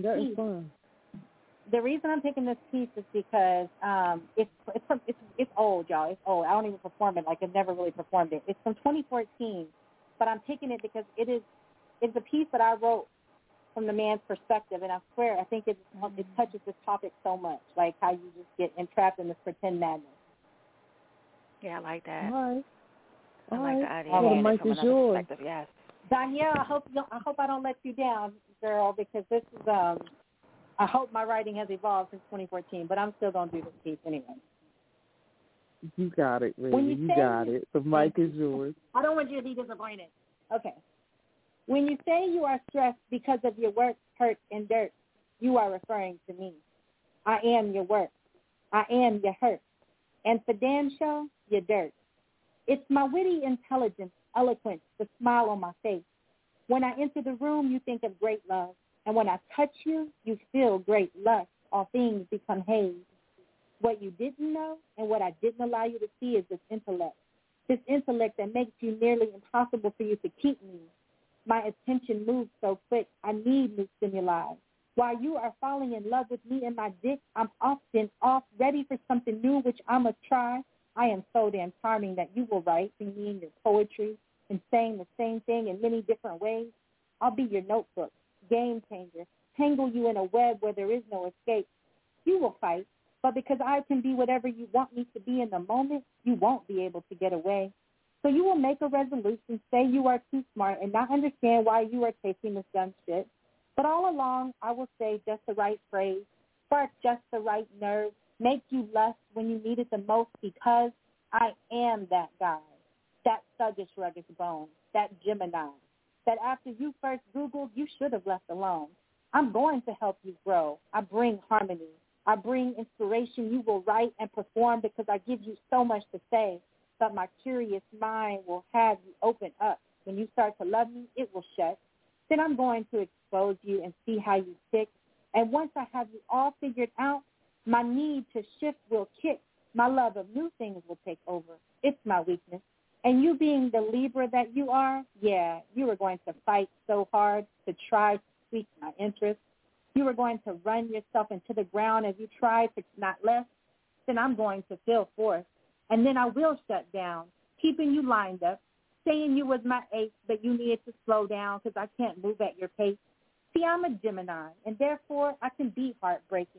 picking this piece is because it's old, y'all. It's old. I don't even perform it. Like, I've never really performed it. It's from 2014, but I'm picking it because it's a piece that I wrote from the man's perspective, and I swear, I think it touches this topic so much, like how you just get entrapped in this pretend madness. Yeah, I like that. All right. I like the idea. The mic is yours. Perspective, yes. Danielle, I hope I don't let you down, girl, because this is I hope my writing has evolved since 2014, but I'm still gonna do this piece anyway. You got it, baby. You got it. The mic is yours. I don't want you to be disappointed. Okay. When you say you are stressed because of your work, hurt, and dirt, you are referring to me. I am your work. I am your hurt. And for damn sure, your dirt. It's my witty intelligence, eloquence, the smile on my face. When I enter the room, you think of great love. And when I touch you, you feel great lust. All things become haze. What you didn't know and what I didn't allow you to see is this intellect. This intellect that makes you nearly impossible for you to keep me. My attention moves so quick, I need new stimuli. While you are falling in love with me and my dick, I'm often off, ready for something new, which I must try. I am so damn charming that you will write to me in your poetry and saying the same thing in many different ways. I'll be your notebook, game changer, tangle you in a web where there is no escape. You will fight, but because I can be whatever you want me to be in the moment, you won't be able to get away. So you will make a resolution, say you are too smart, and not understand why you are taking this dumb shit. But all along, I will say just the right phrase, spark just the right nerve, make you lust when you need it the most, because I am that guy, that thuggish, ruggish bone, that Gemini, that after you first Googled, you should have left alone. I'm going to help you grow. I bring harmony. I bring inspiration. You will write and perform because I give you so much to say. But my curious mind will have you open up. When you start to love me, it will shut. Then I'm going to expose you and see how you tick. And once I have you all figured out, my need to shift will kick. My love of new things will take over. It's my weakness. And you being the Libra that you are, yeah, you are going to fight so hard to try to tweak my interest. You are going to run yourself into the ground as you try to not less. Then I'm going to feel force. And then I will shut down, keeping you lined up, saying you was my ace, but you needed to slow down because I can't move at your pace. See, I'm a Gemini, and therefore I can be heartbreaking.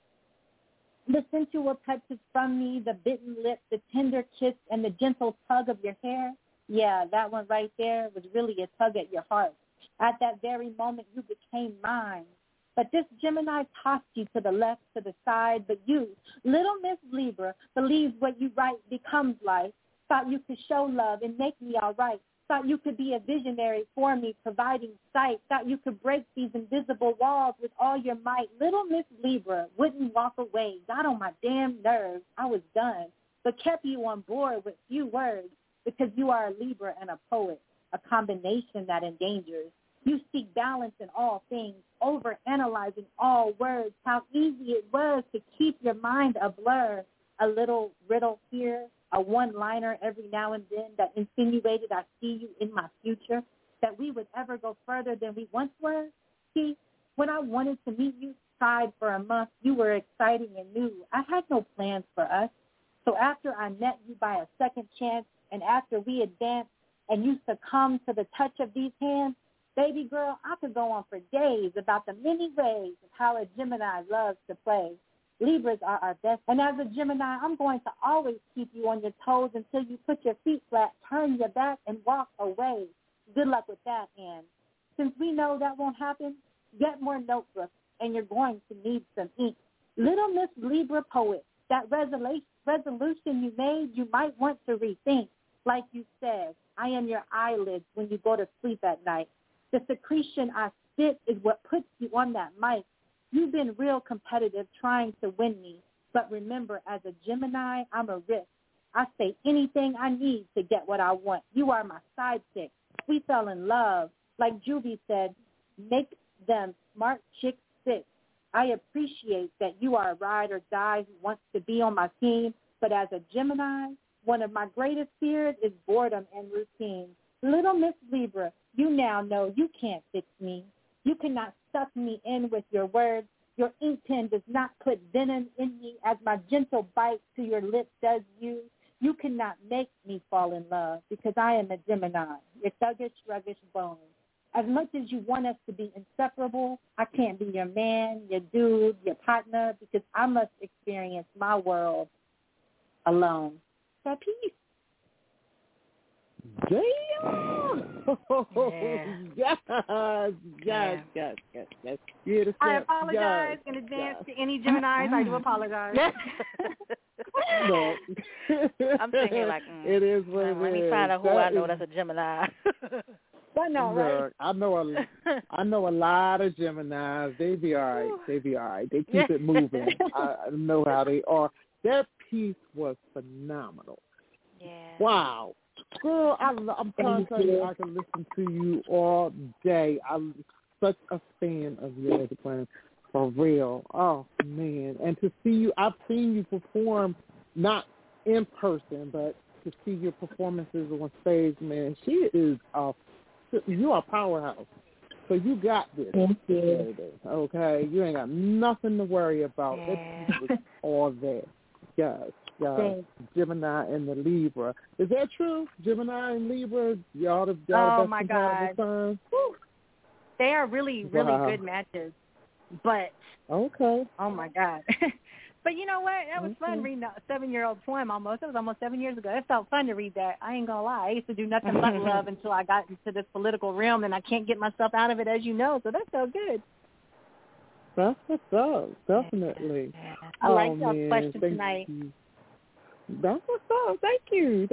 The sensual touches from me, the bitten lip, the tender kiss, and the gentle tug of your hair, yeah, that one right there was really a tug at your heart. At that very moment, you became mine. But this Gemini tossed you to the left, to the side, but you, little Miss Libra, believes what you write becomes life. Thought you could show love and make me all right. Thought you could be a visionary for me, providing sight. Thought you could break these invisible walls with all your might. Little Miss Libra wouldn't walk away. Got on my damn nerves. I was done, but kept you on board with few words because you are a Libra and a poet, a combination that endangers. You seek balance in all things, overanalyzing all words. How easy it was to keep your mind a blur. A little riddle here, a one-liner every now and then that insinuated I see you in my future, that we would ever go further than we once were. See, when I wanted to meet you, tried for a month, you were exciting and new. I had no plans for us. So after I met you by a second chance, and after we advanced and you succumbed to the touch of these hands, baby girl, I could go on for days about the many ways of how a Gemini loves to play. Libras are our best. And as a Gemini, I'm going to always keep you on your toes until you put your feet flat, turn your back, and walk away. Good luck with that, Ann. Since we know that won't happen, get more notebooks, and you're going to need some ink. Little Miss Libra poet, that resolution you made, you might want to rethink. Like you said, I am your eyelids when you go to sleep at night. The secretion I spit is what puts you on that mic. You've been real competitive trying to win me. But remember, as a Gemini, I'm a risk. I say anything I need to get what I want. You are my sidekick. We fell in love. Like Juvie said, make them smart chicks sick. I appreciate that you are a ride or die who wants to be on my team. But as a Gemini, one of my greatest fears is boredom and routine. Little Miss Libra, you now know you can't fix me. You cannot stuff me in with your words. Your ink pen does not put venom in me as my gentle bite to your lips does you. You cannot make me fall in love because I am a Gemini, your thuggish, ruggish bones. As much as you want us to be inseparable, I can't be your man, your dude, your partner, because I must experience my world alone. So peace. Damn! Yes. Beautiful. I apologize in advance to any Geminis. I do apologize. No. I'm thinking like, it is what it let me is. find out who I know that's a Gemini. I know, right? Look, I know a lot of Geminis. They be all right. They keep it moving. I know how they are. That piece was phenomenal. Yeah. Wow. Girl, I'm trying to tell you, I can listen to you all day. I'm such a fan of yours, Gwen, for real. Oh, man. And to see you, I've seen you perform, not in person, but to see your performances on stage, man, you are a powerhouse. So you got this. Thank you. Okay? You ain't got nothing to worry about. That piece was all there. Yes. Gemini and the Libra. Is that true? Gemini and Libra, y'all the best my God. They are really, really good matches. But okay. Oh my God. But you know what? That was fun reading a 7-year-old poem almost. It was almost 7 years ago. It felt fun to read that. I ain't gonna lie. I used to do nothing but love until I got into this political realm, and I can't get myself out of it, as you know. So that felt good. That's what's up. Definitely. I like y'all's question tonight. That's what's up. Thank you.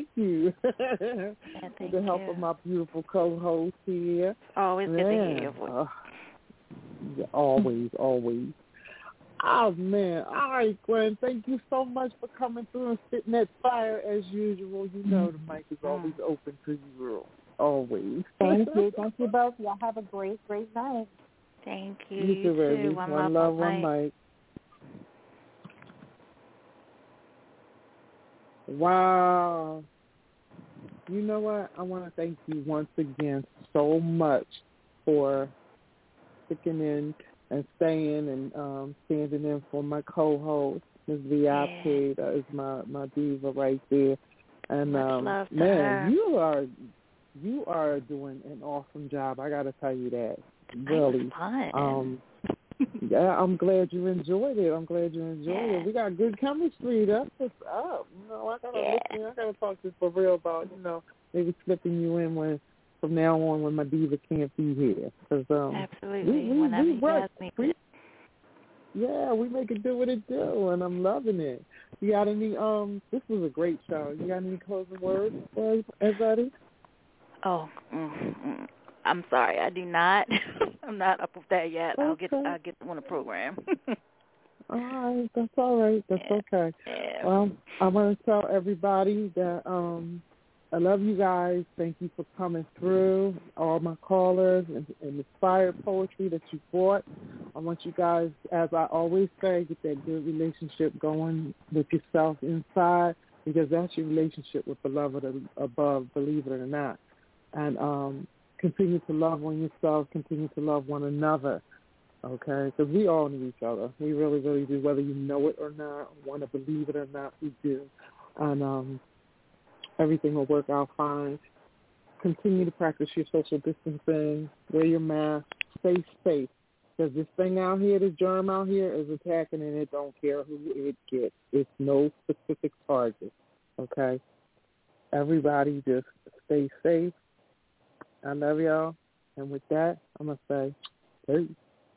With the help of my beautiful co-host here. Always good to hear your voice. Always. Oh, man. All right, Gwen. Thank you so much for coming through and spitting that fire as usual. You know the mic is always open to you. Always. Thank you. Thank you both. Y'all have a great, great night. Thank you. You too, baby. One love, one mic. Wow. You know what? I want to thank you once again so much for sticking in and staying and standing in for my co-host, Ms. VIP. That is my diva right there. And love to man, her. you are doing an awesome job. I got to tell you that. Really. Fun. Yeah, I'm glad you enjoyed it. We got good chemistry. That's what's up. You know, I gotta talk to you for real about, maybe slipping you in from now on when my diva can't be here. Cause, absolutely. We work. We make it do what it do, and I'm loving it. You got any? This was a great show. You got any closing words for everybody? Oh, I'm sorry, I do not. I'm not up with that yet. Okay. I'll get on the program. All right, that's all right. That's okay. Yeah. Well, I want to tell everybody that I love you guys. Thank you for coming through, all my callers, and inspired poetry that you brought. I want you guys, as I always say, get that good relationship going with yourself inside, because that's your relationship with beloved above, believe it or not. And continue to love on yourself, continue to love one another, okay? Because we all need each other. We really, really do, whether you know it or not, want to believe it or not, we do. And everything will work out fine. Continue to practice your social distancing, wear your mask, stay safe. Because this thing out here, this germ out here is attacking, and it don't care who it gets. It's no specific target, okay? Everybody just stay safe. I love y'all. And with that, I'm going to say peace.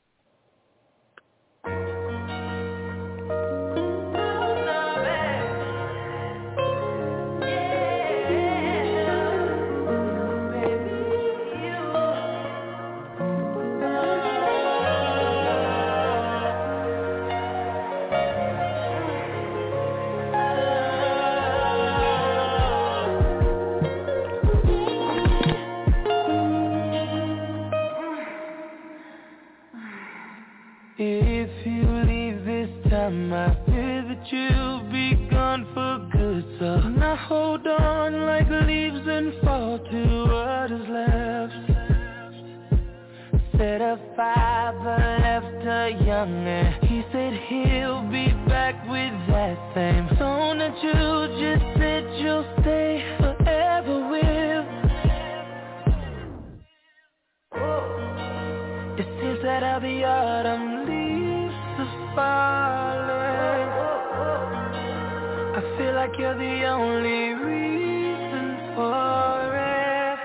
If you leave this time, I fear that you'll be gone for good. So now hold on like leaves and fall to what is left. Set a fire but left her young, and he said he'll be back with that same song that you just said you'll stay forever with. It seems that all the autumn leaves are falling. I feel like you're the only reason for it.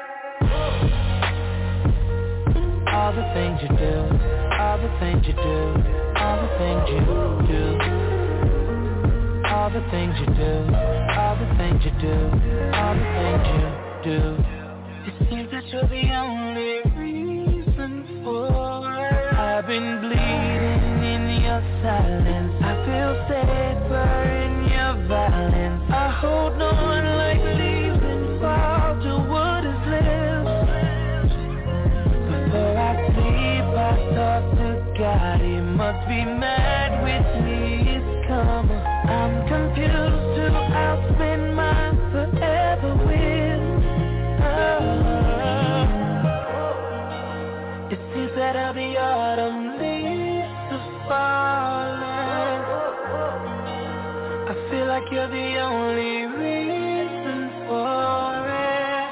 All the things you do, all the things you do, all the things you do, all the things you do, all the things you do, all the things you do. It seems that you're the only reason for it. I've been bleeding in your silence. I feel safer in your violence. I hold no one like leaves and fall to what is left. Before I sleep, I talk to God. He must be mad with me. It's karma. I'm confused to outspend mine forever with. It seems that all the autumn leaves are falling. I feel like you're the only reason for it.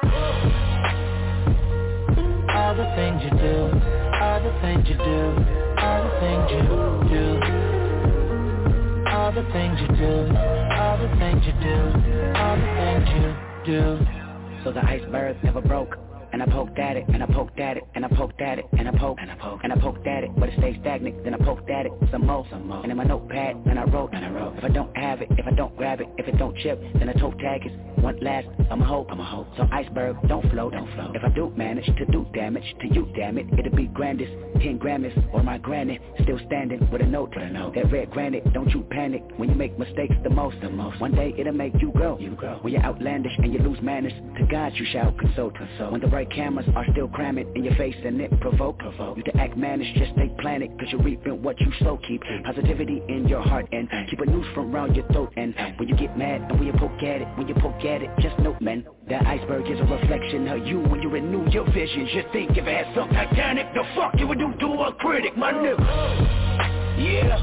All the things you do, all the things you do, all the things you do, all the things you do, all the things you do, all the things you do. So the iceberg never broke. And I poked at it, and I poked at it, and I poked at it, and I poked, and I poked, and I poked at it, but it stayed stagnant. Then I poked at it some more. And in my notepad, then I wrote, if I don't have it, if I don't grab it, if it don't chip, then I toe tag it. One last, I'm a hope. So iceberg, don't float. If I do manage to do damage to you, damn it, it'll be grandest. 10 Grammys or my granny, still standing with a note. That red granite, don't you panic when you make mistakes the most. One day it'll make you grow. When you're outlandish and you lose manners, to God you shall consult. When the right cameras are still cramming in your face and it provoke you to act mannish, just stay planted, cause you're reaping what you sow. Keep positivity in your heart and keep a noose from around your throat. And when you get mad and when you poke at it, just note, man, that iceberg is a reflection of you. When you renew your vision, just think if it had some Titanic, the fuck you would do to a critic, my nigga. Yeah,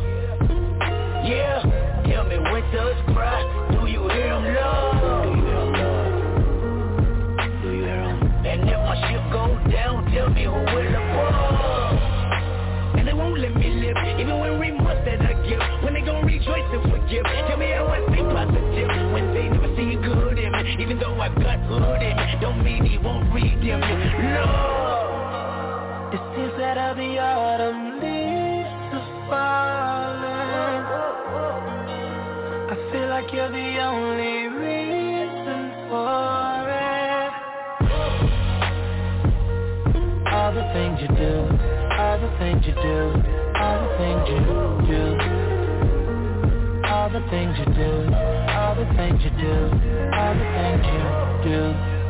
tell me when does cry, do you hear them love? And if my ship goes down, tell me who will above. And they won't let me live, even when we must that I give. When they gon' rejoice and forgive, tell me how I stay positive. When they never see good in me, even though I've got hood in me, don't mean he won't redeem me. Lord, it seems that all the autumn leaves are falling. I feel like you're the only reason for it. All the things you do, all the things you do, all the things you do, all the things you do, all the things you do, all the things you do.